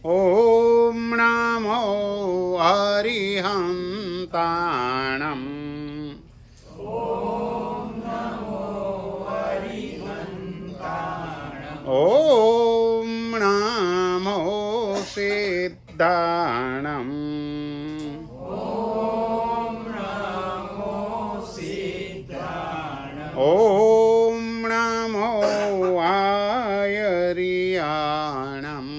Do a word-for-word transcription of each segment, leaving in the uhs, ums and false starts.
ॐ नमो अरिहन्ताणम् ॐ नमो सिद्धाणम् ॐ नमो आयर्याणम्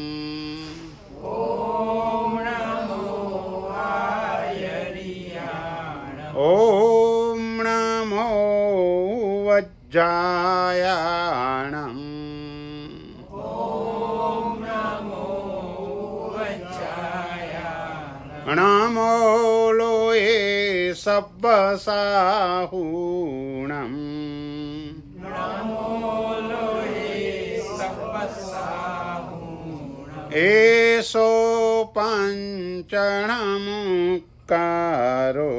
ॐ नमो वज्रायाणम् नमो लोये सब्बसाहूणम् एषो पञ्चणमुक्कारो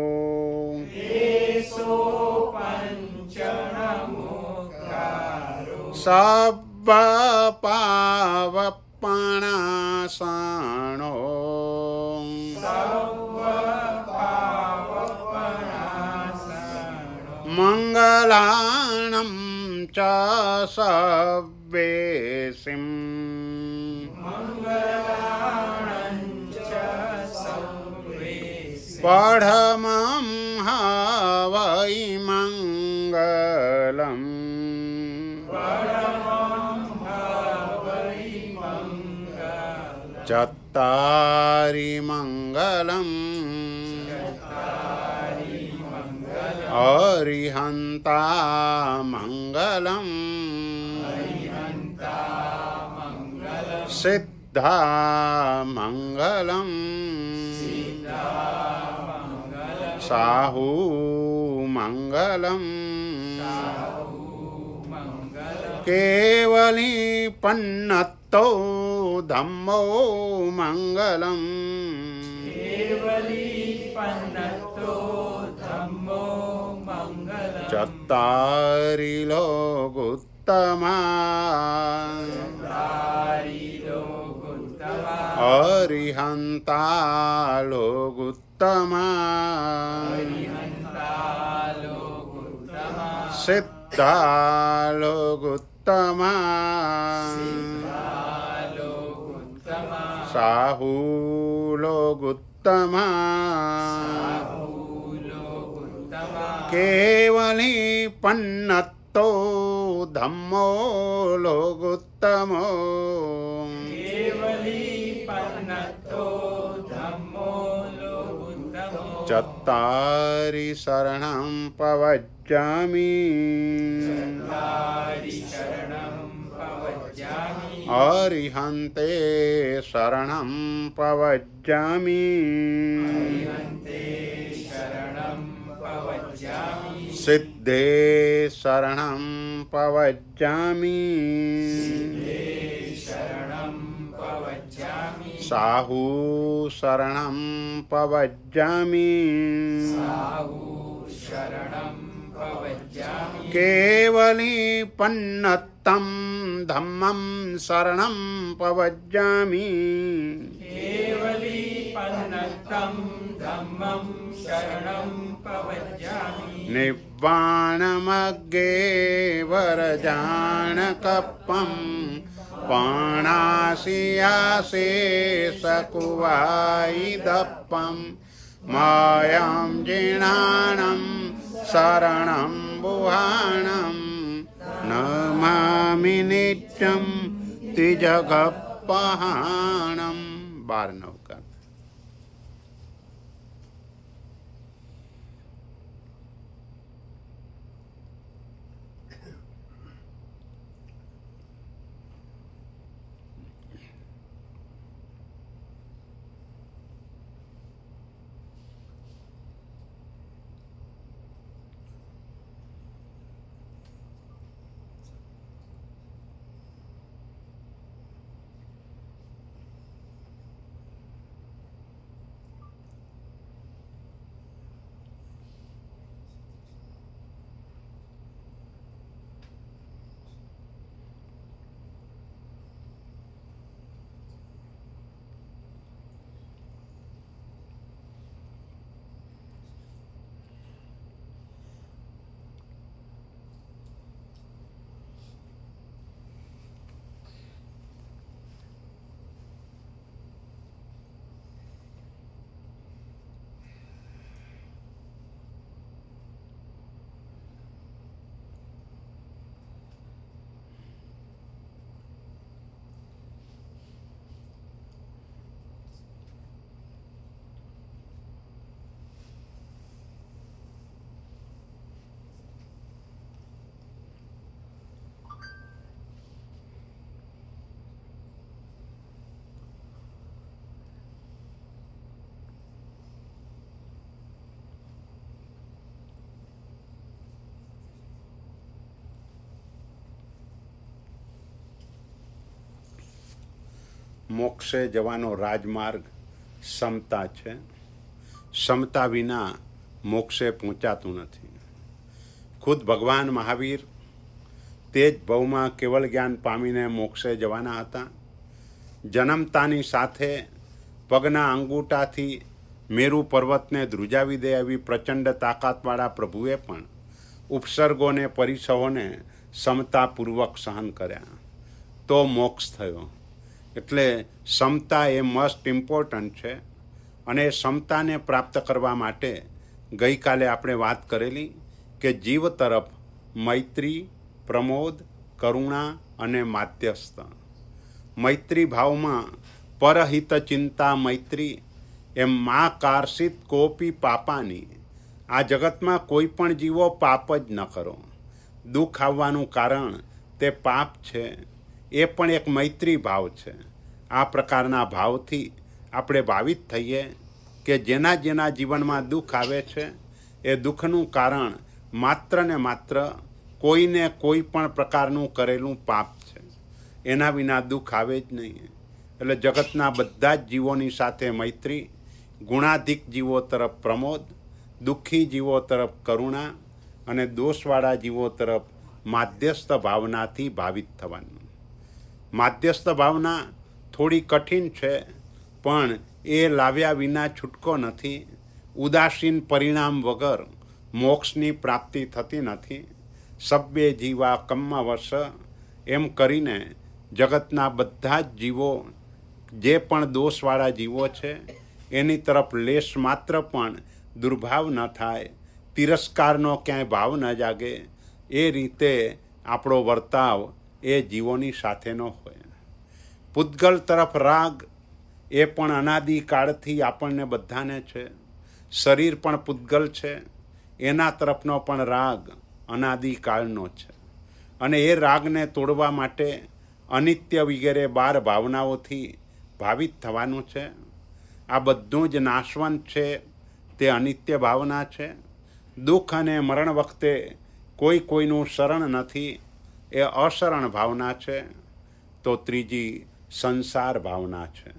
सब्बपावपणासनो मङ्गलानं च सव्वेसिम् पढमं हवै मङ्गलम् चत्तारि मङ्गलम् अरिहन्ता मङ्गलम् सिद्धा मङ्गलम् साहू मङ्गलम् केवली पन्नत्तो धम्मो मङ्गलम् चत्तारि लोकोत्तमा अरिहन्ता लोकोत्तमा सिद्धा लोकोत्तमा साहू लोकोत्तमा केवली पन्नत्तो धम्मो लोकोत्तमो चत्तारि शरणं पवज्जामि अरिहन्ते शरणं पवज्जामि सिद्धे शरणं पवज्जामि साहू शरणं पवज्जामि केवली पन्नत्तं धम्मं शरणं पवज्जामि निव्वाणमग्गे वरजानकप्पं पाणासियाशेषकुवायिदप्पं मायां जीर्णानं शरणं बुहाणं नमामि नित्यं त्रिजगत्पहाणं। बार नौका મોક્ષે જવાનો રાજમાર્ગ સમતા છે. સમતા વિના મોક્ષે પહોંચાતું નથી. ખુદ ભગવાન મહાવીર તે જ ભવમાં કેવળ જ્ઞાન પામીને મોક્ષે જવાના હતા. જન્મતાની સાથે પગના અંગૂઠાથી મેરુ પર્વતને ધ્રુજાવી દે એવી પ્રચંડ તાકાતવાળા પ્રભુએ પણ ઉપસર્ગોને પરિસહોને સમતાપૂર્વક સહન કર્યા તો મોક્ષ થયો. એટલે સમતા એ મોસ્ટ ઇમ્પોર્ટન્ટ છે. અને સમતાને પ્રાપ્ત કરવા માટે ગઈકાલે આપણે વાત કરેલી કે જીવ તરફ મૈત્રી, પ્રમોદ, કરુણા અને માધ્યસ્થ. મૈત્રી ભાવમાં પરહિત ચિંતા મૈત્રી એમ મા કાર્ષિત કોપી પાપાની. આ જગતમાં કોઈ પણ જીવો પાપ જ ન કરો. દુઃખ આવવાનું કારણ તે પાપ છે. એ પણ એક મૈત્રી ભાવ છે. આ પ્રકારના ભાવથી આપણે ભાવિત થઈએ કે જેના જેના જીવનમાં દુઃખ આવે છે એ દુઃખનું કારણ માત્ર ને માત્ર કોઈને કોઈ પણ પ્રકારનું કરેલું પાપ છે. એના વિના દુઃખ આવે જ નહીં. એટલે જગતના બધા જ જીવોની સાથે મૈત્રી, ગુણાધિક જીવો તરફ પ્રમોદ, દુઃખી જીવો તરફ કરુણા અને દોષવાળા જીવો તરફ માધ્યસ્થ ભાવનાથી ભાવિત થવાનું. માધ્યસ્થ ભાવના થોડી કઠિન છે, પણ એ લાવ્યા વિના છૂટકો નથી. ઉદાસીન પરિણામ વગર મોક્ષની પ્રાપ્તિ થતી નથી. સબ્બે જીવા કમ્મવશ એમ કરીને જગતના બધા જ જીવો જે પણ દોષવાળા જીવો છે એની તરફ લેશ માત્ર પણ દુર્ભાવ ન થાય, તિરસ્કારનો ક્યાંય ભાવ ન જાગે, એ રીતે આપણો વર્તાવ એ જીવોની સાથેનો હોય. પૂતગલ તરફ રાગ એ પણ અનાદિકાળથી આપણને બધાને છે. શરીર પણ પૂતગલ છે, એના તરફનો પણ રાગ અનાદિકાળનો છે. અને એ રાગને તોડવા માટે અનિત્ય વગેરે બાર ભાવનાઓથી ભાવિત થવાનું છે. આ બધું જ નાશવંત છે, તે અનિત્ય ભાવના છે. દુઃખ અને મરણ વખતે કોઈ કોઈનું શરણ નથી, એ અશરણ ભાવના છે. તો ત્રીજી સંસાર ભાવના છે.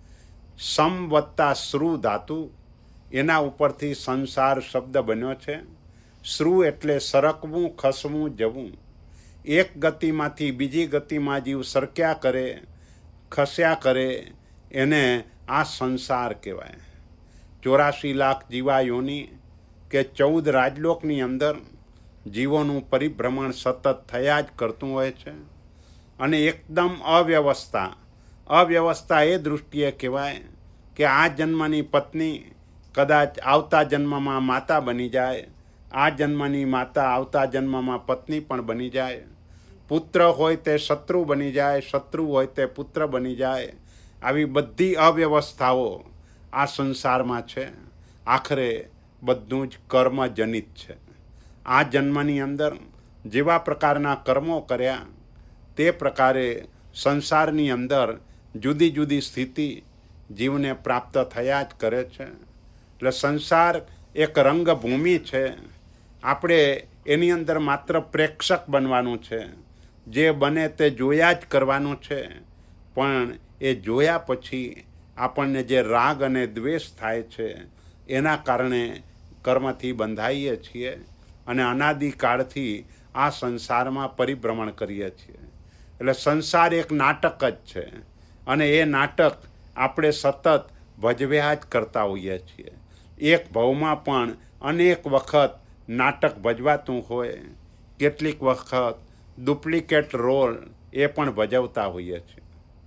સમ વત્તા શ્રુ ધાતુ, એના ઉપરથી સંસાર શબ્દ બન્યો છે. શ્રુ એટલે સરકવું, ખસવું, જવું. એક ગતિમાંથી બીજી ગતિમાં જીવ સરક્યા કરે, ખસ્યા કરે, એને આ સંસાર કહેવાય. ચોરાશી લાખ જીવાયોની કે ચૌદ રાજલોકની અંદર જીવોનું પરિભ્રમણ સતત થયા જ કરતું હોય છે. અને એકદમ અવ્યવસ્થા અવ્યવસ્થા એ દૃષ્ટિએ કહેવાય કે આ જન્મની પત્ની કદાચ આવતા જન્મમાં માતા બની જાય, આ જન્મની માતા આવતા જન્મમાં પત્ની પણ બની જાય, પુત્ર હોય તે શત્રુ બની જાય, શત્રુ હોય તે પુત્ર બની જાય. આવી બધી અવ્યવસ્થાઓ આ સંસારમાં છે. આખરે બધું જ કર્મજનિત છે. આ જન્મની અંદર જેવા પ્રકારના કર્મો કર્યા તે પ્રકારે સંસારની અંદર જુદી જુદી સ્થિતિ જીવને પ્રાપ્ત થયા જ કરે છે. એટલે સંસાર એક રંગભૂમિ છે. આપણે એની અંદર માત્ર પ્રેક્ષક બનવાનું છે. જે બને તે જોયા જ કરવાનું છે. પણ એ જોયા પછી આપણને જે રાગ અને દ્વેષ થાય છે એના કારણે કર્મથી બંધાઈએ છીએ અને અનાદિકાળથી આ સંસારમાં પરિભ્રમણ કરીએ છીએ. એટલે સંસાર એક નાટક જ છે અને એ નાટક આપણે સતત ભજવ્યા જ કરતા હોઈએ છીએ. એક ભાવમાં પણ અનેક વખત નાટક ભજવાતું હોય, કેટલીક વખત ડુપ્લિકેટ રોલ એ પણ ભજવતા હોઈએ છીએ.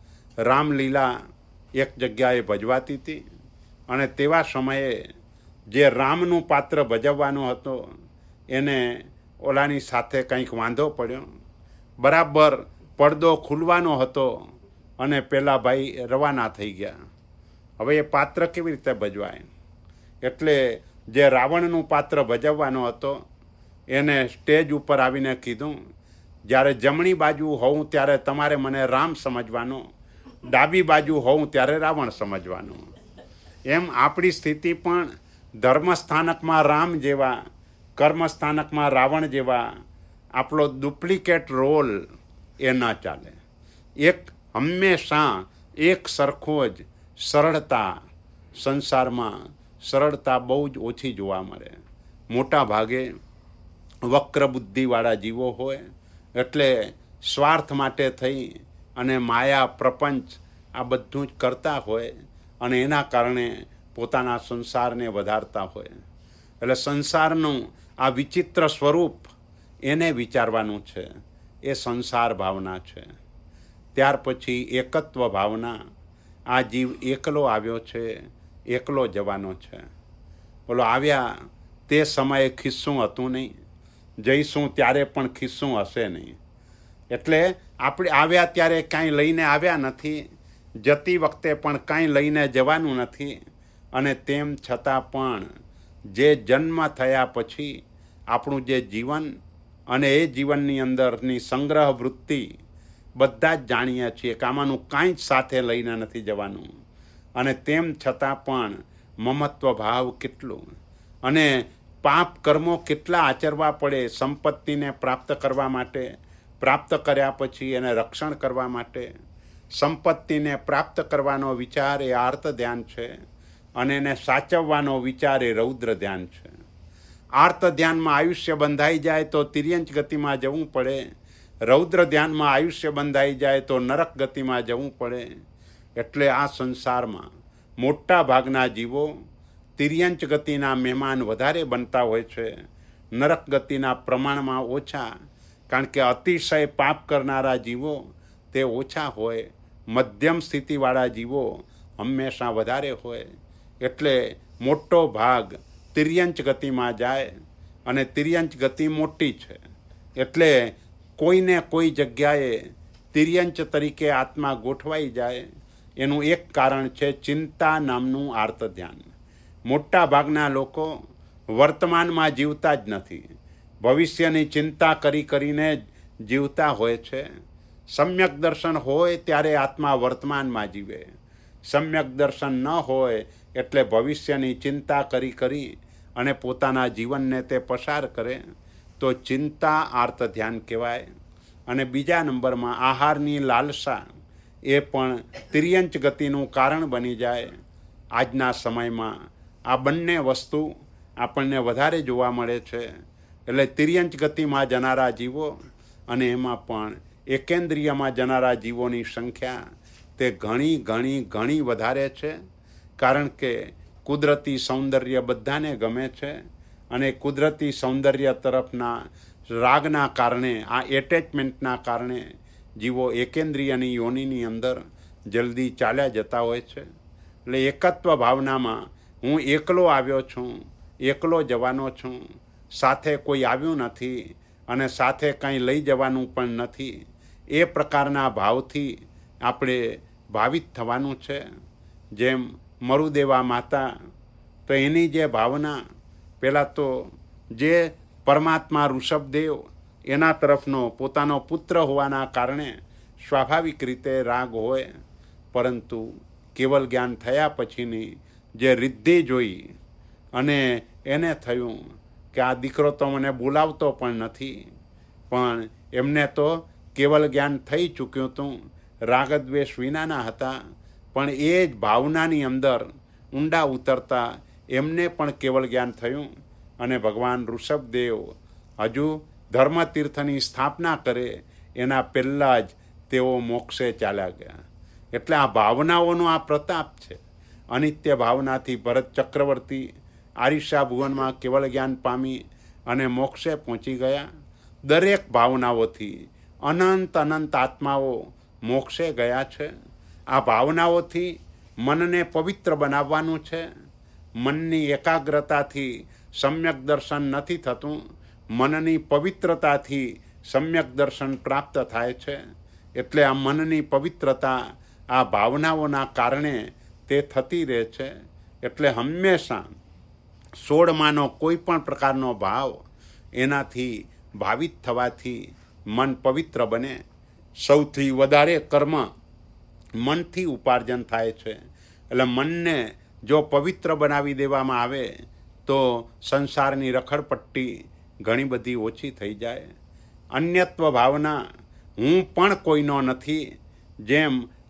રામલીલા એક જગ્યાએ ભજવાતી હતી અને તેવા સમયે જે રામનું પાત્ર ભજવવાનો હતો એને ઓલાની સાથે કંઈક વાંધો પડ્યો. બરાબર પડદો ખુલવાનો હતો અને પેલા ભાઈ રવાના થઈ ગયા. હવે એ પાત્ર કેવી રીતે ભજવાય? એટલે જે રાવણનું પાત્ર ભજવવાનો હતો એને સ્ટેજ ઉપર આવીને કીધું, જ્યારે જમણી બાજુ હોઉં ત્યારે તમારે મને રામ સમજવાનો, ડાબી બાજુ હોઉં ત્યારે રાવણ સમજવાનું. એમ આપણી સ્થિતિ પણ ધર્મસ્થાનકમાં રામ જેવા, કર્મસ્થાનકમાં રાવણ જેવા આપણો ડુપ્લિકેટ રોલ એ ન ચાલે. એક હંમેશા એક સરખો જ સરળતા, સંસારમાં સરળતા બહુ જ ઓછી જોવા મળે. મોટા ભાગે વક્ર બુદ્ધિવાળા જીવો હોય એટલે સ્વાર્થ માટે થઈ અને માયા પ્રપંચ આ બધું જ કરતા હોય અને એના કારણે પોતાના સંસારને વધારતા હોય. એટલે સંસારનું આ વિચિત્ર સ્વરૂપ એને વિચારવાનું છે. એ સંસાર ભાવના છે. ત્યાર પછી એકત્વ ભાવના. આ જીવ એકલો આવ્યો છે, એકલો જવાનો છે. બોલો આવ્યા તે સમયે ખિસ્સું હતું નહીં, જઈશું ત્યારે પણ ખિસ્સું હશે નહીં. એટલે આપણે આવ્યા ત્યારે કાંઈ લઈને આવ્યા નથી, જતી વખતે પણ કાંઈ લઈને જવાનું નથી. અને તેમ છતાં પણ જે જન્મ થયા પછી આપણું જે જીવન અને એ જીવનની અંદરની સંગ્રહ વૃત્તિ બધા જ જાણીએ છીએ કે આમાંનું કાંઈ જ સાથે લઈને નથી જવાનું. અને તેમ છતાં પણ મમત્વ ભાવ કેટલું અને પાપ કર્મો કેટલા આચરવા પડે સંપત્તિને પ્રાપ્ત કરવા માટે, પ્રાપ્ત કર્યા પછી એને રક્ષણ કરવા માટે. સંપત્તિને પ્રાપ્ત કરવાનો વિચાર એ આર્ત ધ્યાન છે અને એને સાચવવાનો વિચાર એ રૌદ્ર ધ્યાન છે. આર્ત ધ્યાનમાં આયુષ્ય બંધાઈ જાય તો તિર્યંચ ગતિમાં જવું પડે, રૌદ્ર ધ્યાનમાં આયુષ્ય બંધાઈ જાય તો નરક ગતિમાં જવું પડે. એટલે આ સંસારમાં મોટા ભાગના જીવો તિર્યંચ ગતિના મહેમાન વધારે બનતા હોય છે, નરક ગતિના પ્રમાણમાં ઓછા. કારણ કે અતિશય પાપ કરનારા જીવો તે ઓછા હોય, મધ્યમ સ્થિતિવાળા જીવો હંમેશા વધારે હોય. એટલે મોટો ભાગ તિર્યંચ ગતિમાં જાય અને તિર્યંચ ગતિ મોટી છે. એટલે કોઈને કોઈ જગ્યાએ તિર્યંચ તરીકે આત્મા ગોઠવાઈ જાય એનું એક કારણ છે ચિંતા નામનું આર્ત ધ્યાન. મોટા ભાગના લોકો વર્તમાનમાં જીવતા જ નથી, ભવિષ્યની ચિંતા કરી કરીને જ જીવતા હોય છે. સમ્યક દર્શન હોય ત્યારે આત્મા વર્તમાનમાં જીવે, સમ્યક દર્શન ન હોય એટલે ભવિષ્યની ચિંતા કરી કરી અને પોતાના જીવનને તે પસાર કરે. તો ચિંતા આર્ત ધ્યાન કહેવાય. અને બીજા નંબરમાં આહારની લાલસા એ પણ તિર્યંચ ગતિનું કારણ બની જાય. આજના સમયમાં આ બંને વસ્તુ આપણને વધારે જોવા મળે છે. એટલે તિર્યંચ ગતિમાં જનારા જીવો અને એમાં પણ એકેન્દ્રિયમાં જનારા જીવોની સંખ્યા તે ઘણી ઘણી ઘણી વધારે છે. કારણ કે કુદરતી સૌંદર્ય બધાને ગમે છે અને કુદરતી સૌંદર્ય તરફના રાગના કારણે, આ એટેચમેન્ટના કારણે જીવો એકેન્દ્રિયની યોનિની અંદર જલ્દી ચાલ્યા જતા હોય છે. એટલે એકત્વ ભાવનામાં હું એકલો આવ્યો છું, એકલો જવાનો છું, સાથે કોઈ આવ્યું નથી અને સાથે કંઈ લઈ જવાનું પણ નથી. એ પ્રકારના ભાવથી આપણે ભાવિત થવાનું છે. જેમ મરુદેવા માતા, તો એની જે ભાવના પહેલાં તો જે પરમાત્મા ઋષભદેવ એના તરફનો પોતાનો પુત્ર હોવાના કારણે સ્વાભાવિક રીતે રાગ હોય, પરંતુ કેવલ જ્ઞાન થયા પછીની જે રિદ્ધિ જોઈ અને એને થયું કે આ દીકરો તો મને બોલાવતો પણ નથી, પણ એમને તો કેવલ જ્ઞાન થઈ ચૂક્યું હતું, રાગદ્વેષ વિનાના હતા, પણ એ જ ભાવનાની અંદર ઊંડા ઉતરતા એમને પણ કેવલ જ્ઞાન થયું અને ભગવાન ઋષભદેવ હજુ ધર્મતીર્થની સ્થાપના કરે એના પહેલાં જ તેઓ મોક્ષે ચાલ્યા ગયા. એટલે આ ભાવનાઓનો આ પ્રતાપ છે. અનિત્ય ભાવનાથી ભરત ચક્રવર્તી આરિષા ભુવનમાં કેવલ જ્ઞાન પામી અને મોક્ષે પહોંચી ગયા. દરેક ભાવનાઓથી અનંત અનંત આત્માઓ મોક્ષે ગયા છે. આ ભાવનાઓથી મનને પવિત્ર બનાવવાનું છે. મનની એકાગ્રતાથી સમ્યક દર્શન નથી થતું, મનની પવિત્રતાથી સમ્યક દર્શન પ્રાપ્ત થાય છે. એટલે આ મનની પવિત્રતા આ ભાવનાઓના કારણે તે થતી રહે છે. એટલે હંમેશા સોળમાનો કોઈ પણ પ્રકારનો ભાવ એનાથી ભાવિત થવાથી મન પવિત્ર બને. સૌથી વધારે કર્મ મનથી ઉપાર્જન થાય છે. એટલે મનને જો પવિત્ર બનાવી દેવામાં આવે તો સંસારની રખડપટ્ટી ઘણી બધી ઓછી થઈ જાય. અન્યત્વ ભાવના, હું પણ કોઈનો નથી, જેમ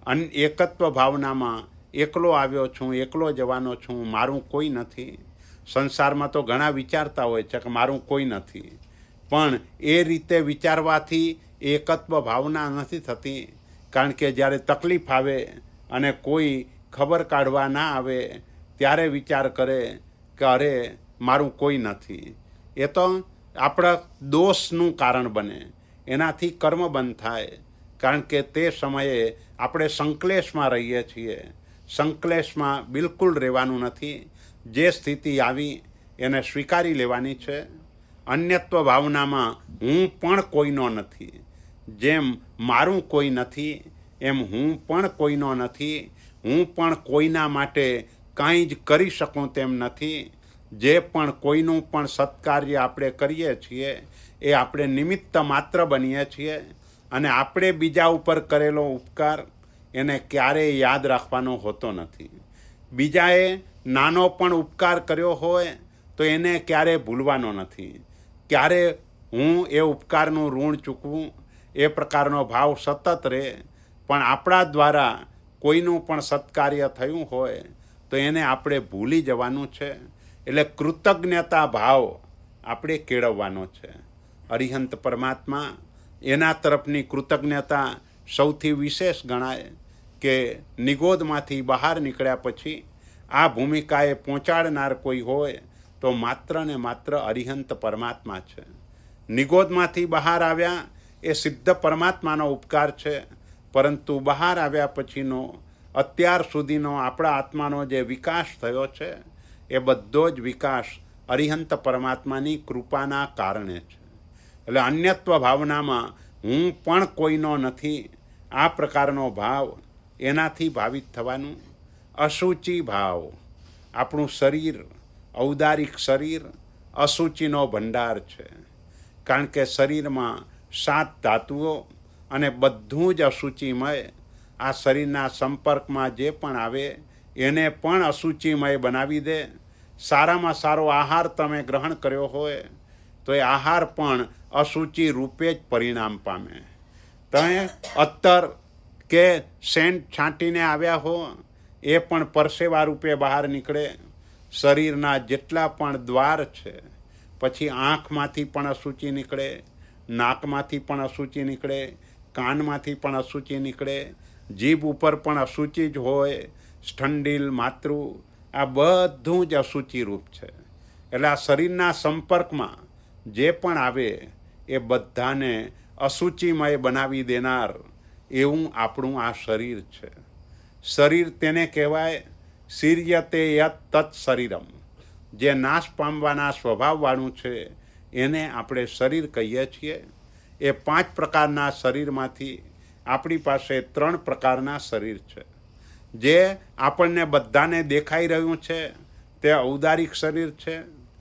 અન એકત્વ ભાવનામાં એકલો આવ્યો છું, એકલો જવાનો છું, મારું કોઈ નથી. સંસારમાં તો ઘણા વિચારતા હોય છે કે મારું કોઈ નથી, પણ એ રીતે વિચારવાથી એકત્વ ભાવના નથી થતી. કારણ કે જ્યારે તકલીફ આવે અને કોઈ ખબર કાઢવા ના આવે ત્યારે વિચાર કરે કે અરે મારું કોઈ નથી. એ તો આપણા દોષનું કારણ બને, એનાથી કર્મ બંધ થાય. કારણ કે તે સમયે આપણે સંકલેશમાં રહીએ છીએ. સંકલેશમાં બિલકુલ રહેવાનું નથી. જે સ્થિતિ આવી એને સ્વીકારી લેવાની છે. અન્યત્વ ભાવનામાં હું પણ કોઈનો નથી. જેમ મારું કોઈ નથી એમ હું પણ કોઈનો નથી. હું પણ કોઈના માટે કાંઈ જ કરી શકું તેમ નથી. જે પણ કોઈનું પણ સત્કાર્ય આપણે કરીએ છીએ એ આપણે નિમિત્ત માત્ર બનીએ છીએ. અને આપણે બીજા ઉપર કરેલો ઉપકાર એને ક્યારેય યાદ રાખવાનો હોતો નથી. બીજાએ નાનો પણ ઉપકાર કર્યો હોય તો એને ક્યારેય ભૂલવાનો નથી. ક્યારે હું એ ઉપકારનું ઋણ ચૂકવું એ પ્રકારનો ભાવ સતત રહે. પણ આપણા દ્વારા કોઈનું પણ સત્કાર્ય થયું હોય તો એને આપણે ભૂલી જવાનું છે. એટલે કૃતજ્ઞતા ભાવ આપણે કેળવવાનો છે. અરિહંત પરમાત્મા એના તરફની કૃતજ્ઞતા સૌથી વિશેષ ગણાય કે નિગોદમાંથી બહાર નીકળ્યા પછી આ ભૂમિકાએ પહોંચાડનાર કોઈ હોય તો માત્ર ને માત્ર અરિહંત પરમાત્મા છે. નિગોદમાંથી બહાર આવ્યા એ સિદ્ધ પરમાત્માનો ઉપકાર છે. પરંતુ બહાર આવ્યા પછીનો અત્યાર સુધીનો આપણા આત્માનો જે વિકાસ થયો છે એ બધો જ વિકાસ અરિહંત પરમાત્માની કૃપાના કારણે છે. એટલે અન્યત્વ ભાવનામાં હું પણ કોઈનો નથી આ પ્રકારનો ભાવ એનાથી ભાવિત થવાનું. અસૂચિ ભાવ, આપણું શરીર, ઔદારિક શરીર અસૂચિનો ભંડાર છે. કારણ કે શરીરમાં સાત ધાતુઓ અને બધું જ અસૂચિમય. આ શરીરના સંપર્કમાં જે પણ આવે એને પણ અસૂચિમય બનાવી દે. સારામાં સારો આહાર તમે ગ્રહણ કર્યો હોય તો એ આહાર પણ અસૂચિ રૂપે જ પરિણામ પામે. તમે અત્તર કે સેન્ટ છાંટીને આવ્યા હો એ પણ પરસેવા રૂપે બહાર નીકળે. શરીરના જેટલા પણ દ્વાર છે, પછી આંખમાંથી પણ અસૂચિ નીકળે, નાકમાંથી પણ અસૂચિ નીકળે, કાનમાંથી પણ અસૂચિ નીકળે, જીભ ઉપર પણ અસૂચિ જ હોય, સ્ઠંડીલ, માતૃ, આ બધું જ અસૂચિ રૂપ છે. એટલે આ શરીરના સંપર્કમાં જે પણ આવે એ બધાને અસૂચિમય બનાવી દેનાર એવું આપણું આ શરીર છે. શરીર તેને કહેવાય શીર્યતે યત તત્ શરીરમ. જે નાશ પામવાના સ્વભાવવાળું છે એને આપણે શરીર કહીએ છીએ. એ પાંચ પ્રકારના શરીરમાંથી આપણી પાસે ત્રણ પ્રકારના શરીર છે. જે આપણને બધાને દેખાઈ રહ્યું છે તે ઔદારિક શરીર છે.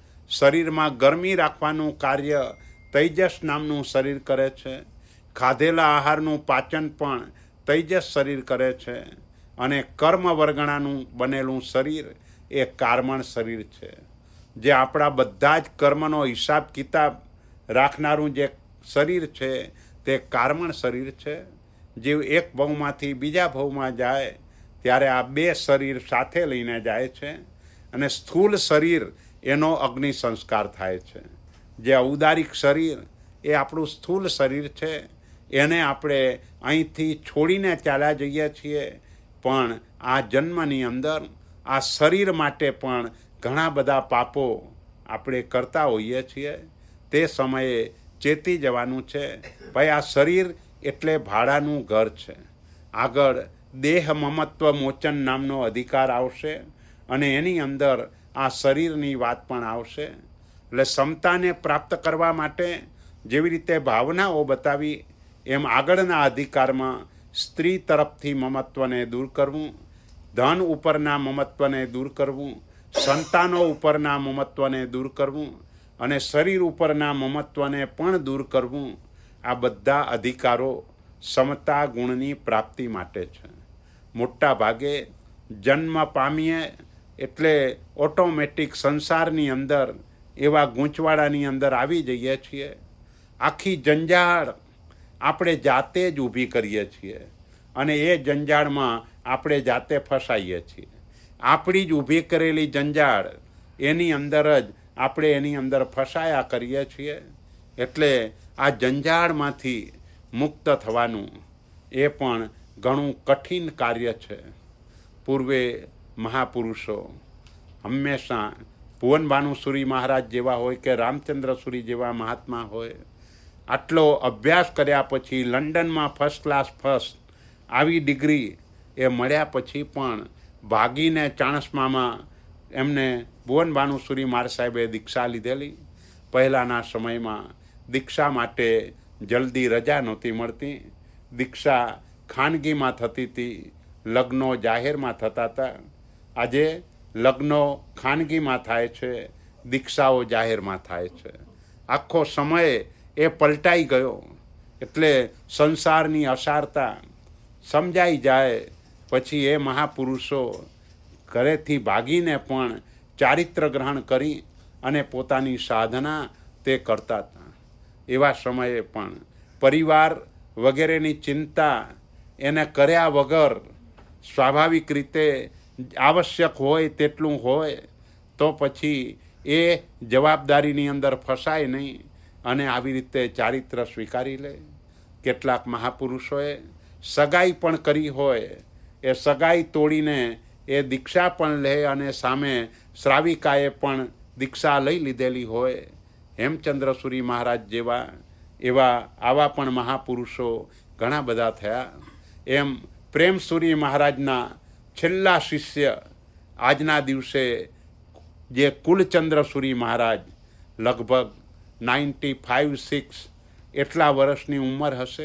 શરીરમાં ગરમી રાખવાનું કાર્ય તૈજસ નામનું શરીર કરે છે. ખાધેલા આહારનું પાચન પણ તૈજસ શરીર કરે છે. અને કર્મ વર્ગણાનું બનેલું શરીર એ કાર્મણ શરીર છે. જે આપણા બધા જ કર્મનો હિસાબ કિતાબ રાખનારું જે શરીર છે તે કાર્મણ શરીર છે. જીવ એક ભવમાંથી બીજા ભવમાં જાય ત્યારે આ બે શરીર સાથે લઈને જાય છે. અને સ્થૂલ શરીર એનો અગ્નિ સંસ્કાર થાય છે. જે ઔદારિક શરીર એ આપણું સ્થૂલ શરીર છે. એને આપણે અહીંથી છોડીને ચાલ્યા જઈએ છીએ. પણ આ જન્મની અંદર આ શરીર માટે પણ ઘણા બધા પાપો આપણે કરતા હોઈએ છીએ. તે સમયે ચેતી જવાનું છે ભાઈ આ શરીર એટલે ભાડાનું ઘર છે. આગળ દેહ મમત્વ મોચન નામનો અધિકાર આવશે અને એની અંદર આ શરીરની વાત પણ આવશે. એટલે ક્ષમતાને પ્રાપ્ત કરવા માટે જેવી રીતે ભાવનાઓ બતાવી એમ આગળના અધિકારમાં સ્ત્રી તરફથી મમત્વને દૂર કરવું, ધન ઉપરના મમત્વને દૂર કરવું, સંતાનો ઉપરના મમત્વને દૂર કરવું અને શરીર ઉપરના મમત્વને પણ દૂર કરવું. આ બધા અધિકારો સમતા ગુણની પ્રાપ્તિ માટે છે. મોટા ભાગે જન્મ પામીએ એટલે ઓટોમેટિક સંસારની અંદર એવા ગૂંચવાડાની અંદર આવી જઈએ છીએ. આખી જંજાળ આપણે જાતે જ ઊભી કરીએ છીએ અને એ જંજાળમાં આપણે જાતે ફસાઈએ છીએ. આપણી જ ઊભી કરેલી જંજાળ એની અંદર જ આપણે એની અંદર ફસાયા કરીએ છીએ. એટલે આ જંજાળમાંથી મુક્ત થવાનું એ પણ ઘણું કઠિન કાર્ય છે. પૂર્વે મહાપુરુષો હંમેશા ભુવન ભાનુસુરી મહારાજ જેવા હોય કે રામચંદ્ર સુરી જેવા મહાત્મા હોય, આટલો અભ્યાસ કર્યા પછી લંડનમાં ફર્સ્ટ ક્લાસ ફર્સ્ટ આવી ડિગ્રી એ મળ્યા પછી પણ ભાગીને ચાણસ્મામાં એમને ભુવન ભાનુસુરી મહારાજ સાહેબે દીક્ષા લીધેલી. પહેલાંના સમયમાં દીક્ષા માટે જલ્દી રજા નહોતી મળતી. દીક્ષા ખાનગીમાં થતી હતી, લગ્નો જાહેરમાં થતા હતા. આજે લગ્નો ખાનગીમાં થાય છે, દીક્ષાઓ જાહેરમાં થાય છે. આખો સમય એ પલટાઈ ગયો. એટલે સંસારની અસારતા સમજાઈ જાય પછી એ મહાપુરુષો ઘરેથી ભાગીને પણ ચારિત્ર ગ્રહણ કરી અને પોતાની સાધના તે કરતા હતા. એવા સમયે પણ પરિવાર વગેરેની ચિંતા એને કર્યા વગર સ્વાભાવિક રીતે આવશ્યક હોય તેટલું હોય તો પછી એ જવાબદારીની અંદર ફસાય નહીં અને આવી રીતે ચારિત્ર સ્વીકારી લે. કેટલાક મહાપુરુષોએ સગાઈ પણ કરી હોય, એ સગાઈ તોડીને એ દીક્ષા પણ લે અને સામે શ્રાવિકાએ પણ દીક્ષા લઈ લીધેલી હોય. હેમચંદ્રસુરી મહારાજ જેવા એવા આવા પણ મહાપુરુષો ઘણા બધા થયા. એમ પ્રેમસુરી મહારાજના છેલ્લા શિષ્ય આજના દિવસે જે કુલચંદ્રસુરી મહારાજ લગભગ નાઇન્ટી ફાઇવ સિક્સ એટલા વર્ષની ઉંમર હશે,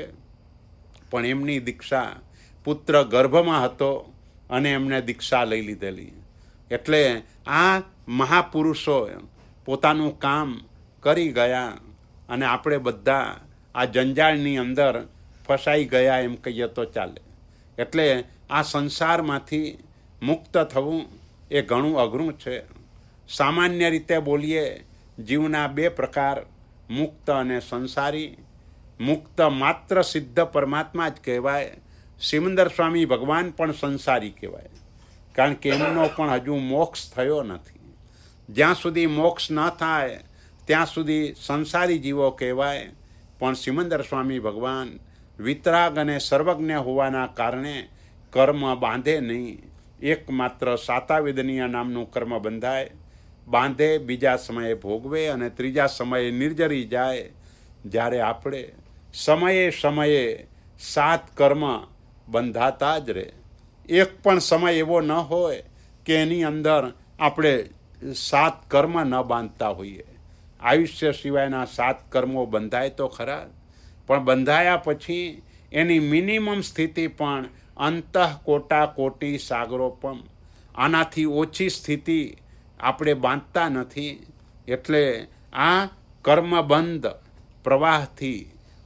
પણ એમની દીક્ષા પુત્ર ગર્ભમાં હતો અને એમને દીક્ષા લઈ લીધેલી. એટલે આ મહાપુરુષો પોતાનું કામ કરી ગયા અને આપણે બધા આ જંજાળની અંદર ફસાઈ ગયા એમ કહીએ તો ચાલે. એટલે આ સંસારમાંથી મુક્ત થવું એ ઘણું અઘરું છે. સામાન્ય રીતે બોલીએ જીવના બે પ્રકાર, મુક્ત અને સંસારી. મુક્ત માત્ર સિદ્ધ પરમાત્મા જ કહેવાય. સિમંદર સ્વામી ભગવાન પણ સંસારી કહેવાય, કારણ કે એમનો પણ હજુ મોક્ષ થયો નથી. જ્યાં સુધી મોક્ષ ન થાય ત્યાં સુધી સંસારી જીવો કહેવાય. પણ સિમંદર સ્વામી ભગવાન વિતરાગ અને સર્વજ્ઞ હોવાના કારણે કર્મ બાંધે નહીં. એકમાત્ર સાતાવેદનીય નામનું કર્મ બંધાય, બાંધે, બીજા સમયે ભોગવે અને ત્રીજા સમયે નિર્જરી જાય. જ્યારે આપણે સમયે સમયે સાત કર્મ બંધાતા જ રહે. એક પણ સમય એવો ન હોય કે એની અંદર આપણે સાત કર્મ ન બાંધતા હોઈએ. આયુષ્ય સિવાયના સાત કર્મો બંધાય તો ખરા, પણ બંધાયા પછી એની મિનિમમ સ્થિતિ પણ અંતઃ કોટા કોટી સાગરોપમ, આનાથી ઓછી સ્થિતિ આપણે બાંધતા નથી. એટલે આ કર્મબંધ પ્રવાહથી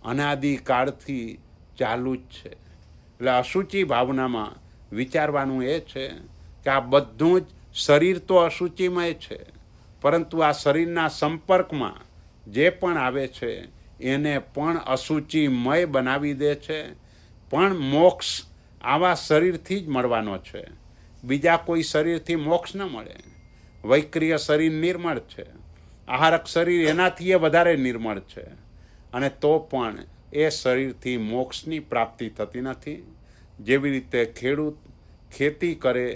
અનાદિકાળથી ચાલુ જ છે. એટલે અશુચિ ભાવનામાં વિચારવાનું એ છે કે આ બધું જ શરીર તો અશુચિમય છે, પરંતુ આ શરીરના સંપર્કમાં જે પણ આવે છે એને પણ અશુચિમય બનાવી દે છે. પણ મોક્ષ આવા શરીરથી જ મળવાનો છે, બીજા કોઈ શરીરથી મોક્ષ ન મળે. વૈક્રિય શરીર નિર્મળ છે, આહારક શરીર એનાથી એ વધારે નિર્મળ છે, અને તો પણ એ શરીરથી મોક્ષની પ્રાપ્તિ થતી નથી. જેવી રીતે ખેડૂત ખેતી કરે,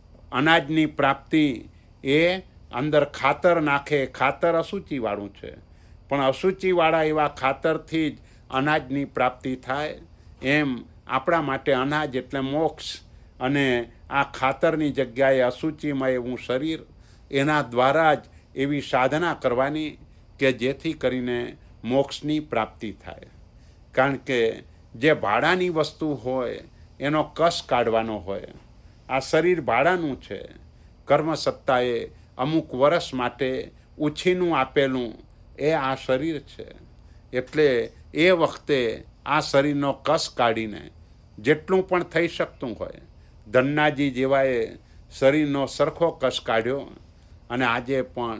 અનાજની પ્રાપ્તિ એ અંદર ખાતર નાખે, ખાતર અશુચિવાળું છે, પણ અશુચિવાળા એવા ખાતરથી જ અનાજની પ્રાપ્તિ થાય. એમ આપણા માટે અનાજ એટલે મોક્ષ, અને આ ખાતરની જગ્યાએ અશુચિમય એવું શરીર, એના દ્વારા જ એવી સાધના કરવાની કે જેથી કરીને મોક્ષની પ્રાપ્તિ થાય. કારણ કે જે ભાડાની વસ્તુ હોય એનો કસ કાઢવાનો હોય. આ શરીર ભાડાનું છે. કર્મસત્તાએ અમુક વર્ષ માટે ઉછીનું આપેલું એ આ શરીર છે. એટલે એ વખતે આ શરીરનો કસ કાઢીને જેટલું પણ થઈ શકતું હોય, ધન્નાજી જેવાએ શરીરનો સરખો કસ કાઢ્યો, અને આજે પણ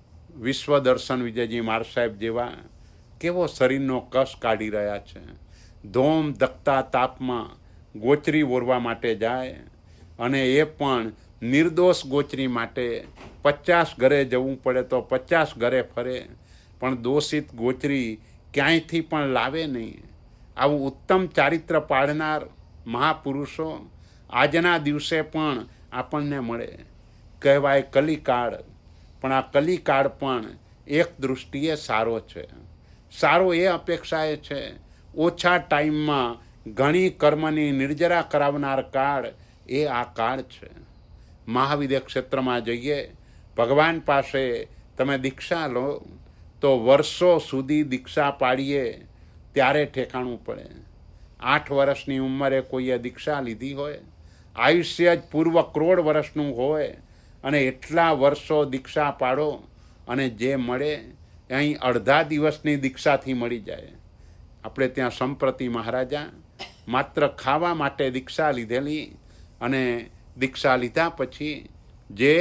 વિશ્વ દર્શન વિજયજી મહારાજ સાહેબ જેવા કેવો શરીરનો કસ કાઢી રહ્યા છે. ધોમ ધકતા તાપમાં ગોચરી ઓરવા માટે જાય અને એ પણ નિર્દોષ ગોચરી માટે પચાસ ઘરે જવું પડે તો પચાસ ઘરે ફરે, પણ દોષિત ગોચરી ક્યાંયથી પણ લાવે નહીં. આવું ઉત્તમ ચારિત્ર પાડનાર મહાપુરુષો આજના દિવસે પણ આપણને મળે. કહેવાય કલિકાળ, પણ આ કલિકાળ પણ એક દૃષ્ટિએ સારો છે. સારો એ અપેક્ષાએ છે ઓછા ટાઈમમાં ઘણી કર્મની નિર્જરા કરાવનાર કાળ એ આ કાળ છે. મહાવિદ્ય ક્ષેત્રમાં જઈએ, ભગવાન પાસે તમે દીક્ષા લો તો વર્ષો સુધી દીક્ષા પાડીએ ત્યારે ઠેકાણું પડે. આઠ વર્ષની ઉંમરે કોઈએ દીક્ષા લીધી હોય, આયુષ્ય જ પૂર્વ કરોડ વર્ષનું હોય અને એટલા વર્ષો દીક્ષા પાડો અને જે મળે અહીં અડધા દિવસની દીક્ષાથી મળી જાય. આપણે ત્યાં સંપ્રતિ મહારાજા માત્ર ખાવા માટે દીક્ષા લીધેલી અને દીક્ષા લીધા પછી જે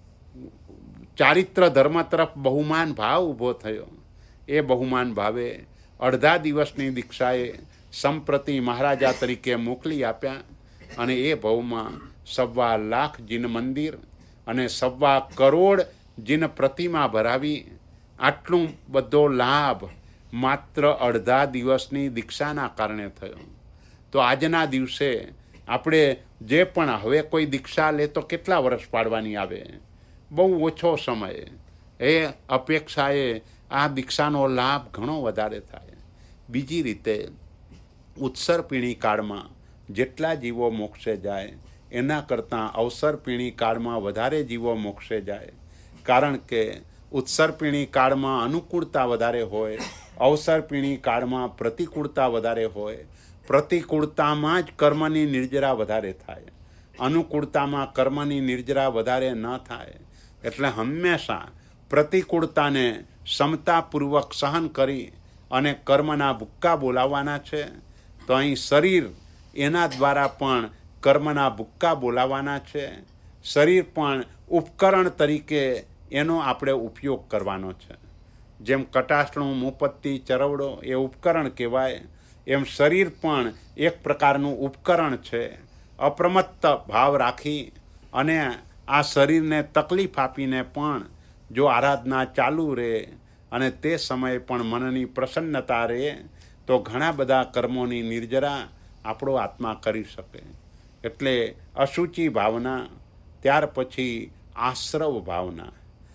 ચારિત્ર ધર્મ તરફ બહુમાન ભાવ ઊભો થયો એ બહુમાન ભાવે અડધા દિવસની દીક્ષાએ સંપ્રતિ મહારાજા તરીકે મોકલી આપ્યા અને એ ભાવમાં સવા લાખ જીન મંદિર અને સવા કરોડ જીન પ્રતિમા ભરાવી. આટલું બધો લાભ માત્ર અડધા દિવસની દીક્ષાના કારણે થયો. તો આજના દિવસે આપણે જે પણ હવે કોઈ દીક્ષા લે તો કેટલા વર્ષ પાડવાની આવે? બહુ ઓછો સમય. એ અપેક્ષાએ આ દીક્ષાનો લાભ ઘણો વધારે થાય. બીજી રીતે ઉત્સર્પિણી કાળમાં જેટલા જીવો મોક્ષે જાય એના કરતાં અવસરપિણી કાળમાં વધારે જીવો મોક્ષે જાય. કારણ કે ઉત્સર્પિણી કાળમાં અનુકૂળતા વધારે હોય, અવસરપિણી કાળમાં પ્રતિકૂળતા વધારે હોય. પ્રતિકૂળતામાં જ કર્મની નિર્જરા વધારે થાય, અનુકૂળતામાં કર્મની નિર્જરા વધારે ન થાય. એટલે હંમેશા પ્રતિકૂળતાને ક્ષમતાપૂર્વક સહન કરી અને કર્મના ભૂક્કા બોલાવવાના છે. તો અહીં શરીર એના દ્વારા પણ કર્મના ભૂક્કા બોલાવવાના છે. શરીર પણ ઉપકરણ તરીકે એનો આપણે ઉપયોગ કરવાનો છે. જેમ કટાસણું, મુપત્તિ, ચરવડો એ ઉપકરણ કહેવાય, એમ શરીર પણ એક પ્રકારનું ઉપકરણ છે. અપ્રમત્ત ભાવ રાખી અને આ શરીરને તકલીફ આપીને પણ જો આરાધના ચાલુ રહે અને તે સમયે પણ મનની પ્રસન્નતા રહે તો ઘણા બધા કર્મોની નિર્જરા આપણો આત્મા કરી શકે. એટલે અશુચિ ભાવના, ત્યાર પછી આશ્રવ ભાવના.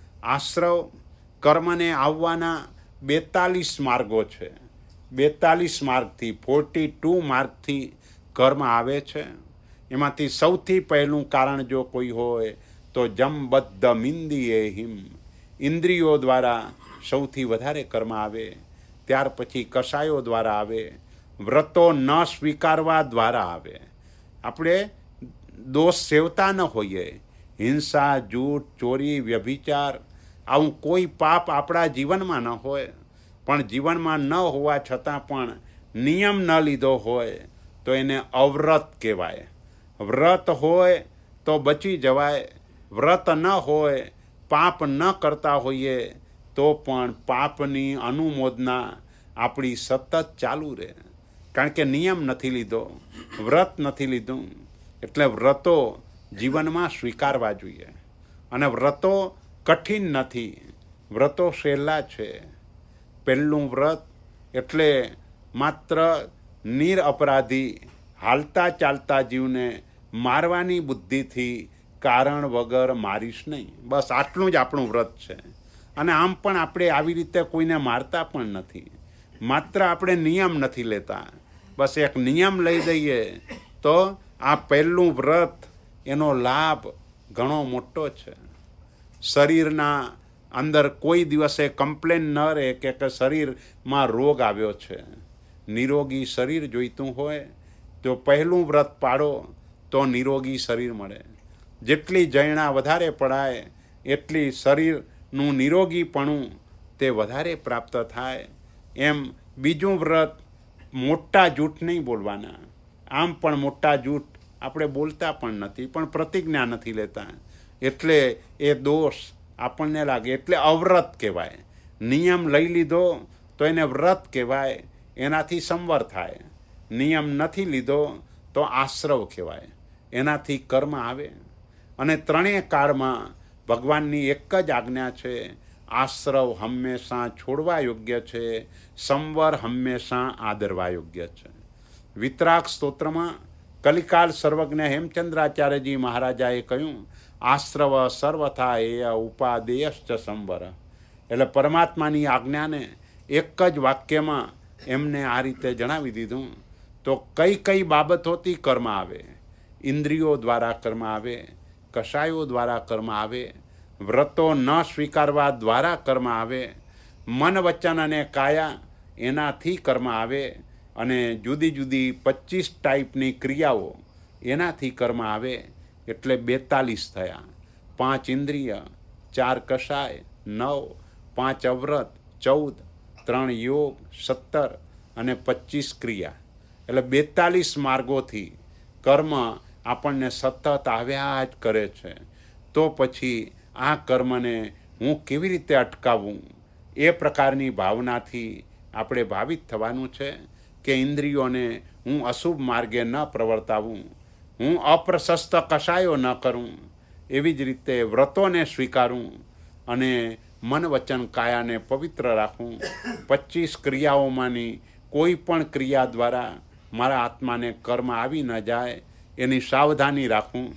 આશ્રવ કર્મને આવવાના બેતાલીસ માર્ગો છે. બેતાલીસ માર્ગથી ફોર્ટી ટુ માર્ગથી કર્મ આવે છે. એમાંથી સૌથી પહેલું કારણ જો કોઈ હોય તો જમબદ્ધ મિંદીએ હિમ, ઇન્દ્રિયો દ્વારા સૌથી વધારે કર્મ આવે. ત્યાર પછી કષાયો દ્વારા આવે, વ્રતો ન સ્વીકારવા દ્વારા આવે. આપણે દોષ સેવતા ન હોઈએ, હિંસા, જૂઠ, ચોરી, વ્યભિચાર, આવું કોઈ પાપ આપણા જીવનમાં ન હોય, પણ જીવનમાં ન હોવા છતાં પણ નિયમ ન લીધો હોય તો એને અવ્રત કહેવાય. વ્રત હોય તો બચી જવાય, વ્રત ન હોય, પાપ ન કરતા હોઈએ તો પણ પાપની અનુમોદના આપણી સતત ચાલુ રહે. કારણ કે નિયમ નથી લીધો, વ્રત નથી લીધું. એટલે વ્રતો જીવનમાં સ્વીકારવા જોઈએ. અને વ્રતો કઠિન નથી, વ્રતો સહેલા છે. પહેલું વ્રત એટલે માત્ર નિરઅપરાધી હાલતા ચાલતા જીવને મારવાની બુદ્ધિથી કારણ વગર મારીશ નહીં, બસ આટલું જ આપણું વ્રત છે. અને આમ પણ આપણે આવી રીતે કોઈને મારતા પણ નથી, માત્ર આપણે નિયમ નથી લેતા. બસ એક નિયમ લઈ દઈએ તો આ પહેલું વ્રત એનો લાભ ઘણો મોટો છે. શરીરના અંદર કોઈ દિવસે કમ્પ્લેન ન રહે કે શરીરમાં રોગ આવ્યો છે. નિરોગી શરીર જોઈતું હોય તો પહેલું વ્રત પાડો તો નિરોગી શરીર મળે. જેટલી જૈણા વધારે પડાય એટલી શરીરનું નિરોગીપણું તે વધારે પ્રાપ્ત થાય. એમ બીજું વ્રત મોટા જૂઠ નહીં બોલવાના. આમ પણ મોટા જૂઠ આપણે બોલતા પણ નથી, પણ પ્રતિજ્ઞા નથી લેતા, એટલે એ દોષ આપણને લાગે, એટલે અવ્રત કહેવાય. નિયમ લઈ લીધો તો એને વ્રત કહેવાય, એનાથી સંવર થાય. નિયમ નથી લીધો તો આશ્રવ કહેવાય, એનાથી કર્મ આવે. અને ત્રણેય કાળમાં ભગવાનની એક જ આજ્ઞા છે, આશ્રવ હંમેશા છોડવા યોગ્ય છે, સંવર હંમેશા આદરવા યોગ્ય છે. વિતરાગ સ્તોત્રમાં કલિકાલ સર્વજ્ઞ હેમચંદ્રાચાર્યજી મહારાજાએ કહ્યું, આશ્રવ સર્વથા એય ઉપાદેયશ્ચ સંવર. એટલે પરમાત્માની આજ્ઞાને એક જ વાક્યમાં એમને આ રીતે જણાવી દીધું. તો કઈ કઈ બાબતોથી કર્મ આવે? ઇન્દ્રિયો દ્વારા કર્મ આવે, કષાયો દ્વારા કર્મ આવે, વ્રતો ન સ્વીકારવા દ્વારા કર્મ આવે, મન વચન અને કાયા એનાથી કર્મ આવે, અને જુદી જુદી પચીસ ટાઈપની ક્રિયાઓ એનાથી કર્મ આવે. એટલે બેતાલીસ થયા. પાંચ ઇન્દ્રિય, ચાર કષાય, નવ, પાંચ અવ્રત, ચૌદ, ત્રણ યોગ, સત્તર અને પચીસ ક્રિયા. એટલે બેતાલીસ માર્ગોથી કર્મ આપણને સતત આવ્યા જ કરે છે. તો પછી આ કર્મને હું કેવી રીતે અટકાવું? એ પ્રકારની ભાવનાથી આપણે ભાવિત થવાનું છે કે ઇન્દ્રિયોને હું અશુભ માર્ગે ન પ્રવર્તાવું, હું અપ્રશસ્ત કષાયો ન કરું, એવી જ રીતે વ્રતોને સ્વીકારું અને મન વચન કાયાને પવિત્ર રાખું. પચીસ ક્રિયાઓમાંની કોઈ પણ ક્રિયા દ્વારા મારા આત્માને કર્મ આવી ન જાય એની સાવધાની રાખું.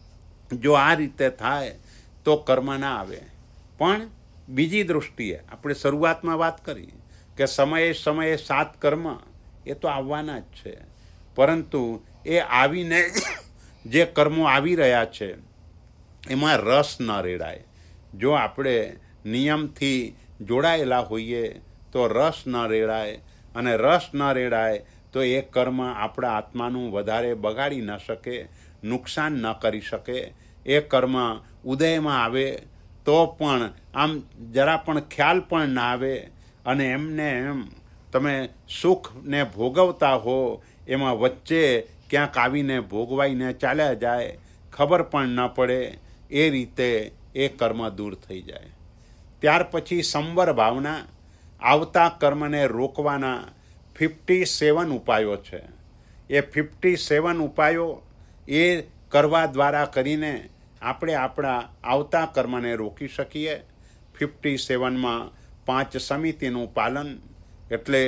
જો આ રીતે થાય તો કર્મ ના આવે. પણ બીજી દૃષ્ટિએ આપણે શરૂઆતમાં વાત કરી કે સમયે સમયે સાત કર્મ એ તો આવવાના જ છે, પરંતુ એ આવીને જે કર્મો આવી રહ્યા છે એમાં રસ ન રેડાય. જો આપણે નિયમથી જોડાયેલા હોઈએ તો રસ ન રેડાય, અને રસ ન રેડાય તો એ કર્મ આપણા આત્માનું વધારે બગાડી ન શકે, નુકસાન ન કરી શકે. એ કર્મ ઉદયમાં આવે તો પણ આમ જરા પણ ખ્યાલ પણ ના આવે, અને એમને એમ તમે સુખને ભોગવતા હો એમાં વચ્ચે ક્યાંક આવીને ભોગવાઈને ચાલ્યા જાય, ખબર પણ ન પડે. એ રીતે એ કર્મ દૂર થઈ જાય. ત્યાર પછી સંવર ભાવના, આવતા કર્મને રોકવાના ફિફ્ટી સેવન ઉપાયો છે. એ ફિફ્ટી સેવન ઉપાયો એ કરવા દ્વારા કરીને આપણે આપણા આવતા કર્મને રોકી શકીએ. ફિફ્ટી સેવનમાં પાંચ સમિતિનું પાલન, એટલે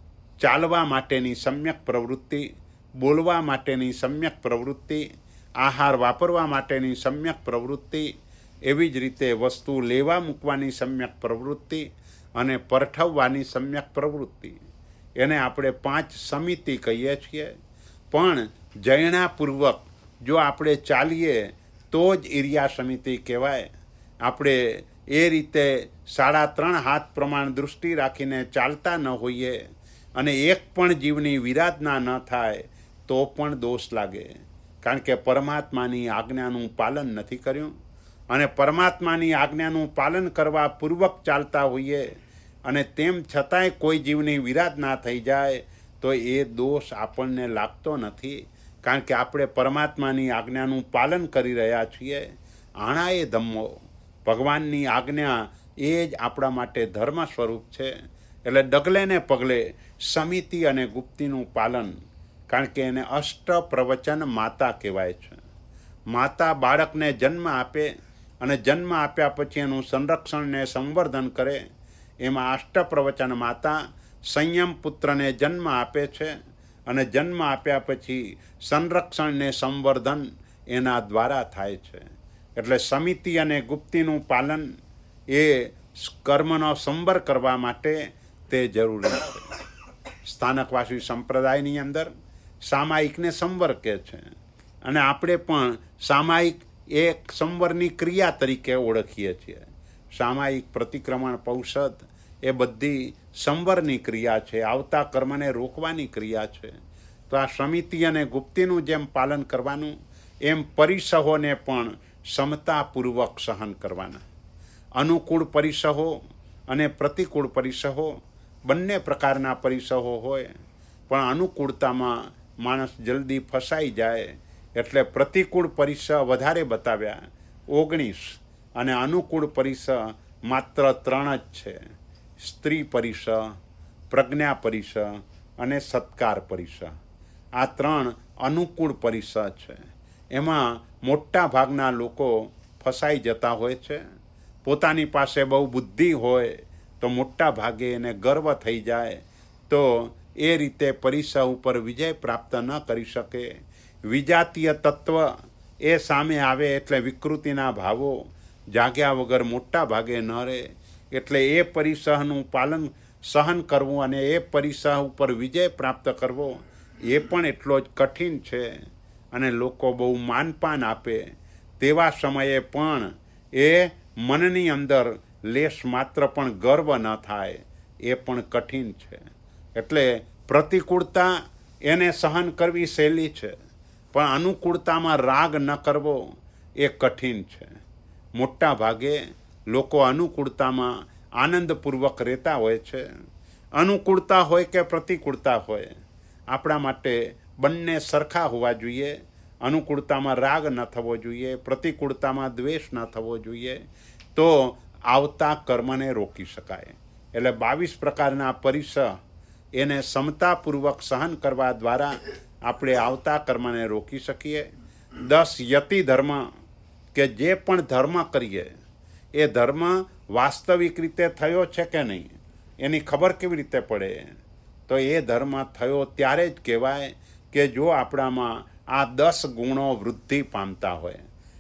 ચાલવા માટેની સમ્યક પ્રવૃત્તિ, બોલવા માટેની સમ્યક પ્રવૃત્તિ, આહાર વાપરવા માટેની સમ્યક પ્રવૃત્તિ, એવી જ રીતે વસ્તુ લેવા મૂકવાની સમ્યક પ્રવૃત્તિ અને પરઠવવાની સમ્યક પ્રવૃત્તિ. એને આપણે પાંચ સમિતિ કહીએ છીએ. પણ જૈણાપૂર્વક જો આપણે ચાલીએ તો જ ઇરિયા સમિતિ કહેવાય. આપણે એ રીતે સાડા ત્રણ હાથ પ્રમાણ દૃષ્ટિ રાખીને ચાલતા ન હોઈએ અને એક પણ જીવની વિરાધના ન થાય તો પણ દોષ લાગે, કારણ કે પરમાત્માની આજ્ઞાનું પાલન નથી કર્યું. અને પરમાત્માની આજ્ઞાનું પાલન કરવા પૂર્વક ચાલતા હોઈએ અને તેમ છતાંય કોઈ જીવની વિરાધના થઈ જાય તો એ દોષ આપણને લાગતો નથી, કારણ કે આપણે પરમાત્માની આજ્ઞાનું પાલન કરી રહ્યા છીએ. આણા એ ધમ્મો, ભગવાનની આજ્ઞા એ જ આપણા માટે ધર્મ સ્વરૂપ છે. એટલે ડગલે ને પગલે સમિતિ અને ગુપ્તિનું પાલન, કારણ કે એને અષ્ટ પ્રવચન માતા કહેવાય છે. માતા બાળકને જન્મ આપે અને જન્મ આપ્યા પછી એનું સંરક્ષણ ને સંવર્ધન કરે. એમાં અષ્ટ પ્રવચન માતા સંયમ પુત્રને જન્મ આપે છે, અને જન્મ આપ્યા પછી સંરક્ષણ ને સંવર્ધન એના દ્વારા થાય છે. એટલે સમિતિ અને ગુપ્તિનું પાલન એ કર્મનો સંવર કરવા માટે તે જરૂરી છે. સ્થાનકવાસી સંપ્રદાયની અંદર સામાયિકને સંવર કહે છે, અને આપણે પણ સામાયિક એક સંવરની ક્રિયા તરીકે ઓળખીએ છીએ. સામાયિક, પ્રતિક્રમણ, પૌષધ એ બધી સંવરની ક્રિયા છે, આવતા કર્મને રોકવાની ક્રિયા છે. તો આ સમિતિ અને ગુપ્તિનું જેમ પાલન કરવાનું એમ પરિસહોને પણ સમતાપૂર્વક સહન કરવાના. અનુકૂળ પરિસહો અને પ્રતિકૂળ પરિસહો બંને પ્રકારના પરિસહો હોય, પણ અનુકૂળતામાં માણસ જલ્દી ફસાઈ જાય એટલે પ્રતિકૂળ પરિસહ વધારે બતાવ્યા ઓગણીસ, અને અનુકૂળ પરિસહ માત્ર ત્રણ જ છે: સ્ત્રી પરિસહ, પ્રજ્ઞા પરિસહ અને સત્કાર પરિસહ. આ ત્રણ અનુકૂળ પરિસર છે. એમાં મોટા ભાગના લોકો ફસાઈ જતા હોય છે. પોતાની પાસે બહુ બુદ્ધિ હોય તો મોટા ભાગે એને ગર્વ થઈ જાય, તો એ રીતે પરિસર ઉપર વિજય પ્રાપ્ત ન કરી શકે. વિજાતીય તત્વ એ સામે આવે એટલે વિકૃતિના ભાવો જાગ્યા વગર મોટા ભાગે ન રહે. એટલે એ પરિસરનું પાલન સહન કરવું અને એ પરિસર ઉપર વિજય પ્રાપ્ત કરવો એ પણ એટલો જ કઠિન છે. અને લોકો બહુ માનપાન આપે તેવા સમયે પણ એ મનની અંદર લેશ માત્ર પણ ગર્વ ન થાય એ પણ કઠિન છે. એટલે પ્રતિકૂળતા એને સહન કરવી સહેલી છે, પણ અનુકૂળતામાં રાગ ન કરવો એ કઠિન છે. મોટા ભાગે લોકો અનુકૂળતામાં આનંદપૂર્વક રહેતા હોય છે. અનુકૂળતા હોય કે પ્રતિકૂળતા હોય, આપણા માટે બંને સરખા હોવા જોઈએ. અનુકૂળતામાં રાગ ન થવો જોઈએ, પ્રતિકૂળતામાં દ્વેષ ન થવો જોઈએ, તો આવતા કર્મને રોકી શકાય. એટલે બાવીસ પ્રકારના પરિસર એને ક્ષમતાપૂર્વક સહન કરવા દ્વારા આપણે આવતા કર્મને રોકી શકીએ. દસ યતિ ધર્મ, કે જે પણ ધર્મ કરીએ એ ધર્મ વાસ્તવિક રીતે થયો છે કે નહીં એની ખબર કેવી રીતે પડે? તો એ ધર્મ થયો ત્યારે જ કહેવાય કે જો આપણામાં આ દસ ગુણો વૃદ્ધિ પામતા હોય.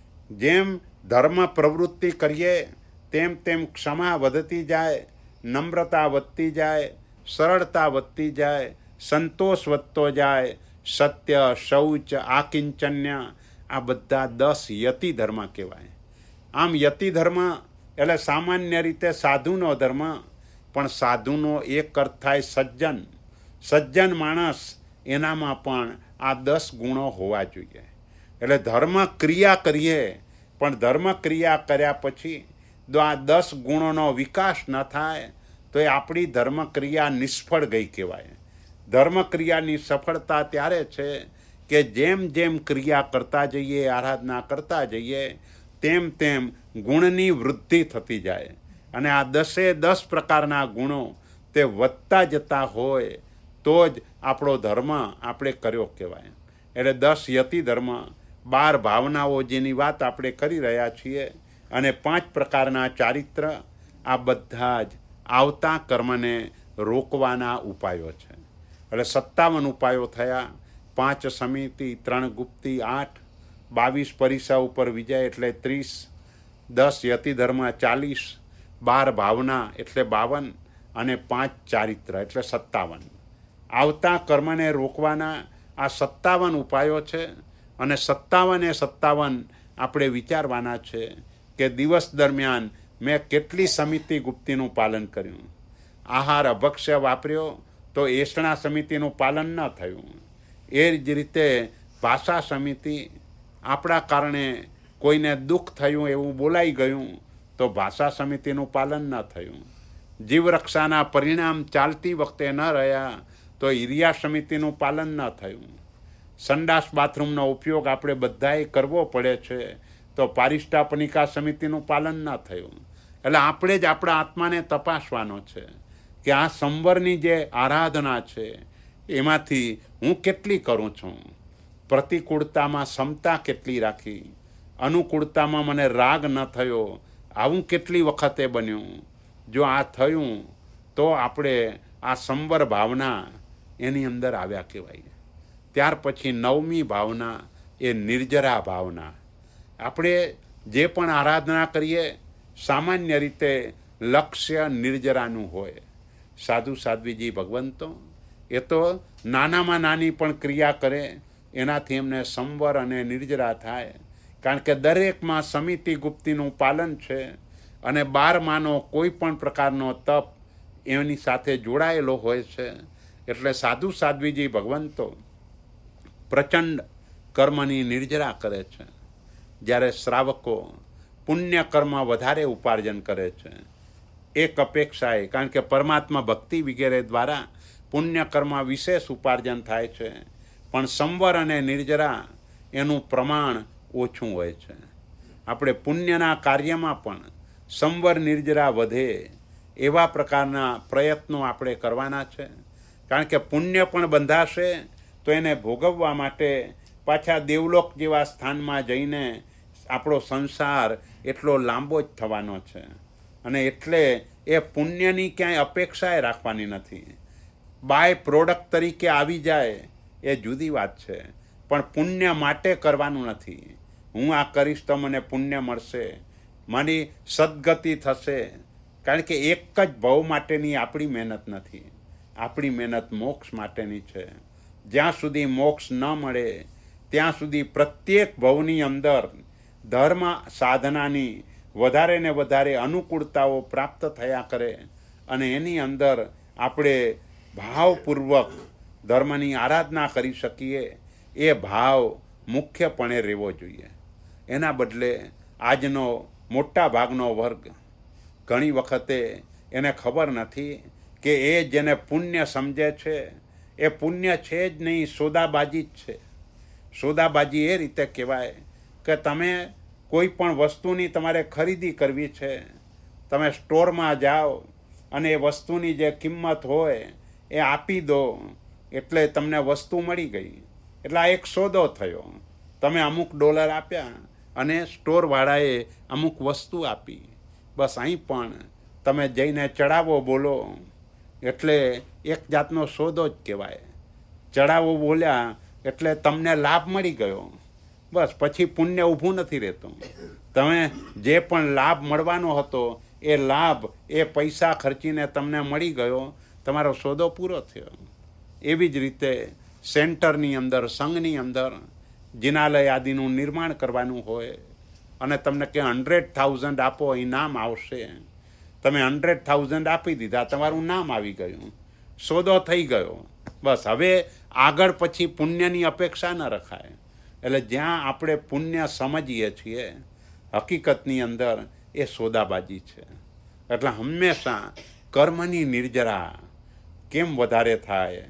જેમ ધર્મ પ્રવૃત્તિ કરીએ તેમ તેમ ક્ષમા વધતી જાય, નમ્રતા વધતી જાય, સરળતા વધતી જાય, સંતોષ વધતો જાય, સત્ય, શૌચ, આકિંચન્ય, આ બધા દસ યતિ ધર્મ કહેવાય. આમ યતિ ધર્મ એટલે સામાન્ય રીતે સાધુનો ધર્મ, પણ સાધુનો એક અર્થ થાય સજ્જન. સજ્જન માણસ, એનામાં પણ આ દસ ગુણો હોવા જોઈએ. એટલે ધર્મ ક્રિયા કરીએ, પણ ધર્મ ક્રિયા કર્યા પછી જો આ દસ ગુણોનો વિકાસ ન થાય તો એ આપણી ધર્મ ક્રિયા નિષ્ફળ ગઈ કહેવાય. ધર્મ ક્રિયાની સફળતા ત્યારે છે કે જેમ જેમ ક્રિયા કરતા જઈએ, આરાધના કરતા જઈએ, તેમ તેમ ગુણની વૃદ્ધિ થતી જાય. અને આ દસે દસ પ્રકારના ગુણો તે વધતા જતા હોય તો જ આપણો ધર્મ આપણે કર્યો કહેવાય. એટલે દસ યતિ ધર્મ, બાર ભાવનાઓ જેની વાત આપણે કરી રહ્યા છીએ, અને પાંચ પ્રકારના ચારિત્ર, આ બધા જ આવતા કર્મને રોકવાના ઉપાયો છે. એટલે સત્તાવન ઉપાયો થયા. પાંચ સમિતિ, ત્રણ ગુપ્તી, આઠ, બાવીસ પરિસર ઉપર વિજય એટલે ત્રીસ, દસ યતિધર્મ ચાલીસ, બાર ભાવના એટલે બાવન, અને પાંચ ચારિત્ર એટલે સત્તાવન. આવતા કર્મને રોકવાના આ સત્તાવન ઉપાયો છે. અને સત્તાવને સત્તાવન આપણે વિચારવાના છે કે દિવસ દરમિયાન મેં કેટલી સમિતિ ગુપ્તીનું પાલન કર્યું. આહાર અભક્ષ્ય વાપર્યો તો એસણા સમિતિનું પાલન ન થયું. એ જ રીતે ભાષા સમિતિ, આપણા કારણે કોઈને દુઃખ થયું એવું બોલાઈ ગયું તો ભાષા સમિતિનું પાલન ન થયું. જીવરક્ષાના પરિણામ ચાલતી વખતે ન રહ્યા તો ઈર્યા સમિતિનું પાલન ન થયું. સંડાસ બાથરૂમનો ઉપયોગ આપણે બધાએ કરવો પડે છે તો પારિષ્ટાપનિકા સમિતિનું પાલન ન થયું. એટલે આપણે જ આપણા આત્માને તપાસવાનો છે કે આ સંવરની જે આરાધના છે એમાંથી હું કેટલી કરું છું. પ્રતિકૂળતામાં ક્ષમતા કેટલી રાખી, અનુકૂળતામાં મને રાગ ન થયો, આવું કેટલી વખતે બન્યું. જો આ થયું તો આપણે આ સંવર ભાવના એની અંદર આવ્યા કહેવાય. ત્યાર પછી નવમી ભાવના એ નિર્જરા ભાવના. આપણે જે પણ આરાધના કરીએ સામાન્ય રીતે લક્ષ્ય નિર્જરાનું હોય. સાધુ સાધ્વીજી ભગવંતો એ તો નાનામાં નાની પણ ક્રિયા કરે એનાથી એમને સંવર અને નિર્જરા થાય. કારણ કે દરેકમાં સમિતિ ગુપ્તીનું પાલન છે અને બારમાનો કોઈ પણ પ્રકારનો તપ એની સાથે જોડાયેલો હોય છે. એટલે સાધુ સાધ્વીજી ભગવંતો પ્રચંડ કર્મની નિર્જરા કરે છે, જ્યારે શ્રાવકો પુણ્ય કર્મ વધારે ઉપાર્જન કરે છે. એક અપેક્ષાએ, કારણ કે પરમાત્મા ભક્તિ વગેરે દ્વારા પુણ્ય કર્મ વિશેષ ઉપાર્જન થાય છે, પણ સંવર અને નિર્જરા એનું પ્રમાણ ઓછું હોય છે. આપણે પુણ્યના કાર્યમાં પણ સંવર નિર્જરા વધે એવા પ્રકારના પ્રયત્નો આપણે કરવાના છે. કારણ કે પુણ્ય પણ બંધાશે તો એને ભોગવવા માટે પાછા દેવલોક જેવા સ્થાનમાં જઈને આપણો સંસાર એટલો લાંબો જ થવાનો છે. અને એટલે એ પુણ્યની ક્યાંય અપેક્ષાએ રાખવાની નથી. બાય પ્રોડક્ટ તરીકે આવી જાય એ જુદી વાત છે, પણ પુણ્ય માટે કરવાનું નથી. હું આ કરીશ તો મને પુણ્ય મળશે, મારી સદગતિ થશે. કારણ કે એક જ ભવ માટેની આપણી મહેનત નથી, આપણી મહેનત મોક્ષ માટેની છે. જ્યાં સુધી મોક્ષ ન મળે ત્યાં સુધી પ્રત્યેક ભવની અંદર ધર્મ સાધનાની વધારે ને વધારે અનુકૂળતાઓ પ્રાપ્ત થયા કરે અને એની અંદર આપણે ભાવપૂર્વક ધર્મની આરાધના કરી શકીએ. એ ભાવ મુખ્યપણે રહેવો જોઈએ. એના બદલે આજનો મોટા ભાગનો વર્ગ ઘણી વખતે એને ખબર નથી કે એ જેને પુણ્ય સમજે છે એ પુણ્ય છે જ નહીં, સોદાબાજી જ છે. સોદાબાજી એ રીતે કહેવાય કે તમે કોઈ પણ વસ્તુની તમારે ખરીદી કરવી છે, તમે સ્ટોરમાં જાઓ અને એ વસ્તુની જે કિંમત હોય એ આપી દો એટલે તમને વસ્તુ મળી ગઈ. એટલે આ એક સોદો થયો. તમે અમુક ડોલર આપ્યા અને સ્ટોરવાળાએ અમુક વસ્તુ આપી. બસ અહીં પણ તમે જઈને ચડાવો બોલો એટલે એક જાતનો સોદો જ કહેવાય. ચડાવો બોલ્યા એટલે તમને લાભ મળી ગયો. બસ પછી પુણ્ય ઊભું નથી રહેતું. તમે જે પણ લાભ મળવાનો હતો એ લાભ એ પૈસા ખર્ચીને તમને મળી ગયો, તમારો સોદો પૂરો થયો. એવી જ રીતે સેન્ટરની અંદર, સંઘની અંદર જિનાલય આદિનું નિર્માણ કરવાનું હોય અને તમને કે હંડ્રેડ થાઉઝન્ડ આપો ઇનામ આવશે, તમે હંડ્રેડ થાઉઝન્ડ આપી દીધા, તમારું નામ આવી ગયું, સોદો થઈ ગયો. બસ હવે આગળ પછી પુણ્યની અપેક્ષા ન રખાય. એટલે જ્યાં આપણે પુણ્ય સમજીએ છીએ હકીકતની અંદર એ સોદાબાજી છે. એટલે હંમેશા કર્મની નિર્જરા કેમ વધારે થાય?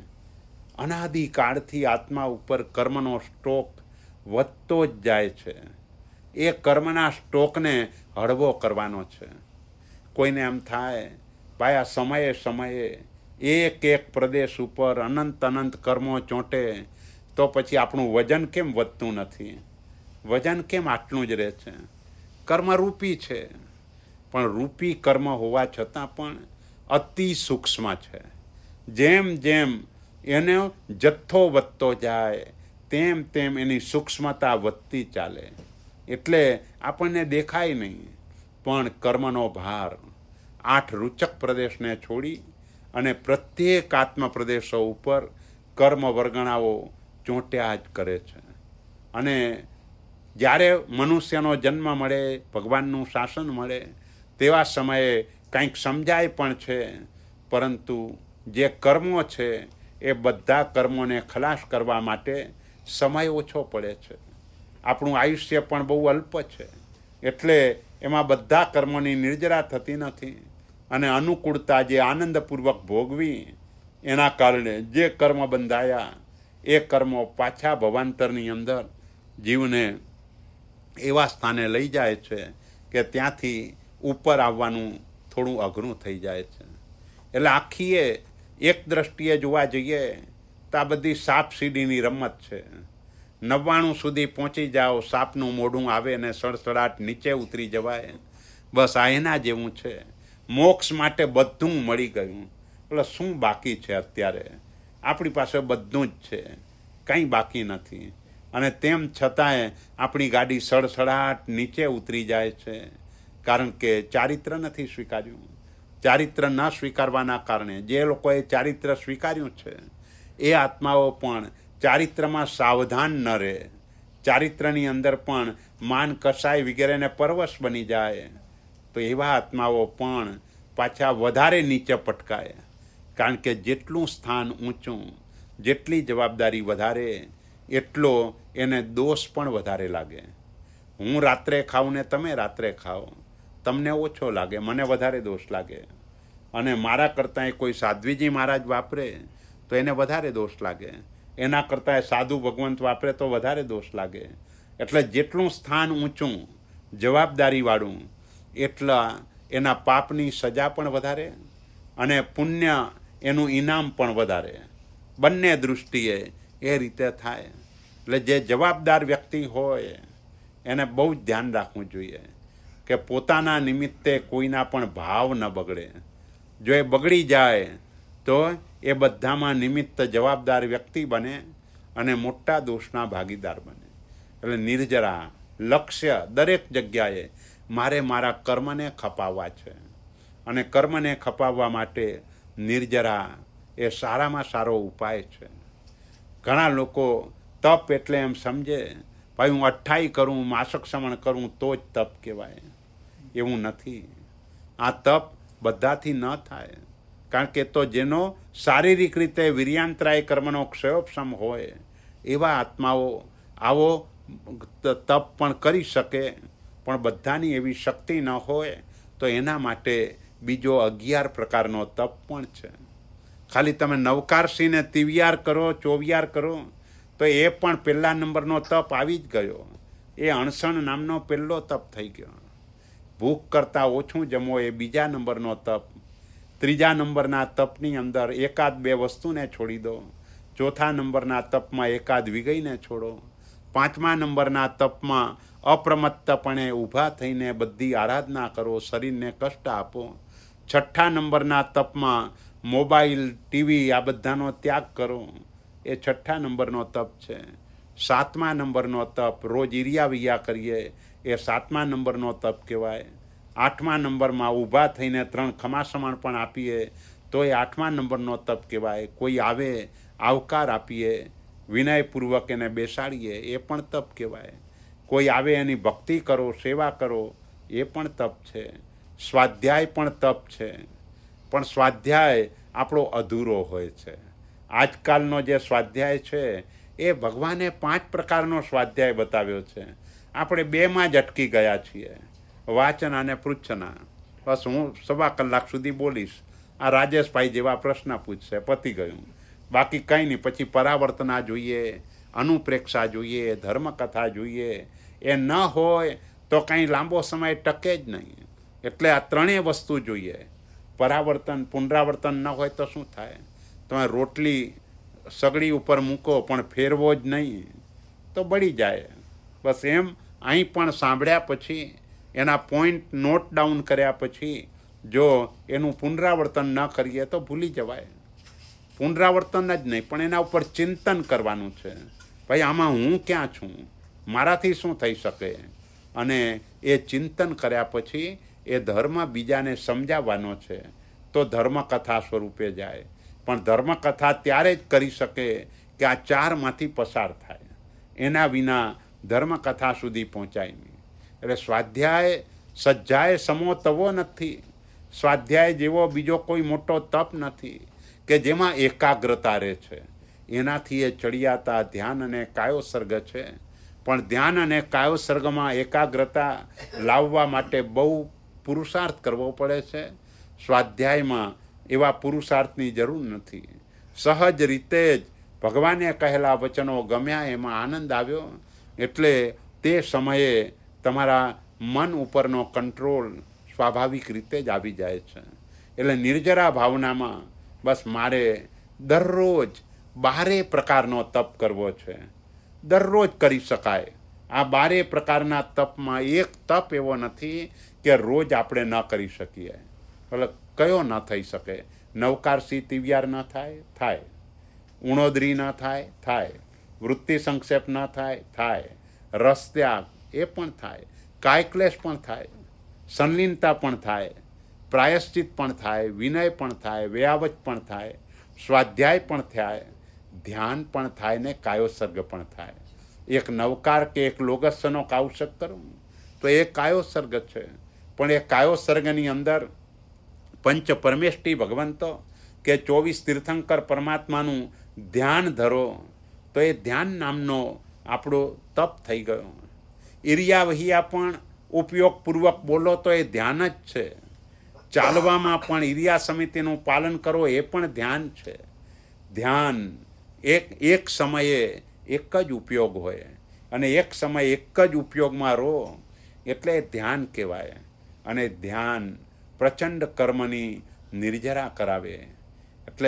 અનાદિકાળથી આત્મા ઉપર કર્મનો સ્ટોક વધતો જ જાય છે. એ કર્મના સ્ટોકને હળવો કરવાનો છે. કોઈને એમ થાય ભાઈ આ સમયે સમયે એક એક પ્રદેશ ઉપર અનંત અનંત કર્મો ચોંટે તો પછી આપણું વજન કેમ વધતું નથી? વજન કેમ આટલું જ રહે છે? કર્મ રૂપી છે, પણ રૂપી કર્મ હોવા છતાં પણ અતિ સૂક્ષ્મ છે. જેમ જેમ એનો જથ્થો વધતો જાય તેમ તેમ એની સૂક્ષ્મતા વધતી ચાલે. એટલે આપણને દેખાય નહીં, પણ કર્મનો ભાર આઠ રૂચક પ્રદેશને છોડી અને પ્રત્યેક આત્મ પ્રદેશો ઉપર કર્મ વર્ગણાઓ ચોંટ્યા જ કરે છે. અને જ્યારે મનુષ્યનો જન્મ મળે, ભગવાનનું શાસન મળે, તેવા સમયે કંઈક સમજાય પણ છે, પરંતુ જે કર્મો છે એ બધા કર્મોને ખલાસ કરવા માટે સમય ઓછો પડે છે. આપણું આયુષ્ય પણ બહુ અલ્પ છે. એટલે એમાં બધા કર્મોની નિર્જરા થતી નથી અને અનુકૂળતા જે આનંદપૂર્વક ભોગવી એના કારણે જે કર્મ બંધાયા એ કર્મો પાછા ભવાંતરની અંદર જીવને એવા સ્થાને લઈ જાય છે કે ત્યાંથી ઉપર આવવાનું થોડું અઘરું થઈ જાય છે. એટલે આખીએ એક દ્રષ્ટિએ જોવા જઈએ તો આ બધી સાપ સીડીની રમત છે. નવ્વાણું સુધી પહોંચી જાઓ, સાપનું મોઢું આવે ને સડસડાટ નીચે ઉતરી જવાય. બસ આ એના જેવું છે. મોક્ષ માટે બધું મળી ગયું એટલે શું બાકી છે? અત્યારે આપણી પાસે બધું જ છે, કંઈ બાકી નથી. અને તેમ છતાંય આપણી ગાડી સડસડાટ નીચે ઉતરી જાય છે, કારણ કે ચારિત્ર નથી સ્વીકાર્યું. ચારિત્ર ન સ્વીકારવાના કારણે જે લોકોએ ચારિત્ર સ્વીકાર્યું છે એ આત્માઓ પણ ચારિત્રમાં સાવધાન ન રહે, ચારિત્રની અંદર પણ માન કસાય વગેરેને પરવશ બની જાય, તો એવા આત્માઓ પણ પાછા વધારે નીચે પટકાય. કારણ કે જેટલું સ્થાન ઊંચું, જેટલી જવાબદારી વધારે, એટલો એને દોષ પણ વધારે લાગે. હું રાત્રે ખાઉં ને તમે રાત્રે ખાઓ, તમને ઓછો લાગે, મને વધારે દોષ લાગે. અને મારા કરતાં કોઈ સાધ્વીજી મહારાજ વાપરે તો એને વધારે દોષ લાગે, એના કરતાં સાધુ ભગવંત વાપરે તો વધારે દોષ લાગે. એટલે જેટલું સ્થાન ઊંચું, જવાબદારીવાળું, એટલા એના પાપની સજા પણ વધારે અને પુણ્ય એનું ઇનામ પણ વધારે. બંને દૃષ્ટિએ એ રીતે થાય. એટલે જે જવાબદાર વ્યક્તિ હોય એને બહુ જ ધ્યાન રાખવું જોઈએ કે પોતાના નિમિત્તે કોઈના પણ ભાવ ન બગડે. જો એ બગડી જાય તો એ બધામાં નિમિત્ત જવાબદાર વ્યક્તિ બને અને મોટા દોષના ભાગીદાર બને. એટલે નિર્જરા લક્ષ્ય દરેક જગ્યાએ મારે મારા કર્મને ખપાવવા છે, અને કર્મને ખપાવવા માટે નિર્જરા એ સારામાં સારો ઉપાય છે. ઘણા લોકો તપ એટલે એમ સમજે ભાઈ હું અઠ્ઠાઈ કરું, માસક શ્રવણ કરું તો જ તપ કહેવાય. એવું નથી. આ તપ બધાથી ન થાય, કારણ કે તો જેનો શારીરિક રીતે વીર્યાંતરાય કર્મનો ક્ષયોપશમ હોય એવા આત્માઓ આવો તપ પણ કરી શકે, પણ બધાની એવી શક્તિ ન હોય તો એના માટે બીજો અગિયાર પ્રકારનો તપ પણ છે. ખાલી તમે નવકારસીને તિવિયાર કરો, ચોવિયાર કરો તો એ પણ પહેલા નંબરનો તપ આવી જ ગયો. એ અણસણ નામનો પહેલો તપ થઈ ગયો. ભૂખ કરતાં ઓછું જમો એ બીજા નંબરનો તપ. ત્રીજા નંબરના તપની અંદર એકાદ બે વસ્તુને છોડી દો. ચોથા નંબરના તપમાં એકાદ વિગઈને છોડો. પાંચમા નંબરના તપમાં અપ્રમત્તપણે ઊભા થઈને બધી આરાધના કરો, શરીરને કષ્ટ આપો. છઠ્ઠા નંબરના તપમાં મોબાઈલ, ટીવી આ બધાનો ત્યાગ કરો. એ છઠ્ઠા નંબરનો તપ છે. સાતમા નંબરનો તપ રોજ ઈરિયા વિયા કરીએ એ સાતમા નંબરનો તપ કહેવાય. આઠમા નંબરમાં ઊભા થઈને ત્રણ ખમાસમણ પણ આપીએ તો એ આઠમા નંબરનો તપ કહેવાય. કોઈ આવે આવકાર આપીએ, વિનયપૂર્વક એને બેસાડીએ એ પણ તપ કહેવાય. કોઈ આવે એની ભક્તિ કરો, સેવા કરો એ પણ તપ છે. સ્વાધ્યાય પણ તપ છે, પણ સ્વાધ્યાય આપણો અધૂરો હોય છે. આજકાલનો જે સ્વાધ્યાય છે એ ભગવાને પાંચ પ્રકારનો સ્વાધ્યાય બતાવ્યો છે. આપણે બેમાં જ અટકી ગયા છીએ, વાચના અને પૃચ્છના. બસ હું સવા કલાક સુધી બોલીશ, આ રાજેશભાઈ જેવા પ્રશ્ન પૂછશે, પતી ગયું. બાકી કંઈ નહીં. પછી પરાવર્તના જોઈએ, અનુપ્રેક્ષા જોઈએ, ધર્મકથા જોઈએ. એ ન હોય તો કંઈ લાંબો સમય ટકે જ નહીં. એટલે આ ત્રણેય વસ્તુ જોઈએ. પરાવર્તન, પુનરાવર્તન ન હોય તો શું થાય? તમે રોટલી સગડી ઉપર મૂકો પણ ફેરવો જ નહીં તો બળી જાય. બસ એમ અહીં પણ સાંભળ્યા પછી એના પોઈન્ટ નોટ ડાઉન કર્યા પછી જો એનું પુનરાવર્તન ન કરીએ તો ભૂલી જવાય. પુનરાવર્તન જ નહીં પણ એના ઉપર ચિંતન કરવાનું છે. ભાઈ આમાં હું ક્યાં છું, મારાથી શું થઈ શકે? અને એ ચિંતન કર્યા પછી એ ધર્મ બીજાને સમજાવવાનો છે તો ધર્મકથા સ્વરૂપે જાય. પણ ધર્મકથા ત્યારે જ કરી શકે કે આ ચારમાંથી પસાર થાય. એના વિના ધર્મકથા સુધી પહોંચાય નહીં. એટલે સ્વાધ્યાય સજ્જાય સમો તવો નથી. સ્વાધ્યાય જેવો બીજો કોઈ મોટો તપ નથી કે જેમાં એકાગ્રતા રહે છે. એનાથી એ ચડિયાતા ધ્યાન અને કાયોસર્ગ છે. પણ ધ્યાન અને કાયોસર્ગમાં એકાગ્રતા લાવવા માટે બહુ પુરુષાર્થ કરવો પડે છે. સ્વાધ્યાયમાં એવા પુરુષાર્થની જરૂર નથી. સહજ રીતે જ ભગવાને કહેલા વચનો ગમ્યા, એમાં આનંદ આવ્યો, એટલે તે સમયે તમારા મન ઉપરનો કંટ્રોલ સ્વાભાવિક રીતે જ આવી જાય છે. એટલે નિર્જરા ભાવનામાં બસ મારે દરરોજ બારે પ્રકારનો તપ કરવો છે. દરરોજ કરી શકાય. આ બારે પ્રકારના તપમાં એક તપ એવો નથી કે રોજ આપણે ન કરી શકીએ. એટલે કયો ન થઈ શકે? નવકારસી તિવ્યાર ન થાય? થાય. ઉણોદરી ન થાય? થાય. વૃત્તિ સંક્ષેપ ન થાય? થાય. રસત્યાગ એ પણ થાય. કાયક્લેશ પણ થાય. સંલીનતા પણ થાય. પ્રાયશ્ચિત પણ થાય. વિનય પણ થાય. વ્યાવચ પણ થાય. સ્વાધ્યાય પણ થાય. ધ્યાન પણ થાય ને કાયોસર્ગ પણ થાય. એક નવકાર કે એક લોગસ્યનો કાયોસર્ગ કરું તો એ કાયોસર્ગ છે. પણ એ કાયોસર્ગની અંદર પંચ પરમેષ્ઠી ભગવંતો કે ચોવીસ તીર્થંકર પરમાત્માનું ધ્યાન ધરો તો એ ધ્યાન નામનો આપણો તપ થઈ ગયો. ઈરિયા વહિયા પણ ઉપયોગપૂર્વક બોલો તો એ ધ્યાન જ છે. ચાલવામાં પણ ઈરિયા સમિતિનું પાલન કરો એ પણ ધ્યાન છે. ધ્યાન એક એક સમયે એક જ ઉપયોગ હોય અને એક સમય એક જ ઉપયોગમાં રહો એટલે ધ્યાન કહેવાય. અને ધ્યાન પ્રચંડ કર્મની નિર્જરા કરાવે. એટલે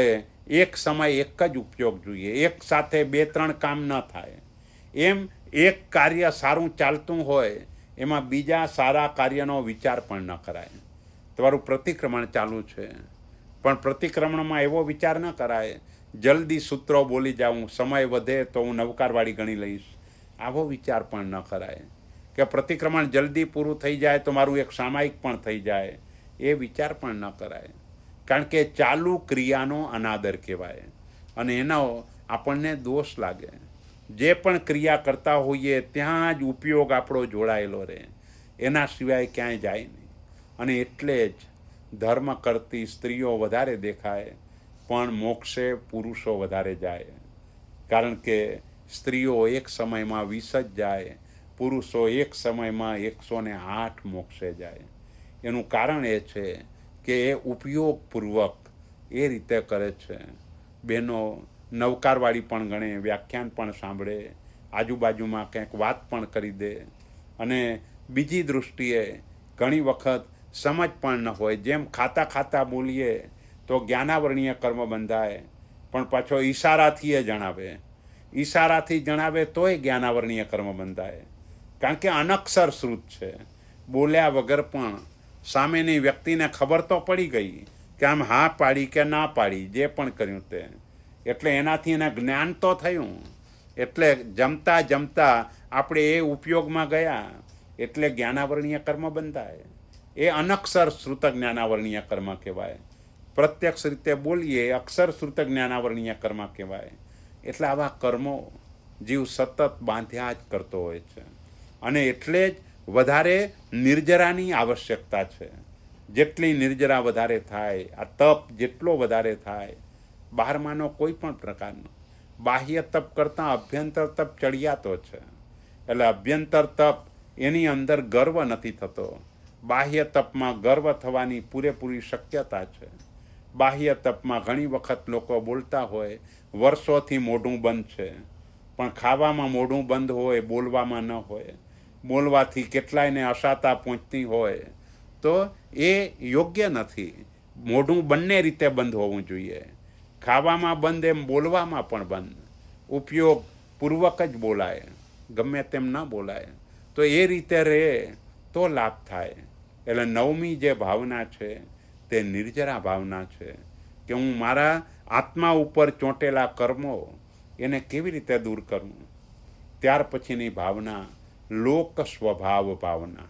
એક સમય એક જ ઉપયોગ જોઈએ, એક સાથે બે ત્રણ કામ ન થાય. એમ એક કાર્ય સારું ચાલતું હોય એમાં બીજા સારા કાર્યનો વિચાર પણ ન કરાય. તમારું પ્રતિક્રમણ ચાલુ છે પણ પ્રતિક્રમણમાં એવો વિચાર ન કરાય જલ્દી સૂત્રો બોલી જાઉં, સમય વધે તો હું નવકારવાળી ગણી લઈશ, આવો વિચાર પણ ન કરાય. કે પ્રતિક્રમણ જલ્દી પૂરું થઈ જાય તો મારું એક સામાયિક પણ થઈ જાય, એ વિચાર પણ ન કરાય. કારણ કે ચાલુ ક્રિયાનો અનાદર કહેવાય અને એનો આપણને દોષ લાગે. જે પણ ક્રિયા કરતા હોઈએ ત્યાં જ ઉપયોગ આપણો જોડાયેલો રહે, એના સિવાય ક્યાંય જાય નહીં. અને એટલે જ ધર્મ કરતી સ્ત્રીઓ વધારે દેખાય પણ મોક્ષે પુરુષો વધારે જાય. કારણ કે સ્ત્રીઓ એક સમયમાં વીસ જ જાય, પુરુષો એક સમયમાં એકસો ને આઠ મોક્ષે જાય. એનું કારણ એ છે કે એ ઉપયોગપૂર્વક એ રીતે કરે છે. બહેનો નવકારવાળી પણ ગણે, વ્યાખ્યાન પણ સાંભળે, આજુબાજુમાં કંઈક વાત પણ કરી દે અને બીજી દૃષ્ટિએ ઘણી વખત સમજ પણ ન હોય. જેમ ખાતા ખાતા બોલીએ તો જ્ઞાનાવરણીય કર્મ બંધાય પણ પાછો ઈશારાથી એ જણાવે, ઈશારાથી જણાવે તોય જ્ઞાનાવરણીય કર્મ બંધાય. કારણ કે અનક્ષર શ્રુત છે, બોલ્યા વગર પણ સામેની વ્યક્તિને ખબર તો પડી ગઈ કે આમ હા પાડી કે ના પાડી, જે પણ કર્યું તે. એટલે એનાથી એને જ્ઞાન તો થયું. એટલે જમતા જમતા આપણે એ ઉપયોગમાં ગયા એટલે જ્ઞાનાવરણીય કર્મ બંધાય. એ અનક્ષર શ્રુત જ્ઞાનાવરણીય કર્મ કહેવાય. પ્રત્યક્ષ રીતે બોલીએ અક્ષર શ્રુત જ્ઞાનાવરણીય કર્મ કહેવાય. એટલે આવા કર્મો જીવ સતત બાંધ્યા જ કરતો હોય છે. અને એટલે જ વધારે નિર્જરાની આવશ્યકતા છે. જેટલી નિર્જરા વધારે થાય, આ તપ જેટલો વધારે થાય, બહારમાંનો કોઈ પણ પ્રકારનો બાહ્ય તપ કરતાં અભ્યંતર તપ ચડિયાતો છે. એટલે અભ્યંતર તપ એની અંદર ગર્વ નથી થતો, બાહ્ય તપમાં ગર્વ થવાની પૂરેપૂરી શક્યતા છે. બાહ્ય તપમાં ઘણી વખત લોકો બોલતા હોય વર્ષોથી મોઢું બંધ છે પણ ખાવામાં મોઢું બંધ હોય, બોલવામાં ન હોય. બોલવાથી કેટલાયને અશાતા પહોંચતી હોય તો એ યોગ્ય નથી. મોઢું બંને રીતે બંધ હોવું જોઈએ, ખાવામાં બંધ એમ બોલવામાં પણ બંધ. ઉપયોગ પૂર્વક જ બોલાય, ગમે તેમ ન બોલાય. તો એ રીતે રહે તો લાભ થાય. એટલે નવમી જે ભાવના છે તે નિર્જરા ભાવના છે કે હું મારા આત્મા ઉપર ચોંટેલા કર્મો એને કેવી રીતે દૂર કરું. ત્યાર પછીની ભાવના લોક સ્વભાવ ભાવના,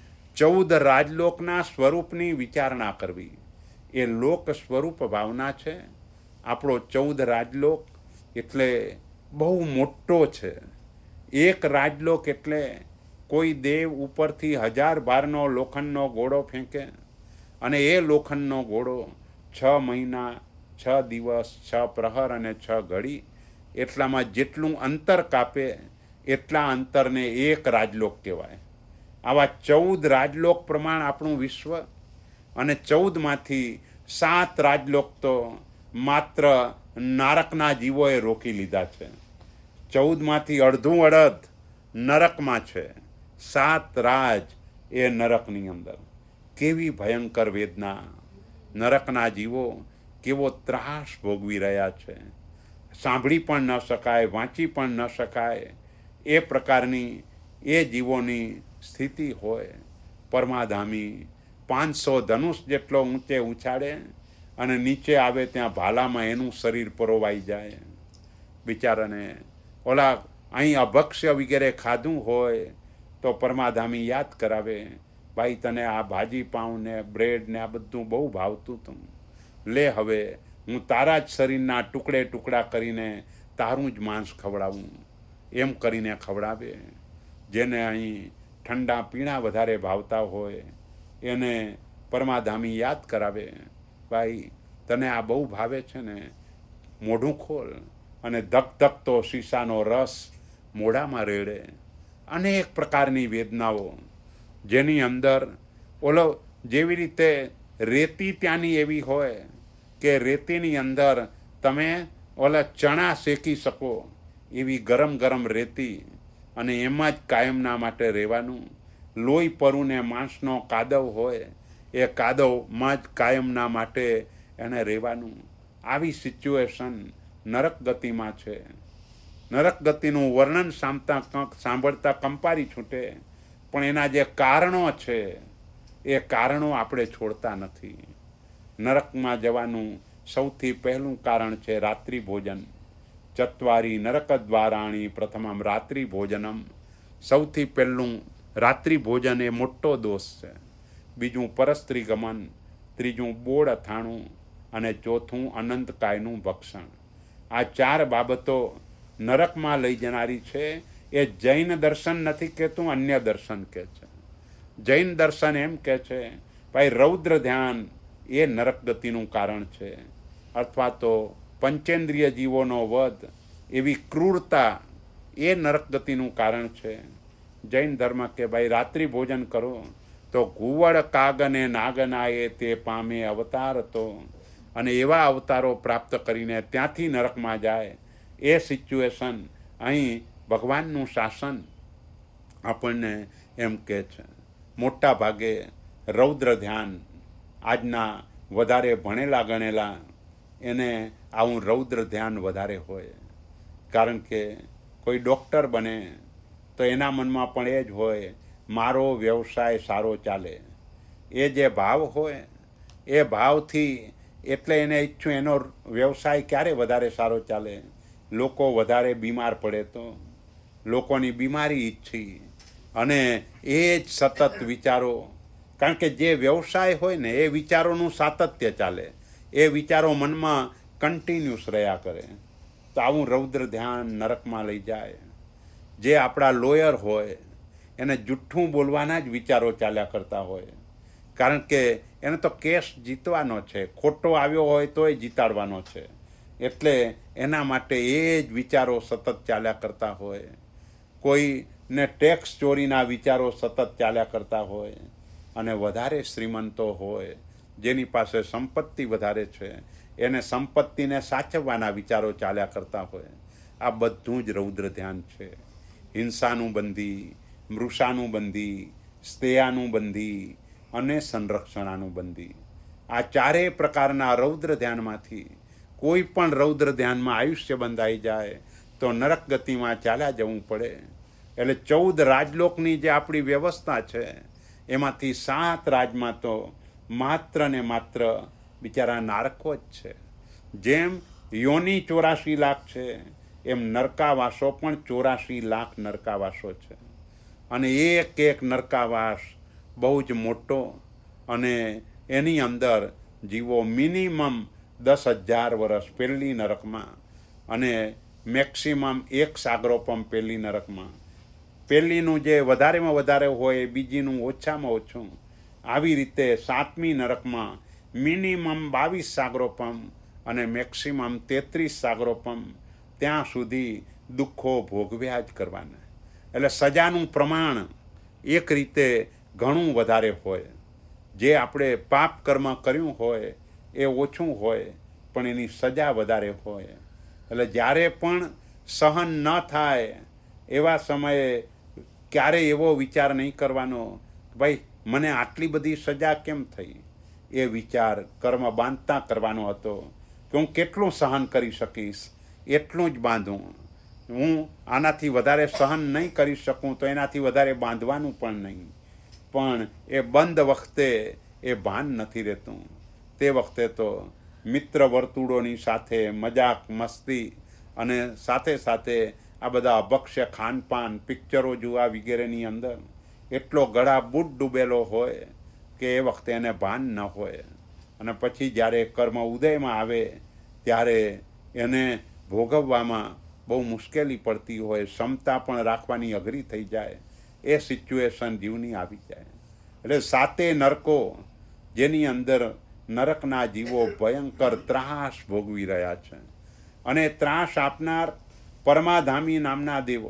ચૌદ રાજલોકના સ્વરૂપની વિચારણા કરવી, એ લોક સ્વરૂપ ભાવના છે. આપણો ચૌદ રાજલોક એટલે બહુ મોટો છે. એક રાજલોક એટલે કોઈ દેવ ઉપરથી હજાર ભારનો લોખંડનો ઘોડો ફેંકે અને એ લોખંડનો ઘોડો છ મહિના, છ દિવસ, છ પ્રહર અને છ ઘડી એટલામાં જેટલું અંતર કાપે એટલા અંતરને એક રાજલોક કહેવાય. આવા ચૌદ રાજલોક પ્રમાણ આપણું વિશ્વ અને ચૌદમાંથી સાત રાજલોક તો માત્ર નરકના જીવોએ રોકી લીધા છે. ચૌદમાંથી અડધું અડધ નરકમાં છે, સાત રાજ એ નરકની અંદર. કેવી ભયંકર વેદના! નરકના જીવો કેવો ત્રાસ ભોગવી રહ્યા છે. સાંભળી પણ ન શકાય, વાંચી પણ ન શકાય એ પ્રકારની એ જીવોની સ્થિતિ હોય. પરમાધામી પાંચસો ધનુષ જેટલો ઊંચે ઉછાળે અને નીચે આવે ત્યાં ભાલામાં એનું શરીર પરોવાઈ જાય. બિચારાને ઓલા અહીં અભક્ષ્ય વગેરે ખાધું હોય તો પરમાધામી યાદ કરાવે, ભાઈ તને આ ભાજી પાઉં ને બ્રેડ ને આ બધું બહુ ભાવતું હતું, લે હવે હું તારા જ શરીરના ટુકડે ટુકડા કરીને તારું જ માંસ ખવડાવું. એમ કરીને ખવડાવે. જેને અહીં ઠંડા પીણા વધારે ભાવતા હોય એને પરમાધામી યાદ કરાવે, ભાઈ તને આ બહુ ભાવે છે ને, મોઢું ખોલ. અને ધક ધકતો શીશાનો રસ મોઢામાં રેડે. અનેક પ્રકારની વેદનાઓ જેની અંદર ઓલો જેવી રીતે રેતી ત્યાંની એવી હોય કે રેતીની અંદર તમે ઓલા ચણા શેકી શકો એવી ગરમ ગરમ રેતી અને એમાં જ કાયમના માટે રહેવાનું. લોહી પરું ને માંસનો કાદવ હોય એ કાદવમાં જ કાયમના માટે એને રહેવાનું. આવી સિચ્યુએશન નરક ગતિમાં છે. નરક ગતિનું વર્ણન સાંભળતા કંક સાંભળતા કંપારી છૂટે, પણ એના જે કારણો છે એ કારણો આપણે છોડતા નથી. નરકમાં જવાનું સૌથી પહેલું કારણ છે રાત્રિ ભોજન. ચત્વારી નરક દ્વારાણી પ્રથમમ રાત્રિ ભોજનમ. સૌથી પહેલું રાત્રિ ભોજન એ મોટો દોષ છે. બીજું પરસ્ત્રી ગમન, ત્રીજું બોળ અથાણું અને ચોથું અનંતકાયનું ભક્ષણ. આ ચાર બાબતો નરકમાં લઈ જનારી છે. એ જૈન દર્શન નથી કહેતું, અન્ય દર્શન કહે છે. જૈન દર્શન એમ કહે છે ભાઈ રૌદ્ર ધ્યાન એ નરક ગતિનું કારણ છે, અથવા તો પંચેન્દ્રિય જીવોનો વધ, એવી ક્રૂરતા એ નરક ગતિનું કારણ છે. જૈન ધર્મ કે ભાઈ રાત્રિ ભોજન કરો તો ઘુવડ કાગને નાગનાએ તે પામે અવતાર તો, અને એવા અવતારો પ્રાપ્ત કરીને ત્યાંથી નરકમાં જાય. એ સિચ્યુએશન અહીં ભગવાનનું શાસન આપણને એમ કહે છે. મોટા ભાગે રૌદ્ર ધ્યાન આજના વધારે ભણેલા ગણેલા એને આવું રૌદ્ર ધ્યાન વધારે હોય. કારણ કે કોઈ ડૉક્ટર બને તો એના મનમાં પણ એ જ હોય મારો વ્યવસાય સારો ચાલે. એ જે ભાવ હોય એ ભાવથી એટલે એને ઈચ્છું એનો વ્યવસાય ક્યારે વધારે સારો ચાલે, લોકો વધારે બીમાર પડે તો લોકોની બીમારી ઈચ્છી, અને એ જ સતત વિચારો. કારણ કે જે વ્યવસાય હોય ને એ વિચારોનું સાતત્ય ચાલે, એ વિચારો મનમાં કન્ટિન્યુઅસ રહ્યા કરે. તો આવું રૌદ્ર ધ્યાન નરકમાં લઈ જાય. જે આપણા લોયર હોય એને જુઠ્ઠું બોલવાના જ વિચારો ચાલ્યા કરતા હોય, કારણ કે એને તો કેસ જીતવાનો છે, ખોટો આવ્યો હોય તોય જીતાડવાનો છે. એટલે એના માટે એ જ વિચારો સતત ચાલ્યા કરતા હોય. કોઈને ટેક્સ ચોરીના વિચારો સતત ચાલ્યા કરતા હોય, અને વધારે શ્રીમંતો હોય જેની પાસે સંપત્તિ વધારે છે એને સંપત્તિને સાચવવાના વિચારો ચાલ્યા કરતા હોય. આ બધું જ રૌદ્ર ધ્યાન છે. હિંસાનું બંધી, મૃષાનું બંધી, સ્તેયાનું બંધી અને સંરક્ષણાનું બંધી. આ ચારેય પ્રકારના રૌદ્ર ધ્યાનમાંથી કોઈ પણ રૌદ્ર ધ્યાનમાં આયુષ્ય બંધાઈ જાય તો નરક ગતિમાં ચાલ્યા જવું પડે. એટલે ચૌદ રાજલોકની જે આપણી વ્યવસ્થા છે એમાંથી સાત રાજમાં તો માત્ર ને માત્ર બિચારા નારકો જ છે. જેમ યોની ચોરાશી લાખ છે એમ નરકાવાસો પણ ચોરાશી લાખ નરકાવાસો છે. અને એક એક નરકાવાસ બહુ જ મોટો, અને એની અંદર જીવો મિનિમમ દસ હજાર વર્ષ પહેલી નરકમાં, અને મેક્સિમમ એક સાગરોપમ પહેલી નરકમાં. પહેલીનું જે વધારેમાં વધારે હોય બીજીનું ઓછામાં ઓછું. આવી રીતે સાતમી નરકમાં મિનિમમ બાવીસ સાગરોપમ અને મેક્સિમમ તેત્રીસ સાગરોપમ ત્યાં સુધી દુઃખો ભોગવ્યા જ કરવાના. એટલે સજાનું પ્રમાણ એક રીતે ઘણું વધારે હોય. જે આપણે પાપ કર્મ કર્યું હોય એ ઓછું હોય, પણ એની સજા વધારે હોય. એટલે જ્યારે પણ સહન ન થાય એવા સમયે ક્યારેય એવો વિચાર નહીં કરવાનો ભાઈ મને આટલી બધી સજા કેમ થઈ. એ વિચાર કર્મ બાંધતા કરવાનો હતો કે હું કેટલું સહન કરી શકીશ એટલું જ બાંધું. હું આનાથી વધારે સહન નહીં કરી શકું તો એનાથી વધારે બાંધવાનું પણ નહીં. પણ એ બંધ વખતે એ ભાન નથી રહેતું. તે વખતે તો મિત્ર વર્તુળોની સાથે મજાક મસ્તી અને સાથે સાથે આ બધા અભક્ષ્ય ખાનપાન પિક્ચરો જોવા વગેરેની અંદર એટલો ગળા બૂટ ડૂબેલો હોય કે એ વખતે એને ભાન ન હોય. અને પછી જ્યારે કર્મ ઉદયમાં આવે ત્યારે એને ભોગવવામાં બહુ મુશ્કેલી પડતી હોય, ક્ષમતા પણ રાખવાની અઘરી થઈ જાય. એ સિચ્યુએશન જીવની આવી જાય. એટલે સાતે નરકો જેની અંદર નરકના જીવો ભયંકર ત્રાસ ભોગવી રહ્યા છે. અને ત્રાસ આપનાર પરમાધામી નામના દેવો,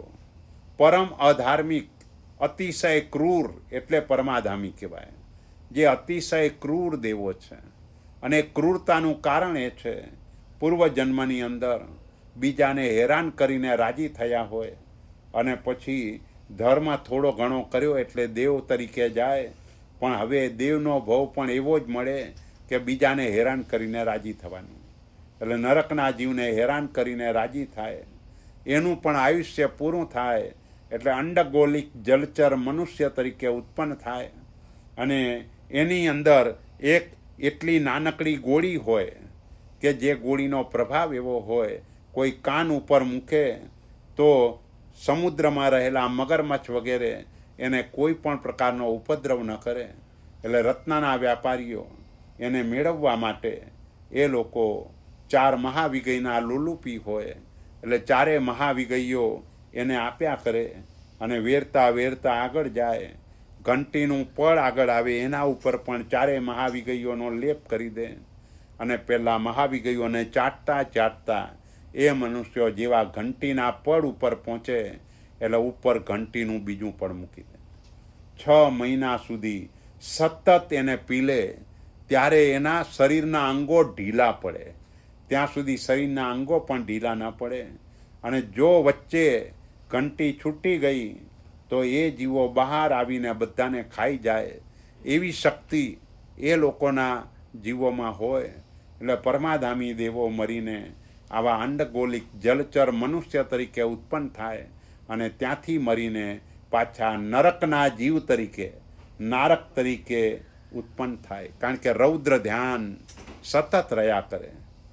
પરમ અધાર્મિક, અતિશય ક્રૂર એટલે પરમાધામી કહેવાય. જે અતિશય ક્રૂર દેવો છે. અને ક્રૂરતાનું કારણ એ છે પૂર્વજન્મની અંદર બીજાને હેરાન કરીને રાજી થયા હોય, અને પછી ધર્મ થોડો ઘણો કર્યો એટલે દેવ તરીકે જાય, પણ હવે દેવનો ભાવ પણ એવો જ મળે કે બીજાને હેરાન કરીને રાજી થવાનું. એટલે નરકના જીવને હેરાન કરીને રાજી થાય, એનું પણ આયુષ્ય પૂરું થાય એટલે અંડગોલિક જલચર મનુષ્ય તરીકે ઉત્પન્ન થાય. અને એની અંદર એક એટલી નાનકડી ગોળી હોય કે જે ગોળીનો પ્રભાવ એવો હોય, કોઈ કાન ઉપર મૂકે તો સમુદ્રમાં રહેલા મગરમચ્છ વગેરે એને કોઈ પણ પ્રકારનો ઉપદ્રવ ન કરે. એટલે રત્નના વ્યાપારીઓ એને મેળવવા માટે એ લોકો ચાર મહાવિગયના લોલુપી હોય એટલે ચારે મહાવિગયો એને આપ્યા કરે અને વેરતા વેરતા આગળ જાય. ઘંટીનું પળ આગળ આવે એના ઉપર પણ ચારે મહાવિગયોનો લેપ કરી દે અને પેલા મહાવિગયોને ચાટતા ચાટતા એ મનુષ્યો જેવા ઘંટીના પડ ઉપર પહોંચે એટલે ઉપર ઘંટીનું બીજું પડ મૂકી દે. છ મહિના સુધી સતત એને પીલે ત્યારે એના શરીરના અંગો ઢીલા પડે, ત્યાં સુધી શરીરના અંગો પણ ઢીલા ન પડે. અને જો વચ્ચે ઘંટી છૂટી ગઈ તો એ જીવો બહાર આવીને બધાને ખાઈ જાય એવી શક્તિ એ લોકોના જીવોમાં હોય. એટલે પરમાધામી દેવો મરીને આવા અંડગોલિક જલચર મનુષ્ય તરીકે ઉત્પન્ન થાય અને ત્યાંથી મરીને પાછા નરકના જીવ તરીકે, નારક તરીકે ઉત્પન્ન થાય. કારણ કે રૌદ્ર ધ્યાન સતત રહ્યા કરે.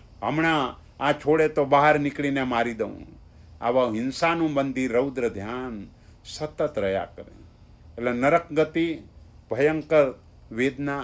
હમણાં આ છોડે તો બહાર નીકળીને મારી દઉં, આવા હિંસાનું બંધી રૌદ્ર ધ્યાન સતત રહ્યા કરે. એટલે નરક ગતિ ભયંકર વેદના.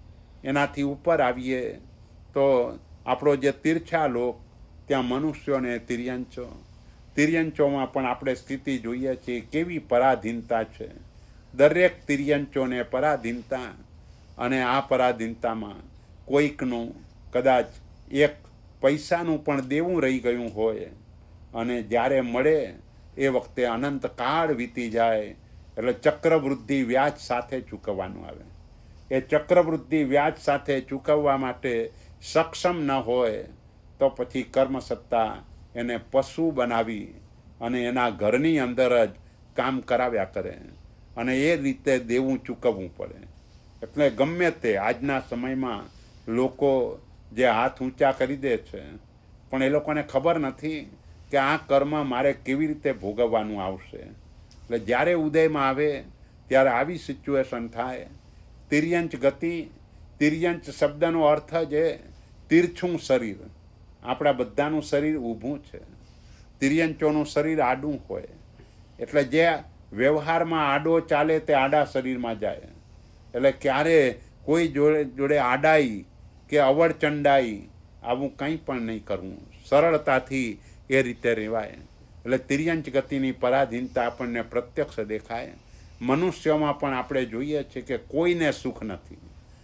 એનાથી ઉપર આવીએ તો આપણો જે તીર્છા લોક, ત્યાં મનુષ્યોને તિર્યંચો, તિર્યંચોમાં પણ આપણે સ્થિતિ જોઈએ છીએ કેવી પરાધીનતા છે. દરેક તિર્યંચોને પરાધીનતા. અને આ પરાધીનતામાં કોઈકનું કદાચ એક પૈસાનું પણ દેવું રહી ગયું હોય અને જ્યારે મળે એ વખતે અનંત કાળ વીતી જાય એટલે ચક્રવૃદ્ધિ વ્યાજ સાથે ચૂકવવાનું આવે. એ ચક્રવૃદ્ધિ વ્યાજ સાથે ચૂકવવા માટે સક્ષમ ન હોય તો પછી કર્મસત્તા એને પશુ બનાવી અને એના ઘરની અંદર જ કામ કરાવ્યા કરે અને એ રીતે દેવું ચૂકવવું પડે. એટલે ગમે તે આજના સમયમાં લોકો જે હાથ ઊંચા કરી દે છે પણ એ લોકોને ખબર નથી કે આ કર્મ મારે કેવી રીતે ભોગવવાનું આવશે. એટલે જ્યારે ઉદયમાં આવે ત્યારે આવી સિચ્યુએશન થાય. તિર્યંચ ગતિ, તિર્યંચ શબ્દનો અર્થ જ એ તીર્છું શરીર. આપણા બધાનું શરીર ઊભું છે, તિર્યંચોનું શરીર આડું હોય. એટલે જે વ્યવહારમાં આડો ચાલે તે આડા શરીરમાં જાય. એટલે ક્યારે કોઈ જોડે જોડે આડાઈ કે અવળચંડાઈ આવું કંઈ પણ નહીં કરવું, સરળતાથી એ રીતે રહેવાય. એટલે તિર્યંચ ગતિની પરાધીનતા આપણને પ્રત્યક્ષ દેખાય. મનુષ્યોમાં પણ આપણે જોઈએ છીએ કે કોઈને સુખ નથી.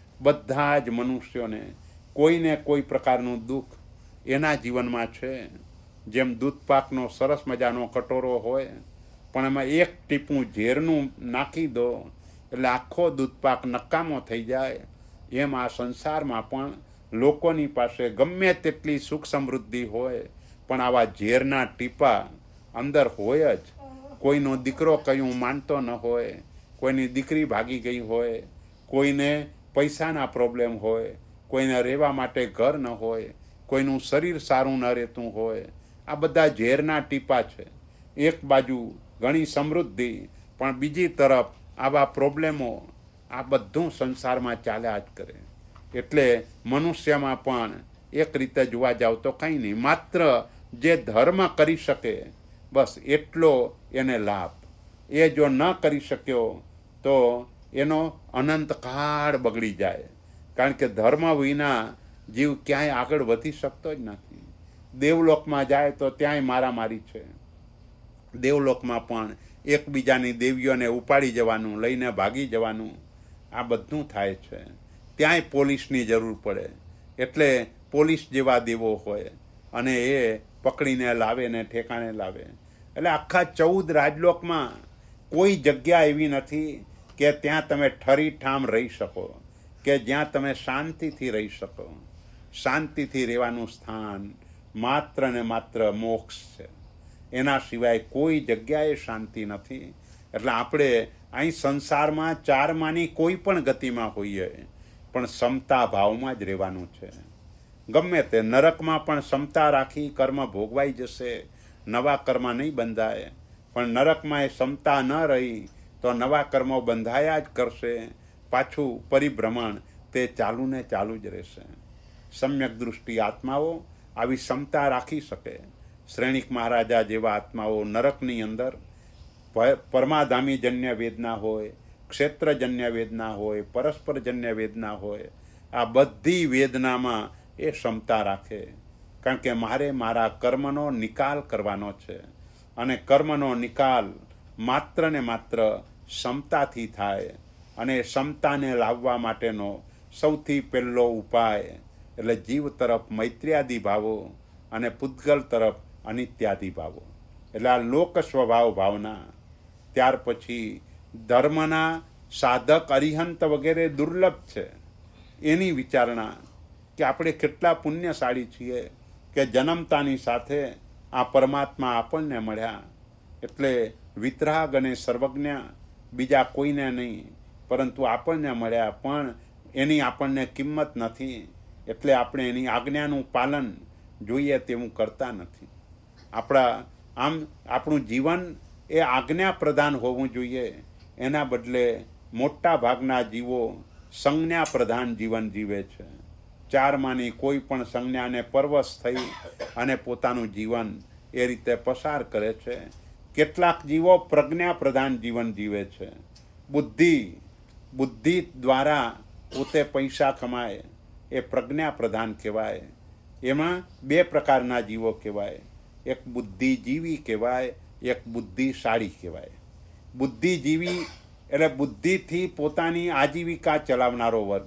બધા જ મનુષ્યોને કોઈને કોઈ પ્રકારનું દુઃખ એના જીવનમાં છે. જેમ દૂધપાકનો સરસ મજાનો કટોરો હોય પણ એમાં એક ટીપું ઝેરનું નાખી દો એટલે આખો દૂધપાક નકામો થઈ જાય. એમ આ સંસારમાં પણ લોકોની પાસે ગમે તેટલી સુખ સમૃદ્ધિ હોય પણ આવા ઝેરના ટીપા અંદર હોય જ. કોઈનો દીકરો કયું માનતો ન હોય, કોઈની દીકરી ભાગી ગઈ હોય, કોઈને પૈસાના પ્રોબ્લેમ હોય, કોઈને રહેવા માટે ઘર ન હોય, કોઈનું શરીર સારું ન રહેતું હોય. આ બધા ઝેરના ટીપા છે. એક બાજુ ઘણી સમૃદ્ધિ પણ બીજી તરફ આવા પ્રોબ્લેમો, આ બધું સંસારમાં ચાલ્યા જ કરે. એટલે મનુષ્યમાં પણ એક રીતે જોવા જાવ તો કંઈ નહીં, માત્ર જે ધર્મ કરી શકે બસ એટલો એને લાભ. એ જો ન કરી શક્યો તો એનો અનંત કાળ બગડી જાય. કારણ કે ધર્મ વિના જીવ ક્યાંય આગળ વધી શકતો જ નથી. દેવલોકમાં જાય તો ત્યાંય મારામારી છે. દેવલોકમાં પણ એકબીજાની દેવીઓને ઉપાડી જવાનું, લઈને ભાગી જવાનું, આ બધું થાય છે. ત્યાંય પોલીસની જરૂર પડે. એટલે પોલીસ જેવા દેવો હોય અને એ પકડીને લાવે ને ઠેકાણે લાવે. એટલે આખા ચૌદ રાજલોકમાં કોઈ જગ્યા એવી નથી કે ત્યાં તમે ઠરી ઠામ રહી શકો, કે જ્યાં તમે શાંતિથી રહી શકો. શાંતિથી રહેવાનું સ્થાન માત્ર ને માત્ર મોક્ષ છે. એના સિવાય કોઈ જગ્યાએ શાંતિ નથી. એટલે આપણે અહીં સંસારમાં ચારમાંની કોઈ પણ ગતિમાં હોઈએ પણ ક્ષમતા ભાવમાં જ રહેવાનું છે. ગમે તે નરકમાં પણ ક્ષમતા રાખી કર્મ ભોગવાઈ જશે, નવા કર્મ નહીં બંધાય. પણ નરકમાં એ ક્ષમતા ન રહી તો નવા કર્મો બંધાયા જ કરશે. પાછું પરિભ્રમણ તે ચાલુ ને ચાલુ જ રહેશે. સમ્યક દૃષ્ટિ આત્માઓ આવી ક્ષમતા રાખી શકે. શ્રેણિક મહારાજા જેવા આત્માઓ નરકની અંદર પરમાધામીજન્ય વેદના હોય, ક્ષેત્રજન્ય વેદના હોય, પરસ્પરજન્ય વેદના હોય, આ બધી વેદનામાં એ ક્ષમતા રાખે. કારણ કે મારે મારા કર્મનો નિકાલ કરવાનો છે અને કર્મનો નિકાલ માત્ર ને માત્ર ક્ષમતાથી થાય. અને ક્ષમતાને લાવવા માટેનો સૌથી પહેલો ઉપાય એટલે જીવ તરફ મૈત્ર્યાદિ ભાવો અને પૂતગલ તરફ અનિત્યાદિ ભાવો, એટલે આ લોક સ્વભાવ ભાવના. ત્યાર પછી ધર્મના સાધક અરિહંત વગેરે દુર્લભ છે. એની વિચારણા કે આપણે કેટલા પુણ્યશાળી છીએ કે જન્મતાની સાથે આ પરમાત્મા આપણને મળ્યા. એટલે વિતરાગ અને સર્વજ્ઞ બીજા કોઈને નહીં, પરંતુ આપણને મળ્યા. પણ એની આપણને કિંમત નથી, એટલે આપણે એની આજ્ઞાનું પાલન જોઈએ તેવું કરતા નથી. આપણા આમ આપણું જીવન એ આજ્ઞા પ્રધાન હોવું જોઈએ. એના બદલે મોટા ભાગના જીવો સંજ્ઞા પ્રધાન જીવન જીવે છે. ચારમાંની કોઈ પણ સંજ્ઞાને પરવશ થઈ અને પોતાનું જીવન એ રીતે પસાર કરે છે. કેટલાક જીવો પ્રજ્ઞા પ્રધાન જીવન જીવે છે. બુદ્ધિ બુદ્ધિ દ્વારા પોતે પૈસા કમાય એ પ્રજ્ઞા પ્રધાન કહેવાય. એમાં બે પ્રકારના જીવો કહેવાય, એક બુદ્ધિજીવી કહેવાય, એક બુદ્ધિશાળી કહેવાય. બુદ્ધિજીવી એટલે બુદ્ધિથી પોતાની આજીવિકા ચલાવનારો વર્ગ.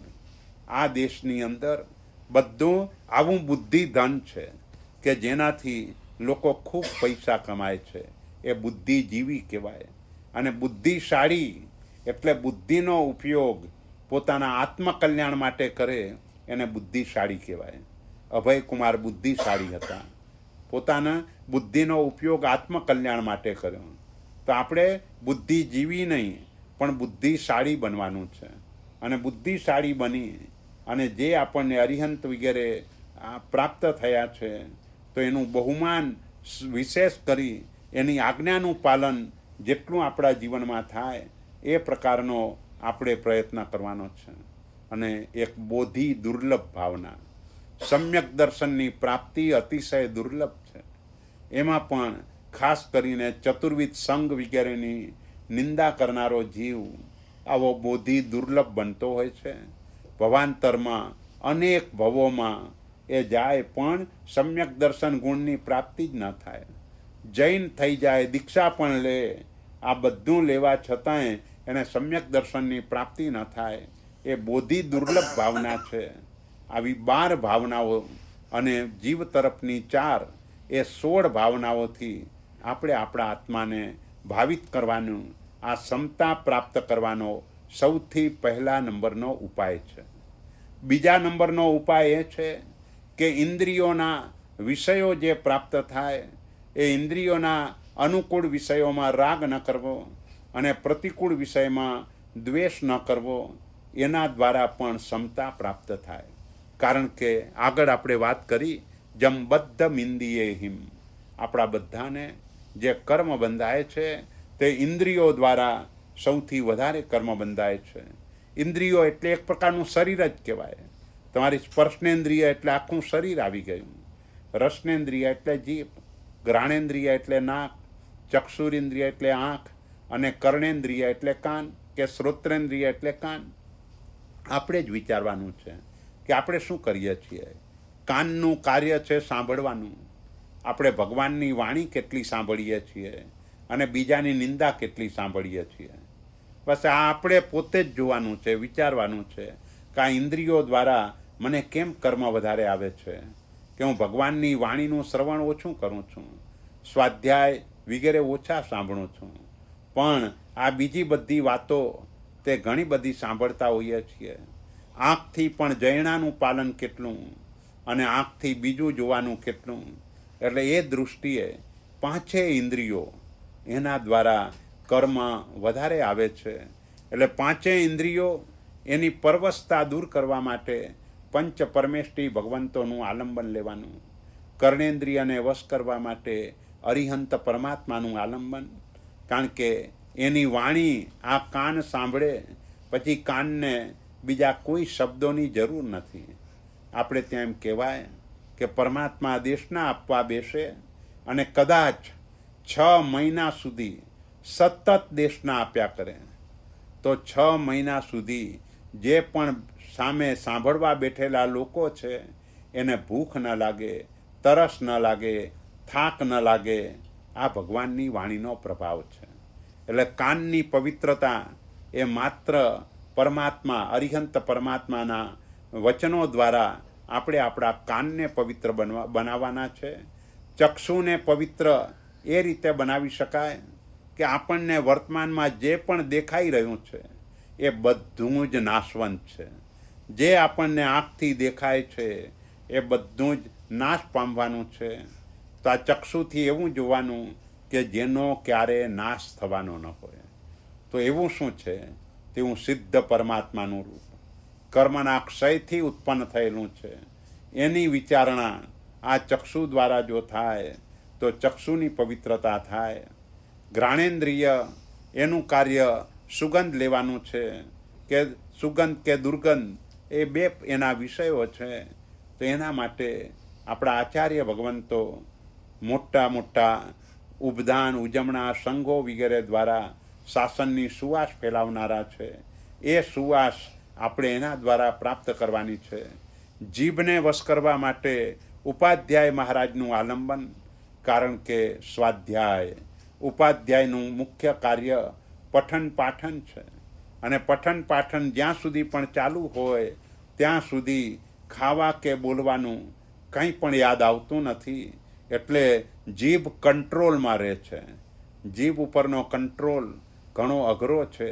આ દેશની અંદર બધું આવું બુદ્ધિધન છે કે જેનાથી લોકો ખૂબ પૈસા કમાય છે, એ બુદ્ધિજીવી કહેવાય. અને બુદ્ધિશાળી એટલે બુદ્ધિનો ઉપયોગ પોતાના આત્મકલ્યાણ માટે કરે એને બુદ્ધિશાળી કહેવાય. અભયકુમાર બુદ્ધિશાળી હતા, પોતાના બુદ્ધિનો ઉપયોગ આત્મકલ્યાણ માટે કર્યો. તો આપણે બુદ્ધિજીવી નહીં પણ બુદ્ધિશાળી બનવાનું છે. અને બુદ્ધિશાળી બની અને જે આપણને અરિહંત વગેરે પ્રાપ્ત થયા છે તો એનું બહુમાન વિશેષ કરી એની આજ્ઞાનું પાલન જેટલું આપણા જીવનમાં થાય એ પ્રકારનો આપણે પ્રયત્ન કરવાનો છે. અને એક બોધિ દુર્લભ ભાવના, સમ્યક દર્શનની પ્રાપ્તિ અતિશય દુર્લભ છે. એમાં પણ ખાસ કરીને ચતુર્વિધ સંઘ વગેરેની નિંદા કરનારો જીવ આવો બોધિ દુર્લભ બનતો હોય છે. ભવાંતરમાં અનેક ભવોમાં એ જાય પણ સમ્યક દર્શન ગુણની પ્રાપ્તિ જ ન થાય. જૈન થઈ જાય, દીક્ષા પણ લે, આ બધું લેવા છતાંય એને સમ્યક દર્શનની પ્રાપ્તિ ન થાય. એ બોધિ દુર્લભ ભાવના છે. આવી બાર ભાવનાઓ અને જીવ તરફની ચાર એ સોળ ભાવનાઓથી આપણે આપણા આત્માને ભાવિત કરવાનું, આ ક્ષમતા પ્રાપ્ત કરવાનો સૌથી પહેલા નંબરનો ઉપાય છે. બીજા નંબરનો ઉપાય એ છે કે ઇન્દ્રિયોના વિષયો જે પ્રાપ્ત થાય એ ઇન્દ્રિયોના અનુકૂળ વિષયોમાં રાગ ન કરવો અને પ્રતિકૂળ વિષયમાં દ્વેષ ન કરવો. એના દ્વારા પણ ક્ષમતા પ્રાપ્ત થાય. કારણ કે આગળ આપણે વાત કરી જમ બદ્ધ મિંદીએ હિમ, આપણા બધાને જે કર્મ બંધાય છે તે ઇન્દ્રિયો દ્વારા સૌથી વધારે કર્મ બંધાય છે. ઇન્દ્રિયો એટલે એક પ્રકારનું શરીર જ કહેવાય. તમારી સ્પર્શનેન્દ્રિય એટલે આખું શરીર આવી ગયું. રસનેન્દ્રિય એટલે જીભ, ઘ્રાણેન્દ્રિય એટલે નાક, ચક્ષુરેન્દ્રિય એટલે આંખ અને કર્ણેન્દ્રિય એટલે કાન કે શ્રોત્રેન્દ્રિય એટલે કાન. આપણે જ વિચારવાનું છે કે આપણે શું કરીએ છીએ. કાનનું કાર્ય છે સાંભળવાનું. આપણે ભગવાનની વાણી કેટલી સાંભળીએ છીએ અને બીજાની નિંદા કેટલી સાંભળીએ છીએ. બસ આ આપણે પોતે જ જોવાનું છે, વિચારવાનું છે કે આ ઇન્દ્રિયો દ્વારા મને કેમ કર્મ વધારે આવે છે, કે હું ભગવાનની વાણીનું શ્રવણ ઓછું કરું છું, સ્વાધ્યાય વગેરે ઓછા સાંભળું છું. પણ આ બીજી બધી વાતો તે ઘણી બધી સાંભળતા હોઈએ છીએ. આંખથી પણ જૈણાનું પાલન કેટલું અને આંખથી બીજું જોવાનું કેટલું. એટલે એ દૃષ્ટિએ પાંચે ઇન્દ્રિયો એના દ્વારા કર્મ વધારે આવે છે. એટલે પાંચે ઇન્દ્રિયો એની પરવશતા દૂર કરવા માટે પંચ પરમેષ્ઠી ભગવંતોનું આલંબન લેવાનું, કર્ણેન્દ્રિયને વશ કરવા માટે અરિહંત પરમાત્માનું આલંબન. કારણ કે એની વાણી આ કાન સાંભળે પછી કાનને બીજા કોઈ શબ્દોની જરૂર નથી. આપણે ત્યાં એમ કહેવાય કે પરમાત્મા દેશના આપવા બેસે અને કદાચ છ મહિના સુધી સતત દેશના આપ્યા કરે, તો છ મહિના સુધી જે પણ સામે સાંભળવા બેઠેલા લોકો છે એને ભૂખ ન લાગે, તરસ ન લાગે, થાક ન લાગે. આ ભગવાનની વાણીનો પ્રભાવ છે. એટલે કાનની પવિત્રતા એ માત્ર પરમાત્મા અરિહંત પરમાત્માના વચનો દ્વારા આપણે આપણા કાનને પવિત્ર બનવા બનાવવાના છે. ચક્ષુને પવિત્ર એ રીતે બનાવી શકાય કે આપણને વર્તમાનમાં જે પણ દેખાઈ રહ્યું છે એ બધું જ નાશવંત છે. જે આપણને આંખથી દેખાય છે એ બધું જ નાશ પામવાનું છે. તો આ ચક્ષુથી એવું જોવાનું કે જેનો ક્યારે નાશ થવાનો ન હોય. તો એવું શું છે? તેવું સિદ્ધ પરમાત્માનું રૂપ કર્મના ક્ષયથી ઉત્પન્ન થયેલું છે. એની વિચારણા આ ચક્ષુ દ્વારા જો થાય તો ચક્ષુની પવિત્રતા થાય. ઘ્રાણેન્દ્રિય એનું કાર્ય સુગંધ લેવાનું છે કે સુગંધ કે દુર્ગંધ, એ બે એના વિષયો છે. તો એના માટે આપણા આચાર્ય ભગવંતો મોટા મોટા ઉપદાન ઉજમણા સંઘો વગેરે દ્વારા શાસનની સુવાસ ફેલાવનારા છે. એ સુવાસ આપણે એના દ્વારા પ્રાપ્ત કરવાની છે. જીભને વશ કરવા માટે ઉપાધ્યાય મહારાજનું આલંબન. કારણ કે સ્વાધ્યાય ઉપાધ્યાયનું મુખ્ય કાર્ય પઠન પાઠન છે. અને પઠન પાઠન જ્યાં સુધી પણ ચાલુ હોય ત્યાં સુધી ખાવા કે બોલવાનું કંઈ પણ યાદ આવતું નથી. એટલે જીભ કંટ્રોલમાં રહે છે. જીભ ઉપરનો કંટ્રોલ ઘણો અઘરો છે.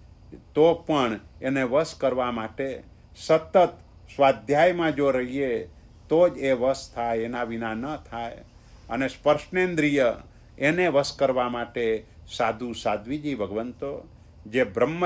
તો પણ એને વશ કરવા માટે સતત સ્વાધ્યાયમાં જો રહીએ તો જ એ વશ થાય, એના વિના ન થાય. અને સ્પર્શનેન્દ્રિય એને વશ કરવા માટે સાધુ સાધ્વીજી ભગવંતો જે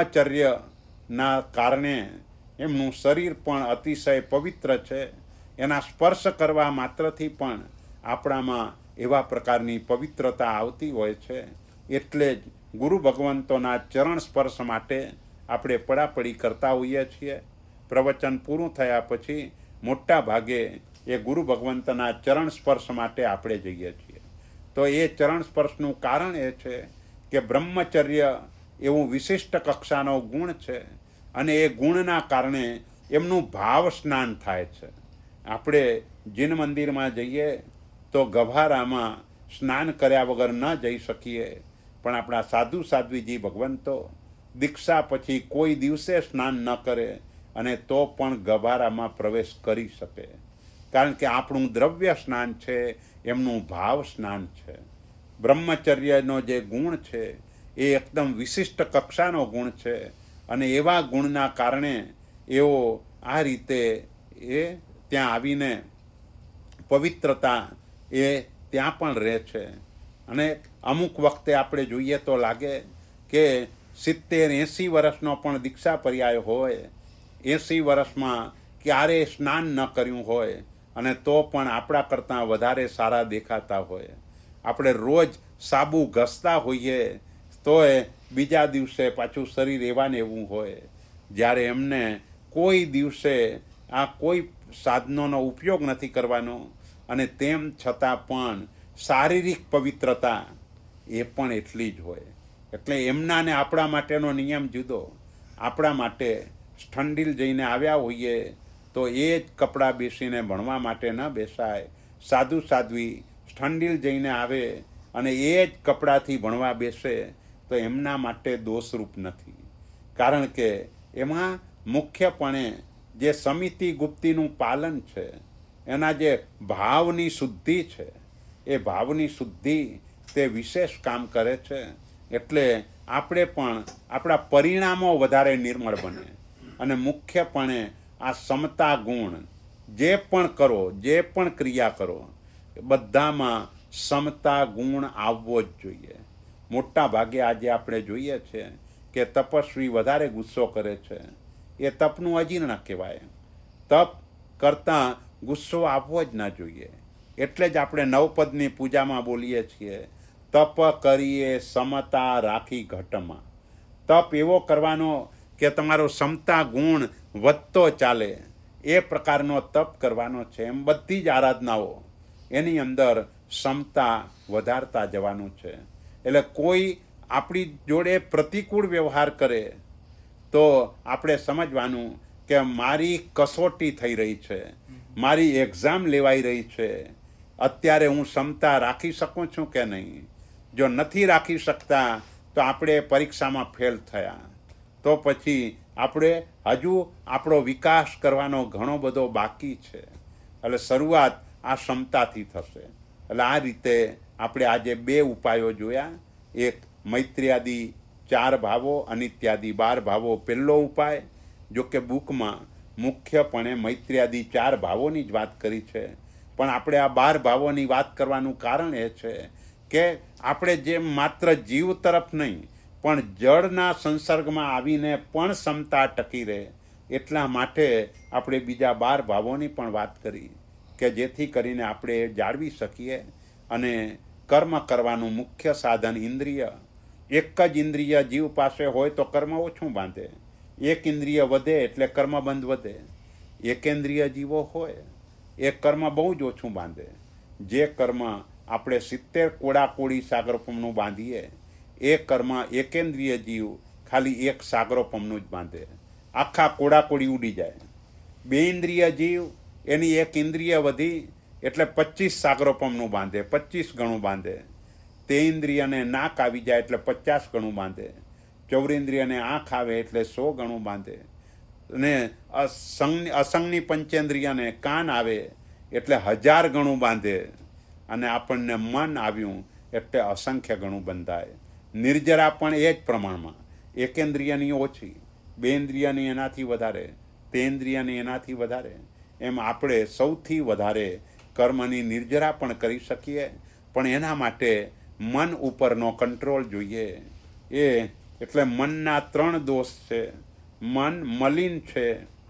બ્રહ્મચર્યના કારણે એમનું શરીર પણ અતિશય પવિત્ર છે, એના સ્પર્શ કરવા માત્રથી પણ આપણામાં એવા પ્રકારની પવિત્રતા આવતી હોય છે. એટલે જ ગુરુ ભગવંતોના ચરણ સ્પર્શ માટે આપણે પડાપડી કરતા હોઈએ છીએ. પ્રવચન પૂરું થયા પછી મોટા ભાગે એ ગુરુ ભગવંતના ચરણ સ્પર્શ માટે આપણે જઈએ છીએ. તો એ ચરણ સ્પર્શનું કારણ એ છે કે બ્રહ્મચર્ય એવું વિશિષ્ટ કક્ષાનો ગુણ છે અને એ ગુણના કારણે એમનું ભાવ સ્નાન થાય છે. આપણે જીન મંદિરમાં જઈએ તો ગભારામાં સ્નાન કર્યા વગર ન જઈ શકીએ, પણ આપણા સાધુ સાધ્વીજી ભગવંતો દીક્ષા પછી કોઈ દિવસે સ્નાન ન કરે અને તો પણ ગભારામાં પ્રવેશ કરી શકે. કારણ કે આપણું દ્રવ્ય સ્નાન છે, એમનું ભાવ સ્નાન છે. બ્રહ્મચર્યનો જે ગુણ છે એ એકદમ વિશિષ્ટ કક્ષાનો ગુણ છે અને એવા ગુણના કારણે એઓ આ રીતે એ ત્યાં આવીને પવિત્રતા એ ત્યાં પણ રહે છે. અને અમુક વખતે આપણે જોઈએ તો લાગે કે સિત્તેર એંસી વર્ષનો પણ દીક્ષા પર્યાય હોય, એંસી વર્ષમાં ક્યારેય સ્નાન ન કર્યું હોય અને તો પણ આપણા કરતાં વધારે સારા દેખાતા હોય. આપણે રોજ સાબુ ઘસતા હોઈએ તોય બીજા દિવસે પાછું શરીર એવા ને એવું હોય. જ્યારે એમને કોઈ દિવસે આ કોઈ સાધનોનો ઉપયોગ નથી કરવાનો અને તેમ છતાં પણ શારીરિક પવિત્રતા એ પણ એટલી જ હોય. એટલે એમના ને આપણા માટેનો નિયમ જુદો. આપણા માટે ઠંડીલ જઈને આવ્યા હોઈએ તો એ જ કપડાં બેસીને ભણવા માટે ન બેસાય. સાધુ સાધ્વી ઠંડીલ જઈને આવે અને એ જ કપડાથી ભણવા બેસે તો એમના માટે દોષરૂપ નથી. કારણ કે એમાં મુખ્યપણે જે સમિતિ ગુપ્તિનું પાલન છે, એના જે ભાવની શુદ્ધિ છે, એ ભાવની શુદ્ધિ તે વિશેષ કામ કરે છે. એટલે આપણે પણ આપણા પરિણામો વધારે નિર્મળ બને. અને મુખ્યપણે આ સમતા ગુણ જે પણ કરો, જે પણ ક્રિયા કરો, બધામાં સમતા ગુણ આવવો જ જોઈએ. મોટા ભાગે આજે આપણે જોઈએ છે કે તપસ્વી વધારે ગુસ્સો કરે છે. એ તપનું અજીર્ણ કહેવાય. તપ કરતાં ગુસ્સો આવવો જ ના જોઈએ. એટલે જ આપણે નવપદની પૂજામાં બોલીએ છીએ, તપ કરીએ સમતા રાખી ઘટમાં. તપ એવો કરવાનો કે તમારો સમતા ગુણ વધતો ચાલે, એ પ્રકારનો તપ કરવાનો છે. એમ બધી જ આરાધનાઓ એની અંદર સમતા વધારતા જવાનું છે. એટલે કોઈ આપણી જોડે પ્રતિકૂળ વ્યવહાર કરે તો આપણે સમજવાનું કે મારી કસોટી થઈ રહી છે, મારી એક્ઝામ લેવાઈ રહી છે, અત્યારે હું ક્ષમતા રાખી શકું છું કે નહીં. જો નથી રાખી શકતા તો આપણે પરીક્ષામાં ફેલ થયા, તો પછી આપણે હજુ આપણો વિકાસ કરવાનો ઘણો બધો બાકી છે. એટલે શરૂઆત આ ક્ષમતાથી થશે. એટલે આ રીતે આપણે આજે બે ઉપાયો જોયા. એક મૈત્ર્યાદિ ચાર ભાવો, અનિત્યાદિ બાર ભાવો પહેલો ઉપાય. જો કે બુકમાં મુખ્યપણે મૈત્ર્યાદિ ચાર ભાવોની જ વાત કરી છે, પણ આપણે આ બાર ભાવોની વાત કરવાનું કારણ એ છે કે આપણે જે માત્ર જીવ તરફ નહીં પણ જળના સંસર્ગમાં આવીને પણ ક્ષમતા ટકી રહે, એટલા માટે આપણે બીજા બાર ભાવોની પણ વાત કરી કે જેથી કરીને આપણે જાળવી શકીએ. અને કર્મ કરવાનું મુખ્ય સાધન ઇન્દ્રિય. એક જ ઇન્દ્રિય જીવ પાસે હોય તો કર્મ ઓછું બાંધે. એક ઇન્દ્રિય વધે એટલે કર્મબંધ વધે. એકેન્દ્રિય જીવો હોય એ કર્મ બહુ જ ઓછું બાંધે. જે કર્મ આપણે સિત્તેર કોડાકોડી સાગરોપમનું બાંધીએ, એ કર્મ એકેન્દ્રિય જીવ ખાલી એક સાગરોપમનું જ બાંધે, આખા કોડાકોડી ઉડી જાય. બે ઇન્દ્રિય જીવ એની એક ઇન્દ્રિય વધી એટલે પચીસ સાગરોપમનું બાંધે, પચીસ ગણું બાંધે. તે ઇન્દ્રિયને નાક આવી જાય એટલે પચાસ ગણું બાંધે. ચૌરેન્દ્રિયને આંખ આવે એટલે સો ગણું બાંધે. અને અસંગ અસંગની પંચેન્દ્રિયને કાન આવે એટલે હજાર ગણું બાંધે. અને આપણને મન આવ્યું એટલે અસંખ્ય ગણું બંધાય. નિર્જરા પણ એ જ પ્રમાણમાં, એકેન્દ્રિયની ઓછી, બે ઇન્દ્રિયની એનાથી વધારે, તે ઇન્દ્રિયની એનાથી વધારે. એમ આપણે સૌથી વધારે કર્મની નિર્જરા પણ કરી શકીએ, પણ એના માટે મન ઉપરનો કંટ્રોલ જોઈએ. એ એટલે મનના ત્રણ દોષ છે. મન મલિન છે,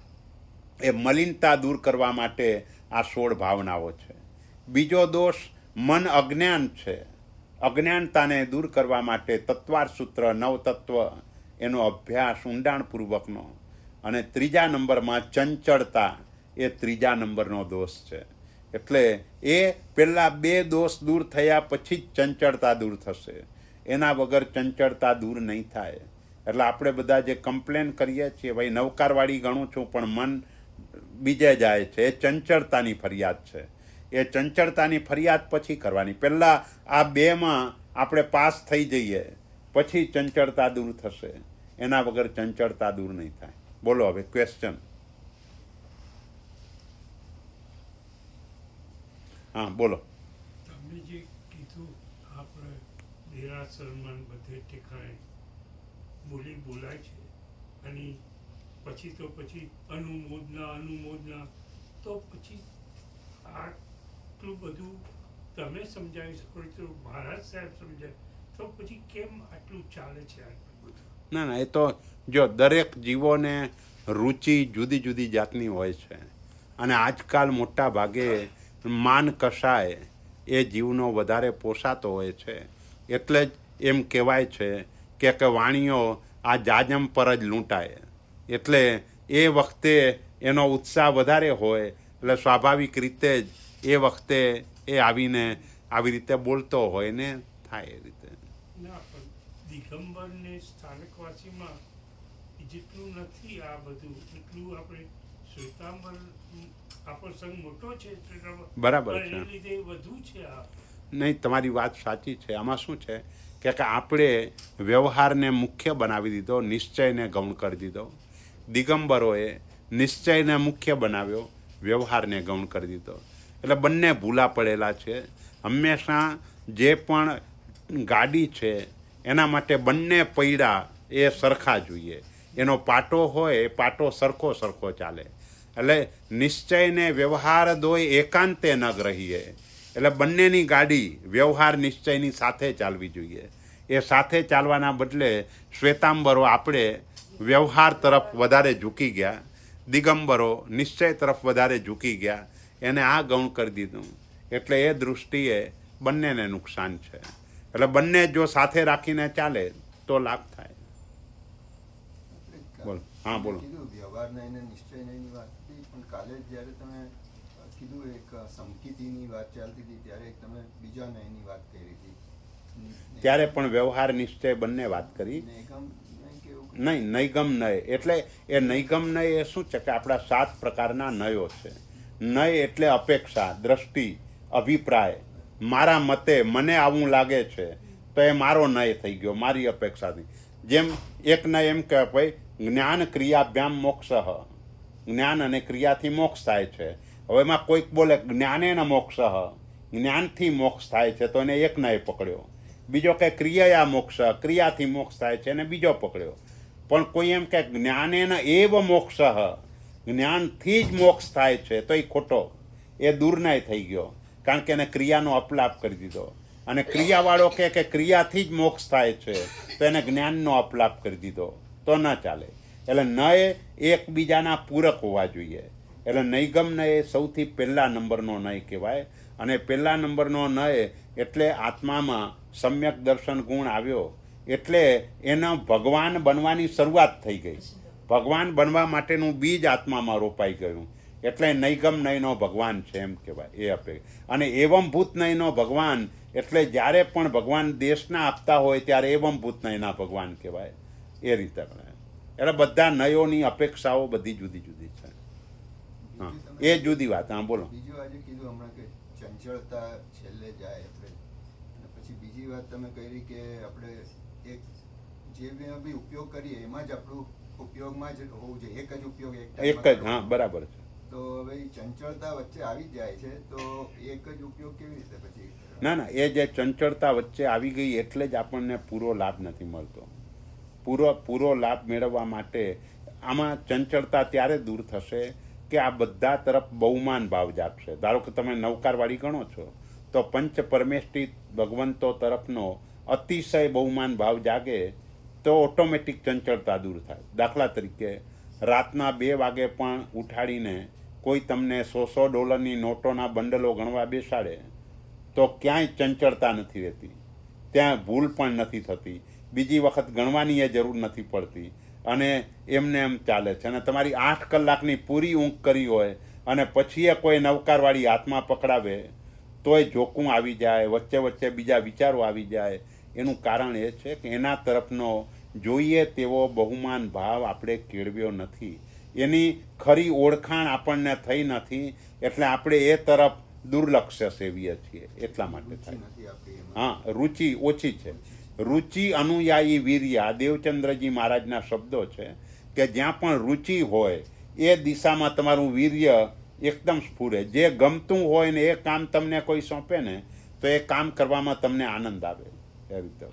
એ મલિનતા દૂર કરવા માટે આ સોળ ભાવનાઓ છે. બીજો દોષ મન અજ્ઞાન છે, અજ્ઞાનતાને દૂર કરવા માટે તત્વાર સૂત્ર નવ તત્વ એનો અભ્યાસ ઊંડાણપૂર્વકનો. અને ત્રીજા નંબરમાં ચંચળતા, એ ત્રીજા નંબરનો દોષ છે. એટલે એ પહેલાં બે દોષ દૂર થયા પછી જ ચંચળતા દૂર થશે. એના વગર ચંચળતા દૂર નહીં થાય. એટલે આપણે બધા જે કમ્પ્લેન કરીએ છીએ, ભાઈ નવકારવાળી ગણું છું પણ મન બીજે જાય છે, એ ચંચળતાની ફરિયાદ છે. એ ચંચળતાની ફરિયાદ પછી કરવાની. પહેલાં આ બેમાં આપણે પાસ થઈ જઈએ પછી ચંચળતા દૂર થશે. એના વગર ચંચળતા દૂર નહીં થાય. બોલો હવે ક્વેશ્ચન. હા બોલો. તમે જે કીધું આપણે દેરાસરમાં બધે ઠેકાણે બોલી બોલાય છે, અને પછી તો પછી અનુમોદના અનુમોદના તો પછી આટલું બધું તમે સમજાવી શકો તો મહારાજ સાહેબ સમજાય તો પછી કેમ આટલું ચાલે છે આટલું બધું? ના ના, એ તો જો દરેક જીવોને રુચિ જુદી જુદી જાતની હોય છે. અને આજકાલ મોટા ભાગે માન કસાય એ જીવનો વધારે પોસાતો હોય છે. એટલે જ એમ કહેવાય છે કે કે વાણીઓ આ જાજમ પર જ લૂંટાય. એટલે એ વખતે એનો ઉત્સાહ વધારે હોય એટલે સ્વાભાવિક રીતે જ એ વખતે એ આવીને આવી રીતે બોલતો હોય ને થાય એ રીતે. ના પણ દિગંબર ને સ્થાનકવાસીમાં જેટલું નથી આ બધું, એટલું આપણે શ્વેતાંબર આપણો સંઘ મોટો છે, બરાબર છે, એને લીધે વધુ છે આ. નહીં, તમારી વાત સાચી છે. આમાં શું છે કે આપણે વ્યવહારને મુખ્ય બનાવી દીધો, નિશ્ચયને ગૌણ કરી દીધો. દિગંબરોએ નિશ્ચયને મુખ્ય બનાવ્યો, વ્યવહારને ગૌણ કરી દીધો. એટલે બંને ભૂલા પડેલા છે. હંમેશા જે પણ ગાડી છે એના માટે બંને પૈડા એ સરખા જોઈએ. એનો પાટો હોય એ પાટો સરખો સરખો ચાલે. એટલે નિશ્ચયને વ્યવહાર દોય એકાંતે ન ગ્રહીએ. એટલે બંનેની ગાડી વ્યવહાર નિશ્ચયની સાથે ચાલવી જોઈએ. એ સાથે ચાલવાના બદલે શ્વેતાંબરો આપણે વ્યવહાર તરફ વધારે ઝૂકી ગયા દિગંબરો નિશ્ચય તરફ વધારે ઝૂકી ગયા, એને આ ગૌણ કરી દીધું. એટલે એ દૃષ્ટિએ બંનેને નુકસાન છે. એટલે બંને જો સાથે રાખીને ચાલે તો લાભ થાય. બોલો. હા બોલો. વ્યવહારના એને નિશ્ચયની વાત હતી, પણ કાલે જ્યારે તમે કીધું એક સમકીતીની વાત ચાલતી હતી ત્યારે તમે બીજા નયની વાત કરી હતી. ત્યારે પણ વ્યવહાર નિશ્ચય બંને વાત કરી. નહીં, નૈગમ નય એટલે એ નૈગમ નય એ શું છે કે આપણા સાત પ્રકારના નયો છે. નય એટલે અપેક્ષા, દ્રષ્ટિ, અભિપ્રાય. મારા મતે મને આવું લાગે છે તો એ મારો નય થઈ ગયો, મારી અપેક્ષાથી. જેમ એક નય એમ કહેવાય ભાઈ જ્ઞાન ક્રિયાભ્યામ મોક્ષ, જ્ઞાન અને ક્રિયાથી મોક્ષ થાય છે. હવે એમાં કોઈક બોલે જ્ઞાનેન મોક્ષ, જ્ઞાનથી મોક્ષ થાય છે તો એને એક નય પકડ્યો. બીજો કે ક્રિયા મોક્ષ, ક્રિયાથી મોક્ષ થાય છે એને બીજો પકડ્યો. પણ કોઈ એમ કે જ્ઞાનેન એવ મોક્ષ, જ્ઞાનથી જ મોક્ષ થાય છે તો એ ખોટો, એ દુર્નય થઈ ગયો. કારણ કે એને ક્રિયાનો અપલાપ કરી દીધો. અને ક્રિયાવાળો કહે કે ક્રિયાથી જ મોક્ષ થાય છે તો એને જ્ઞાનનો અપલાપ કરી દીધો, તો ન ચાલે. એટલે નય એકબીજાના પૂરક હોવા જોઈએ. એટલે નૈગમ નય એ સૌથી પહેલા નંબરનો નય કહેવાય. અને પહેલા નંબરનો નય એટલે આત્મામાં સમ્યક દર્શન ગુણ આવ્યો એટલે એના ભગવાન બનવાની શરૂઆત થઈ ગઈ. ભગવાન બનવા માટેનું બીજ આત્મામાં રોપાઈ ગયું. એટલે નૈગમ નયનો ભગવાન છે એમ કહેવાય. એ આપે અને એવમ ભૂત નયનો ભગવાન એટલે જ્યારે પણ ભગવાન દેશના આપતા હોય ત્યારે એવમ ભૂત નયના ભગવાન કહેવાય. એ રીતે એટલે બધા નયોની અપેક્ષાઓ બધી જુદી જુદી છે. હા, એ જુદી વાત. હા બોલો. બીજું આજે કીધું હમણાં કે ચંચળતા છેલ્લે જાય આપણે, અને પછી બીજી વાત તમે કરી કે આપણે એક જે બી ઉપયોગ કરીએ એમાં જ આપણું ઉપયોગમાં જ હોવું જોઈએ, એક જ ઉપયોગ એક જ. હા બરાબર છે. તો હવે ચંચળતા વચ્ચે આવી જાય છે તો એક જ ઉપયોગ કેવી રીતે પછી? ના ના, એ જે ચંચળતા વચ્ચે આવી ગઈ એટલે જ આપણને પૂરો લાભ નથી મળતો. પૂરો પૂરો લાભ મેળવવા માટે આમાં ચંચળતા ત્યારે દૂર થશે કે આ બધા તરફ બહુમાન ભાવ જાગશે. ધારો કે તમે નવકારવાળી ગણો છો તો પંચ પરમેષ્ટિ ભગવંતો તરફનો અતિશય બહુમાન ભાવ જાગે તો ઓટોમેટિક ચંચળતા દૂર થાય. દાખલા તરીકે રાતના બે વાગે પણ ઉઠાડીને કોઈ તમને સો સો ડોલરની નોટોના બંડલો ગણવા બેસાડે તો ક્યાંય ચંચળતા નથી રહેતી, ત્યાં ભૂલ પણ નથી થતી. બીજી વખત ગણવાની એ જરૂર નથી પડતી અને એમને એમ ચાલે છે. અને તમારી આઠ કલાકની પૂરી ઊંઘ કરી હોય અને પછી એ કોઈ નવકારવાળી હાથમાં પકડાવે તોય જોખું આવી જાય, વચ્ચે વચ્ચે બીજા વિચારો આવી જાય. એનું કારણ એ છે કે એના તરફનો જોઈએ તેવો બહુમાન ભાવ આપણે કેળવ્યો નથી, એની ખરી ઓળખાણ આપણને થઈ નથી. એટલે આપણે એ તરફ દુર્લક્ષ્ય સેવીએ છીએ એટલા માટે થાય. હા, રુચિ ઓછી છે. રુચિ અનુયાયી વીર્યા દેવચંદ્રજી મહારાજના શબ્દો છે કે જ્યાં પણ રુચિ હોય એ દિશામાં તમારું વીર્ય એકદમ સ્ફુરે. જે ગમતું હોય ને એ કામ તમને કોઈ સોંપે ને તો એ કામ કરવામાં તમને આનંદ આવે. એ રીતે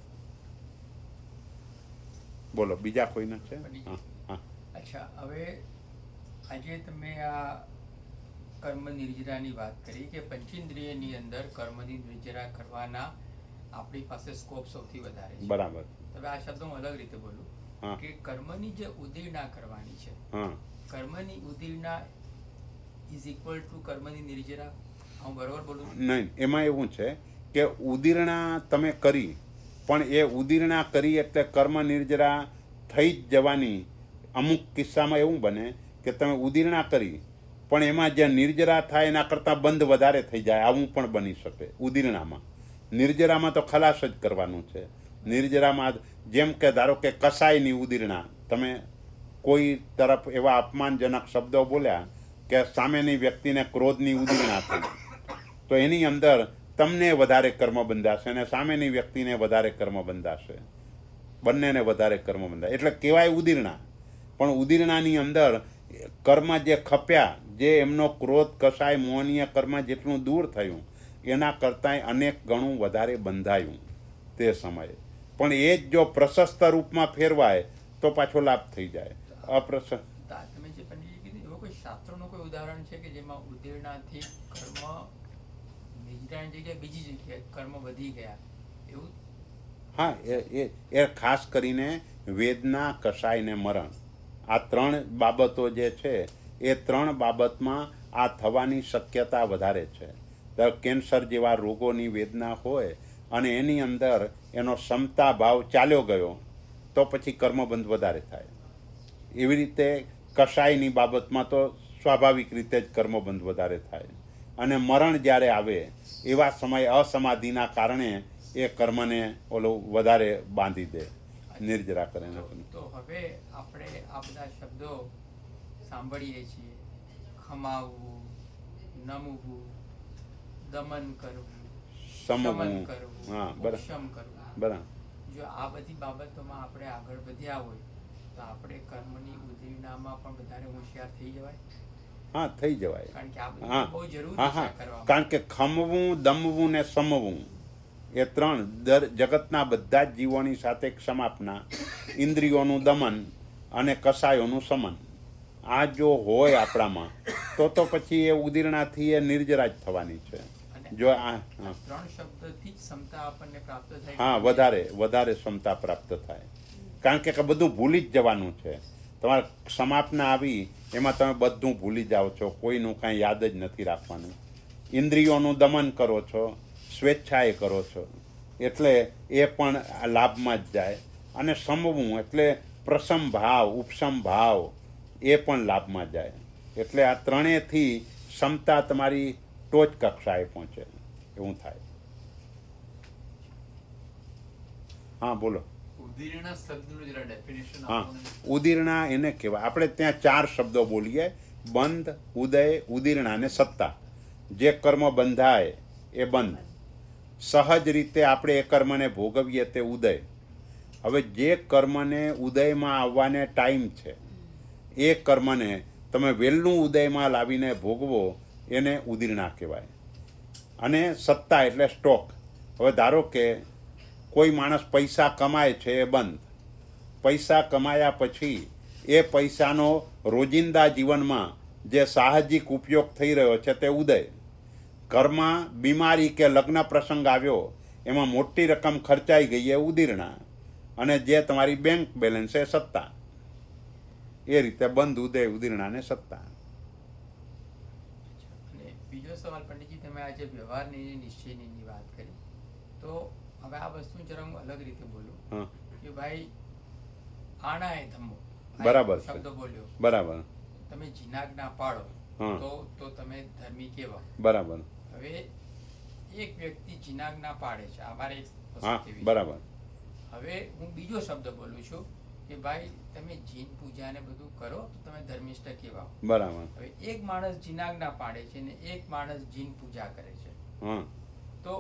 બોલો. બીજા કોઈને છે? હા હા. અચ્છા, હવે આજે તમે આ કર્મ નિર્જરાની વાત કરી કે પંચેન્દ્રિયની અંદર કર્મની નિર્જરા કરવાના આપણી પાસે સ્કોપ સૌથી વધારે છે. બરાબર. હવે આ શબ્દ હું અલગ રીતે બોલું કે કર્મની જે ઉદીર્ણા કરવાની છે, કર્મની ઉદીર્ણા ઇઝ ઇક્વલ ટુ કર્મની નિર્જરા. હું બરોબર બોલું? નહીં, એમાં એવું છે કે ઉદીર્ણા તમે કરી પણ એ ઉદીર્ણા કરી એટલે કર્મ નિર્જરા થઈ જ જવાની. અમુક કિસ્સામાં એવું બને કે તમે ઉદીર્ણા કરી પણ એમાં જે નિર્જરા થાય એના કરતાં બંધ વધારે થઈ જાય, આવું પણ બની શકે ઉદીર્ણામાં. નિર્જરામાં તો ખલાસ જ કરવાનું છે. નિર્જરામાં જેમ કે ધારો કે કસાયની ઉદીર્ણા, તમે કોઈ તરફ એવા અપમાનજનક શબ્દો બોલ્યા કે સામેની વ્યક્તિને ક્રોધની ઉદીર્ણા થઈ તો એની અંદર તમને વધારે કર્મ બંધાશે અને સામેની વ્યક્તિને વધારે કર્મ બંધાશે, બંનેને વધારે કર્મ બંધાય. એટલે કહેવાય ઉદીર્ણા. પણ ઉદીર્ણાની અંદર કર્મ જે ખપ્યા, જે એમનો ક્રોધ કસાય મોહનીય કર્મ જેટલું દૂર થયું એના કરતાંય અનેક ગણું વધારે બંધાયું તે સમયે. પણ એ જ જો પ્રશસ્ત રૂપમાં ફેરવાય તો પાછો લાભ થઈ જાય. અપ્રશસ્ત તમે જે પંડિતજી કીધું એવો કોઈ શાસ્ત્રનું કોઈ ઉદાહરણ છે કે જેમાં ઉદીર્ણાથી કર્મ નિર્જરાની જગ્યાએ બીજી જગ્યાએ કર્મ વધી ગયા એવું? હા, એ એ ખાસ કરીને વેદના, કસાય ને મરણ આ ત્રણ બાબતો જે છે એ ત્રણ બાબતમાં આ થવાની શક્યતા વધારે છે. દર કેન્સર જેવા રોગોની વેદના હોય અને એની અંદર એનો ક્ષમતા ભાવ ચાલ્યો ગયો તો પછી કર્મબંધ વધારે થાય. એવી રીતે કસાયની બાબતમાં તો સ્વાભાવિક રીતે જ કર્મબંધ વધારે થાય. અને મરણ જ્યારે આવે એવા સમયે અસમાધિના કારણે એ કર્મને ઓલો વધારે બાંધી દે, નિર્જરા કરે. તો હવે આપણે આ બધા શબ્દો સાંભળીએ છીએ, ખમાવવું, નમવું, દમન કરવું, સમવું, કરવું, હા બરાબર ઉપશમ કરવું. બરાબર. જો આ બધી બાબતોમાં આપણે આગળ વધ્યા હોય તો આપણે કર્મની ઉદ્દીપનામાં પણ વધારે હોશિયાર થઈ જવાય. હા થઈ જવાય. કારણ કે આ બધું હા બહુ જરૂરી હા છે હા કરવામાં. કારણ કે ખમવું, દમવું ને સમવું એ ત્રણ દર જગતના બધા જ જીવોની સાથે ક્ષમાપના, ઇન્દ્રિયોનું દમન અને કસાયોનું સમન. આ જો હોય આપણામાં તો તો પછી એ ઉદીરણાથી એ નિર્જરા જ થવાની છે. જો આ ત્રણ શબ્દથી જ ક્ષમતા આપણને પ્રાપ્ત થાય. હા વધારે વધારે ક્ષમતા પ્રાપ્ત થાય. કારણ કે બધું ભૂલી જ જવાનું છે. તમારે સમાપના આવી એમાં તમે બધું ભૂલી જાઓ છો, કોઈનું કાંઈ યાદ જ નથી રાખવાનું. ઇન્દ્રિયોનું દમન કરો છો, સ્વેચ્છાએ કરો છો, એટલે એ પણ લાભમાં જ જાય. અને સમવું એટલે પ્રસમ ભાવ, ઉપસમ ભાવ એ પણ લાભમાં જાય. એટલે આ ત્રણેયથી ક્ષમતા તમારી ટોચ કક્ષાએ પહોંચે એવું થાય. હા બોલો. ઉદીર્ણા શબ્દનું જરા ડેફિનેશન હા આપો ને. ઉદીર્ણા એને કહેવાય. આપણે ત્યાં ચાર શબ્દો બોલીએ, બંધ, ઉદય, ઉદીર્ણા અને સત્તા. જે કર્મ બંધાય એ બંધ. સહજ રીતે આપણે એ કર્મને ભોગવીએ તે ઉદય. હવે જે કર્મને ઉદયમાં આવવાને ટાઈમ છે એ કર્મને તમે વહેલું ઉદયમાં લાવીને ભોગવો એને ઉદીર્ણા કહેવાય. અને સત્તા એટલે સ્ટોક. હવે ધારો કે કોઈ માણસ પૈસા કમાય છે એ બંધ. પૈસા કમાયા પછી એ પૈસાનો રોજિંદા જીવનમાં જે સાહજિક ઉપયોગ થઈ રહ્યો છે તે ઉદય. ઘરમાં બીમારી કે લગ્ન પ્રસંગ આવ્યો, એમાં મોટી રકમ ખર્ચાઈ ગઈ એ ઉદીર્ણા. અને જે તમારી બેંક બેલેન્સ એ સત્તા. એ રીતે બંધ, ઉદય, ઉદીર્ણા ને સત્તા. અને બીજો સવાલ પંડિતજી, તમે આજે વ્યવહારની નિશ્ચયની વાત કરી, તો હવે આ વસ્તુ જરા હું અલગ રીતે બોલું હા કે ભાઈ આણા એ ધમ્મો બરાબર છે. શબ્દ બોલ્યો, બરાબર. તમે જીનાજ્ઞા પાળો હા. તો તો તમે ધર્મી કહેવાય. બરાબર. હવે એક વ્યક્તિ જીનાજ્ઞા પાડે છે, અમારે એક વસ્તુ હા કેવી છે. બરાબર. હવે હું બીજો શબ્દ બોલું છું કે ભાઈ તમે જીન પૂજા ને બધું કરો તો તમે ધર્મિષ્ઠ કહેવાઓ. બરાબર. હવે એક માણસ જીનાજ્ઞા પાડે છે ને એક માણસ જીન પૂજા કરે છે, હા તો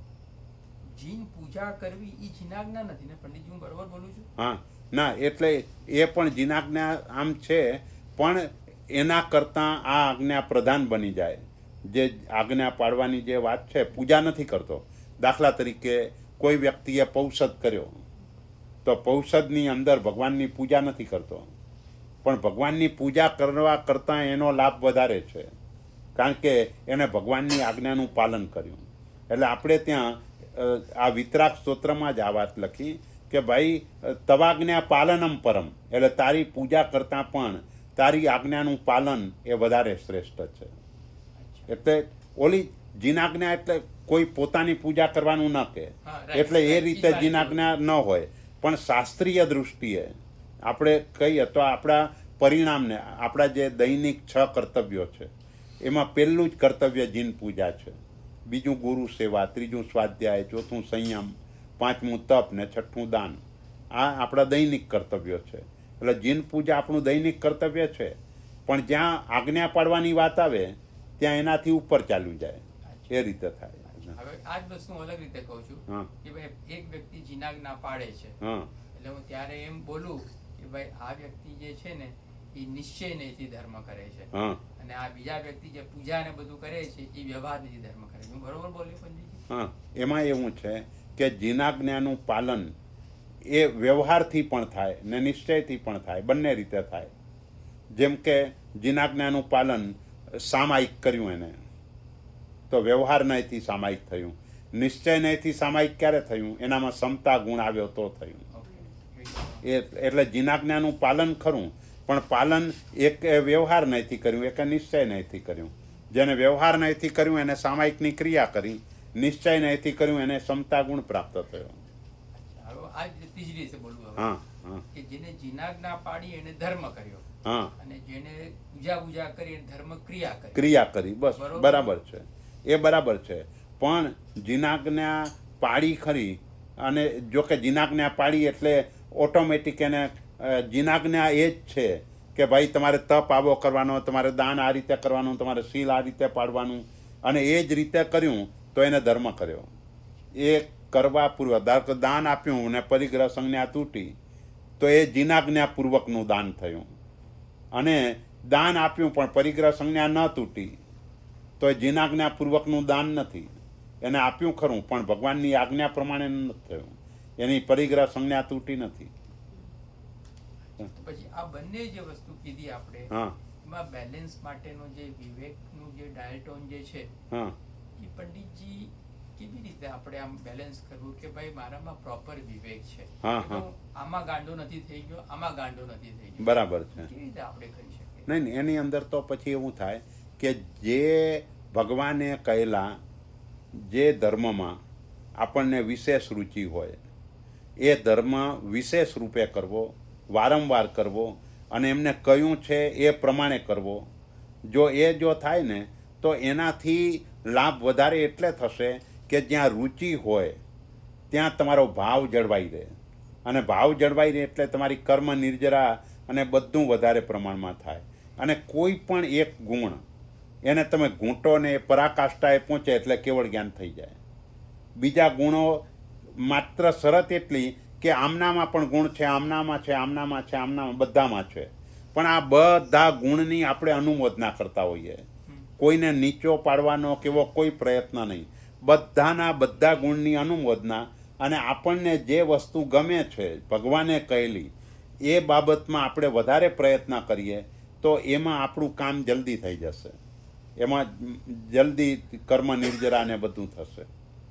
જીન પૂજા કરવી એ જીનાજ્ઞા નથી ને પંડિતજી? હું બરોબર બોલું છું? હા ના, એટલે એ પણ જીનાજ્ઞા આમ છે, પણ એના કરતાં આ આજ્ઞા પ્રધાન બની જાય. જે આજ્ઞા પાડવાની જે વાત છે, પૂજા નથી કરતો. દાખલા તરીકે કોઈ વ્યક્તિએ પૌષધ કર્યો તો પૌષધની અંદર ભગવાનની પૂજા નથી કરતો, પણ ભગવાનની પૂજા કરવા કરતાં એનો લાભ વધારે છે, કારણ કે એને ભગવાનની આજ્ઞાનું પાલન કર્યું. એટલે આપણે ત્યાં આ વિતરાગ સ્તોત્રમાં જ આ વાત લખી કે ભાઈ તવાજ્ઞા પાલનમ પરમ, એટલે તારી પૂજા કરતાં પણ તારી આજ્ઞાનું પાલન એ વધારે શ્રેષ્ઠ છે. એટલે ઓલી જીનાજ્ઞા એટલે કોઈ પોતાની પૂજા કરવાનું ન કહે, એટલે એ રીતે જીનાજ્ઞા ન હોય. પણ શાસ્ત્રીય દૃષ્ટિએ આપણે કહીએ તો આપણા પરિણામને, આપણા જે દૈનિક છ કર્તવ્યો છે એમાં પહેલું જ કર્તવ્ય જીન પૂજા છે, બીજું ગુરુ સેવા, ત્રીજું સ્વાધ્યાય, ચોથું સંયમ, પાંચમું તપ ને છઠ્ઠું દાન. આ આપણા દૈનિક કર્તવ્યો છે. એટલે જીન પૂજા આપણું દૈનિક કર્તવ્ય છે, પણ જ્યાં આજ્ઞા પાડવાની વાત આવે ત્યાં એનાથી ઉપર ચાલ્યું જાય, એ રીતે થાય. હવે આ જ વસ્તુ હું અલગ રીતે કહું છું હા કે ભાઈ એક વ્યક્તિ જીનાજ્ઞા પાડે છે, હા એટલે હું ત્યારે એમ બોલું કે ભાઈ આ વ્યક્તિ જે છે ને એ નિશ્ચય નહીંથી ધર્મ કરે છે, હા અને આ બીજા વ્યક્તિ જે પૂજા ને બધું કરે છે એ વ્યવહાર નથી ધર્મ કરે છે. હું બરોબર બોલ્યો પંડિતજી? હા એમાં એવું છે કે જીનાજ્ઞાનું પાલન એ વ્યવહારથી પણ થાય ને નિશ્ચયથી પણ થાય, બંને રીતે થાય. જેમ કે જીનાજ્ઞાનું પાલન સામાયિક કર્યું એને તો વ્યવહાર નહીંથી સામાયિક થયું. નિશ્ચય નહીંથી સામાયિક ક્યારે થયું? એનામાં ક્ષમતા ગુણ આવ્યો તો થયું. એ એટલે જીનાજ્ઞાનું પાલન ખરું, પણ પાલન એક વ્યવહાર નહીંથી કર્યું, એક નિશ્ચય નહીંથી કર્યું. જેને વ્યવહાર નહીંથી કર્યું એને સામાયિકની ક્રિયા કરી, નિશ્ચય નહીંથી કર્યું એને ક્ષમતા ગુણ પ્રાપ્ત થયો. હવે આ જ ત્રીજી રીતે બોલવું હવે. હા હા કે જેને જીનાજ્ઞા પાડી એને ધર્મ કર્યો, હા અને જેને પૂજા પૂજા કરી એને ધર્મ ક્રિયા કરી. ક્રિયા કરી, બસ બરોબર. બરાબર છે, એ બરાબર છે. પણ જીનાજ્ઞા પાડી ખરી, અને જો કે જીનાજ્ઞા પાડી એટલે ઓટોમેટિક એને અ, જીનાજ્ઞા એ જ છે કે ભાઈ તમારે તપ આવો કરવાનો, તમારે દાન આ રીતે કરવાનું, તમારે શીલ આ રીતે પાડવાનું, અને એ જ રીતે કર્યું તો એને ધર્મ કર્યો. એ કરવા પૂર્વક ધારો કે દાન આપ્યું ને પરિગ્રહ સંજ્ઞા તૂટી તો એ જીનાજ્ઞાપૂર્વકનું દાન થયું, અને દાન આપ્યું પણ પરિગ્રહ સંજ્ઞા ન તૂટી તો એ જીનાજ્ઞાપૂર્વકનું દાન નથી. એને આપ્યું ખરું પણ ભગવાનની આજ્ઞા પ્રમાણે નથી થયું, એની પરિગ્રહ સંજ્ઞા તૂટી નથી. તો પછી આ બંને જે વસ્તુ કીધી આપણે, હા એમાં બેલેન્સ માટેનો જે વિવેકનું જે ડાયટોન જે છે, હા એ પંડિતજી કેવી રીતે આપણે આમ બેલેન્સ કરવું કે ભાઈ મારામાં પ્રોપર વિવેક છે, હા, કે હા. હું આમાં ગાંડો નથી થઈ ગયો, આમાં ગાંડો નથી થઈ ગયો, બરાબર છે. કેવી રીતે આપણે કરી શકીએ? નહીં નહીં, એની અંદર તો પછી એવું થાય કે જે ભગવાને કહેલા જે ધર્મમાં આપણને વિશેષ રુચિ હોય એ ધર્મ વિશેષ રૂપે કરવો, વારંવાર કરવો, અને એમને કહ્યું છે એ પ્રમાણે કરવો. જો એ જો થાય ને તો એનાથી લાભ વધારે એટલે થશે કે જ્યાં રુચિ હોય ત્યાં તમારો ભાવ જળવાઈ રહે, અને ભાવ જળવાઈ રહે એટલે તમારી કર્મ નિર્જરા અને બધું વધારે પ્રમાણમાં થાય. અને કોઈ પણ એક ગુણ એને તમે ઘૂંટો ને એ પરાકાષ્ઠાએ પહોંચે એટલે કેવળ જ્ઞાન થઈ જાય. બીજા ગુણો માત્ર શરત એટલી કે આમનામાં પણ ગુણ છે, આમનામાં છે, આમનામાં છે, આમનામાં બધામાં છે, પણ આ બધા ગુણની આપણે અનુમોદના કરતા હોઈએ. કોઈને નીચો પાડવાનો કેવો કોઈ પ્રયત્ન નહીં, બધાના બધા ગુણની અનુમોદના, અને આપણને જે વસ્તુ ગમે છે ભગવાને કહેલી એ બાબતમાં આપણે વધારે પ્રયત્ન કરીએ તો એમાં આપણું કામ જલ્દી થઈ જશે, એમાં જલ્દી કર્મ નિર્જરા ને બધું થશે.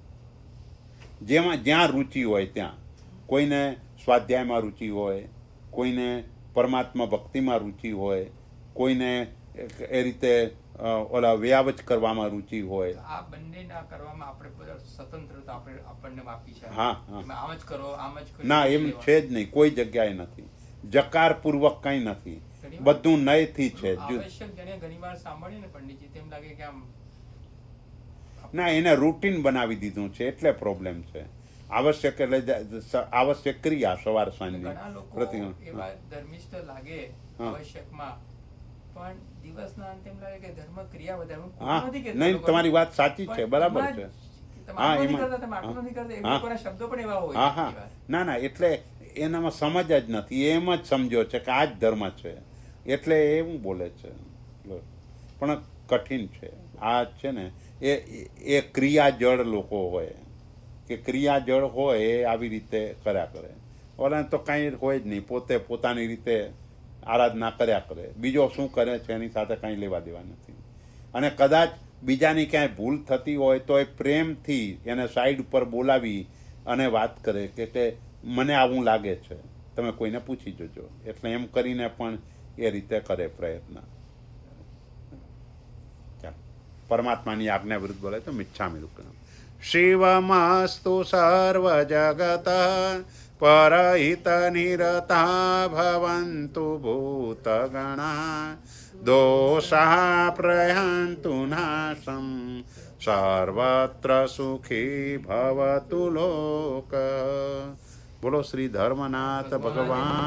જેમાં જ્યાં રુચિ હોય ત્યાં, કોઈને સ્વાધ્યાયમાં રુચિ હોય, કોઈને પરમાત્મા ભક્તિમાં રુચિ હોય, કોઈને એ રીતે અ, ઓલા વ્યાવચ કરવામાં રુચિ હોય. આ બંનેના કરવામાં આપણે બધા સ્વતંત્રતા આપણે આપણને આપી છે. હા, હા. એમાં આમ જ કરો, આમ જ કરો, ના, એમ લેવાનું. છે જ નહીં, કોઈ જગ્યાએ નથી. જકાર પૂર્વક કંઈ નથી, ઘણી વાર બધું નયથી છે. જો- આવશ્યક જેને ઘણીવાર સાંભળ્યું ને પંડિતજી, તેમ લાગે કે આમ ના, એને રૂટીન બનાવી દીધું છે એટલે પ્રોબ્લેમ છે. આવશ્યક એટલે જ- સ- આવશ્યક ક્રિયા સવાર સાંજની ઘણા લોકો પ્રતિ એવા ધર્મિષ્ઠ લાગે હા. આવશ્યકમાં, પણ દિવસના અંતે એમ લાગે કે ધર્મ ક્રિયા વધારે. હું ખોટું હા, નથી કહેતો નહીં, લોકોને, તમારી વાત સાચી છે, પણ બરાબર એમાં છે. જ તમે હા, આટલું નથી એમાં- કરતા, તમે આટલું નથી કરતા, એ હા. લોકોના શબ્દો પણ એવા હોય હા છે હા ઘણી વાર. ના ના, એટલે એનામાં સમજ જ નથી, એમ જ સમજો છે કે આ જ ધર્મ છે એટલે એવું બોલે છે. લો. પણ કઠિન છે આ છે ને, એ એ ક્રિયાજળ લોકો હોય કે ક્રિયાજળ હોય એ આવી રીતે કર્યા કરે. ઓલા તો કાંઈ હોય જ નહીં, પોતે પોતાની રીતે આરાધના કર્યા કરે, બીજો શું કરે છે એની સાથે કાંઈ લેવા દેવા નથી. અને કદાચ બીજાની ક્યાંય ભૂલ થતી હોય તો એ પ્રેમથી એને સાઈડ ઉપર બોલાવી અને વાત કરે કે કે મને આવું લાગે છે, તમે કોઈને પૂછી જોજો. એટલે એમ કરીને પણ એ રીતે કરે પ્રયત્ન. ચાલો, પરમાત્માની આજ્ઞા વિરુદ્ધ બોલે તો મિચ્છામિ દુક્કડમ. શિવમસ્તુ સર્વ જગત પરહિત નિરતા ભવન્તુ ભૂતગણા દોષા પ્રયન્તુ નાશમ સર્વત્ર સુખી ભવતુ લોક. બોલો શ્રી ધર્મનાથ ભગવાન.